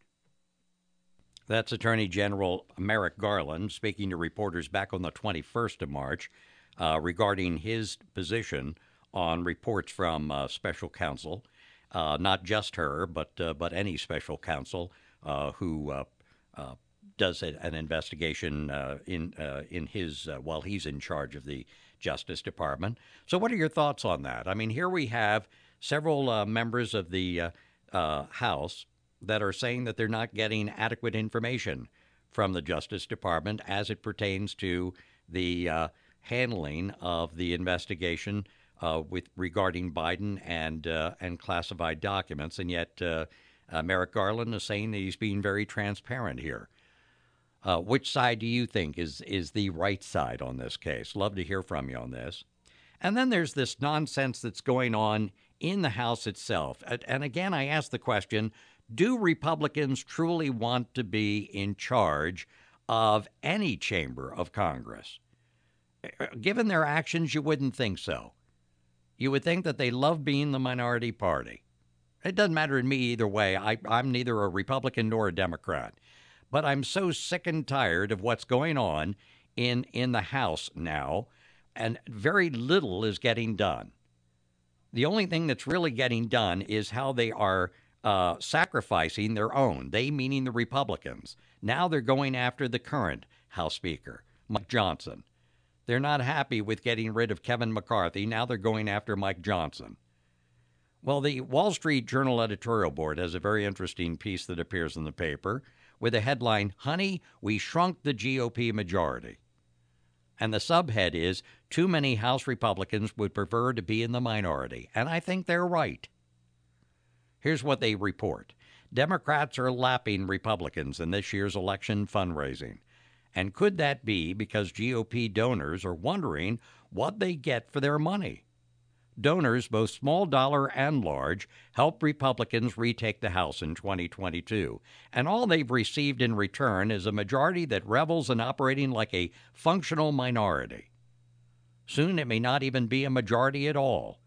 Speaker 3: That's Attorney General Merrick Garland speaking to reporters back on the twenty-first of March uh, regarding his position on reports from uh, special counsel, uh, not just her, but uh, but any special counsel uh, who uh, uh, does a, an investigation uh, in uh, in his uh, while he's in charge of the Justice Department. So, what are your thoughts on that? I mean, here we have several uh, members of the uh, uh, House that are saying that they're not getting adequate information from the Justice Department as it pertains to the uh, handling of the investigation uh, with regarding Biden and uh, and classified documents. And yet, uh, uh, Merrick Garland is saying that he's being very transparent here. Uh, which side do you think is is the right side on this case? Love to hear from you on this. And then there's this nonsense that's going on in the House itself. And again, I ask the question, do Republicans truly want to be in charge of any chamber of Congress? Given their actions, you wouldn't think so. You would think that they love being the minority party. It doesn't matter to me either way. I, I'm neither a Republican nor a Democrat. But I'm so sick and tired of what's going on in, in the House now, and very little is getting done. The only thing that's really getting done is how they are uh, sacrificing their own, they meaning the Republicans. Now they're going after the current House Speaker, Mike Johnson. They're not happy with getting rid of Kevin McCarthy. Now they're going after Mike Johnson. Well, the Wall Street Journal editorial board has a very interesting piece that appears in the paper with a headline, "Honey, we shrunk the G O P majority." And the subhead is, too many House Republicans would prefer to be in the minority. And I think they're right. Here's what they report. Democrats are lapping Republicans in this year's election fundraising. And could that be because G O P donors are wondering what they get for their money? Donors, both small dollar and large, helped Republicans retake the House in twenty twenty-two, and all they've received in return is a majority that revels in operating like a functional minority. Soon it may not even be a majority at all.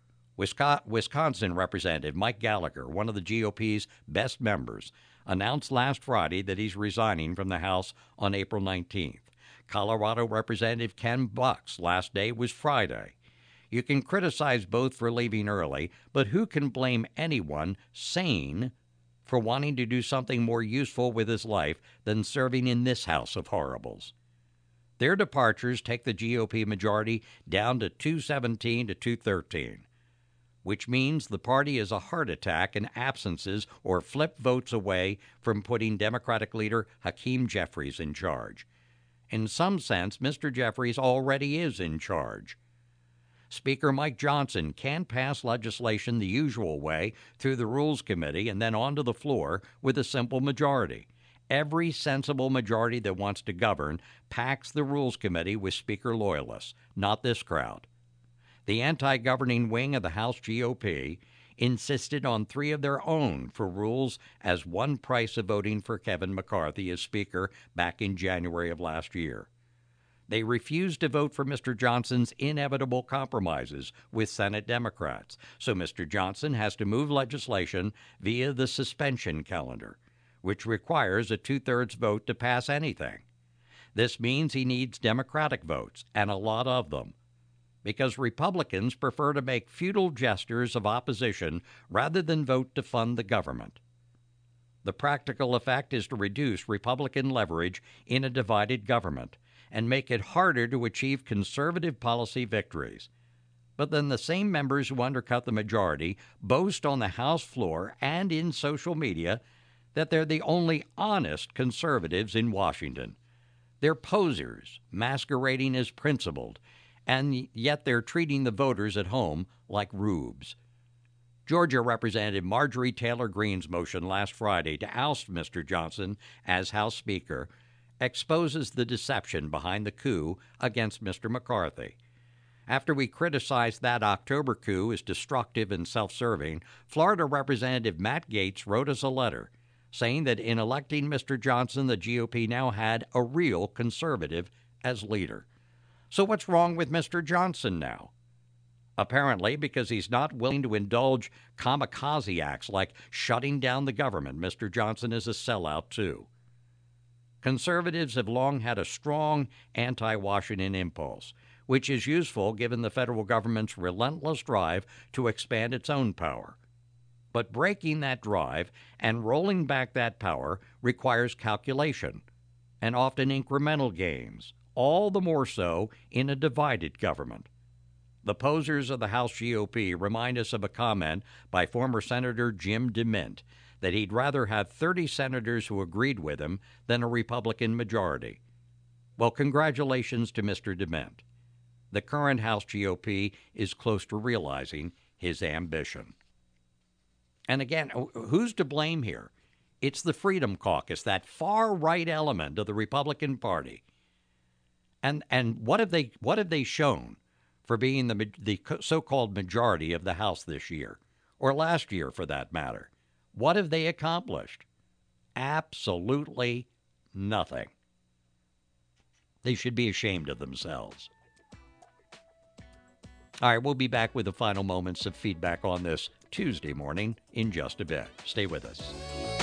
Speaker 3: Wisconsin Representative Mike Gallagher, one of the G O P's best members, announced last Friday that he's resigning from the House on April nineteenth. Colorado Representative Ken Buck's last day was Friday. You can criticize both for leaving early, but who can blame anyone sane for wanting to do something more useful with his life than serving in this house of horribles? Their departures take the G O P majority down to two seventeen to two thirteen, which means the party is a heart attack and absences or flip votes away from putting Democratic leader Hakeem Jeffries in charge. In some sense, Mister Jeffries already is in charge. Speaker Mike Johnson can pass legislation the usual way through the Rules Committee and then onto the floor with a simple majority. Every sensible majority that wants to govern packs the Rules Committee with Speaker loyalists, not this crowd. The anti-governing wing of the House G O P insisted on three of their own for rules as one price of voting for Kevin McCarthy as Speaker back in January of last year. They refused to vote for Mister Johnson's inevitable compromises with Senate Democrats, so Mister Johnson has to move legislation via the suspension calendar, which requires a two-thirds vote to pass anything. This means he needs Democratic votes, and a lot of them, because Republicans prefer to make futile gestures of opposition rather than vote to fund the government. The practical effect is to reduce Republican leverage in a divided government and make it harder to achieve conservative policy victories. But then the same members who undercut the majority boast on the House floor and in social media that they're the only honest conservatives in Washington. They're posers, masquerading as principled, and yet they're treating the voters at home like rubes. Georgia Representative Marjorie Taylor Greene's motion last Friday to oust Mister Johnson as House Speaker exposes the deception behind the coup against Mister McCarthy. After we criticized that October coup as destructive and self-serving, Florida Representative Matt Gaetz wrote us a letter saying that in electing Mister Johnson, the G O P now had a real conservative as leader. So what's wrong with Mister Johnson now? Apparently, because he's not willing to indulge kamikaze acts like shutting down the government, Mister Johnson is a sellout too. Conservatives have long had a strong anti-Washington impulse, which is useful given the federal government's relentless drive to expand its own power. But breaking that drive and rolling back that power requires calculation and often incremental gains, all the more so in a divided government. The posers of the House G O P remind us of a comment by former Senator Jim DeMint that he'd rather have thirty senators who agreed with him than a Republican majority. Well, congratulations to Mister DeMint. The current House G O P is close to realizing his ambition. And again, who's to blame here? It's the Freedom Caucus, that far-right element of the Republican Party. And and what have they what have they shown for being the the so-called majority of the House this year, or last year for that matter? What have they accomplished? Absolutely nothing. They should be ashamed of themselves. All right, we'll be back with the final moments of feedback on this Tuesday morning in just a bit. Stay with us.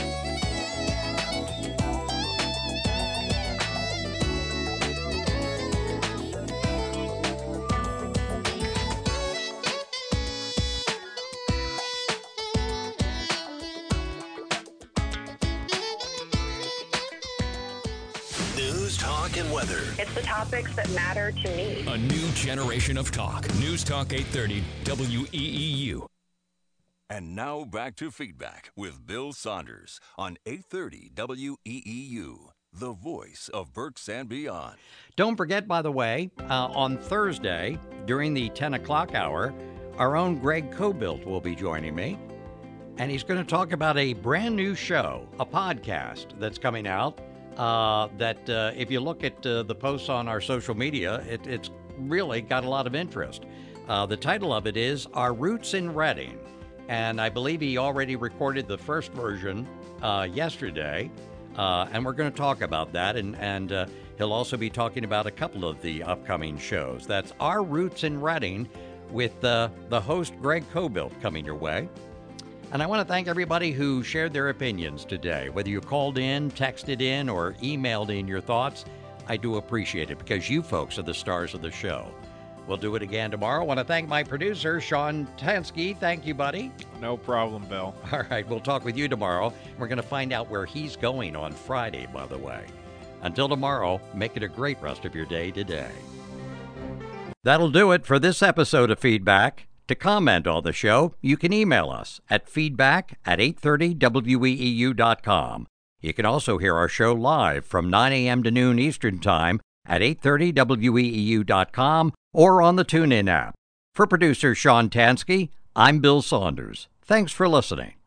Speaker 11: News, talk, and weather.
Speaker 6: It's the topics that matter to me.
Speaker 1: A new generation of talk. News Talk eight thirty W E E U.
Speaker 5: And now back to Feedback with Bill Saunders on eight thirty W E E U, the voice of Berks and Beyond.
Speaker 3: Don't forget, by the way, uh, on Thursday during the ten o'clock hour, our own Greg Cobilt will be joining me. And he's going to talk about a brand new show, a podcast that's coming out. Uh, that uh, if you look at uh, the posts on our social media, it, it's really got a lot of interest. Uh, the title of it is Our Roots in Reading. And I believe he already recorded the first version uh, yesterday. Uh, and we're going to talk about that. And, and uh, he'll also be talking about a couple of the upcoming shows. That's Our Roots in Reading with uh, the host, Greg Cobilt, coming your way. And I want to thank everybody who shared their opinions today. Whether you called in, texted in, or emailed in your thoughts, I do appreciate it because you folks are the stars of the show. We'll do it again tomorrow. I want to thank my producer, Sean Tansky. Thank you, buddy.
Speaker 14: No problem, Bill.
Speaker 3: All right, we'll talk with you tomorrow. We're going to find out where he's going on Friday, by the way. Until tomorrow, make it a great rest of your day today. That'll do it for this episode of Feedback. To comment on the show, you can email us at feedback at eight thirty W E E U dot com. You can also hear our show live from nine a.m. to noon Eastern Time at eight thirty W E E U dot com or on the TuneIn app. For producer Sean Tansky, I'm Bill Saunders. Thanks for listening.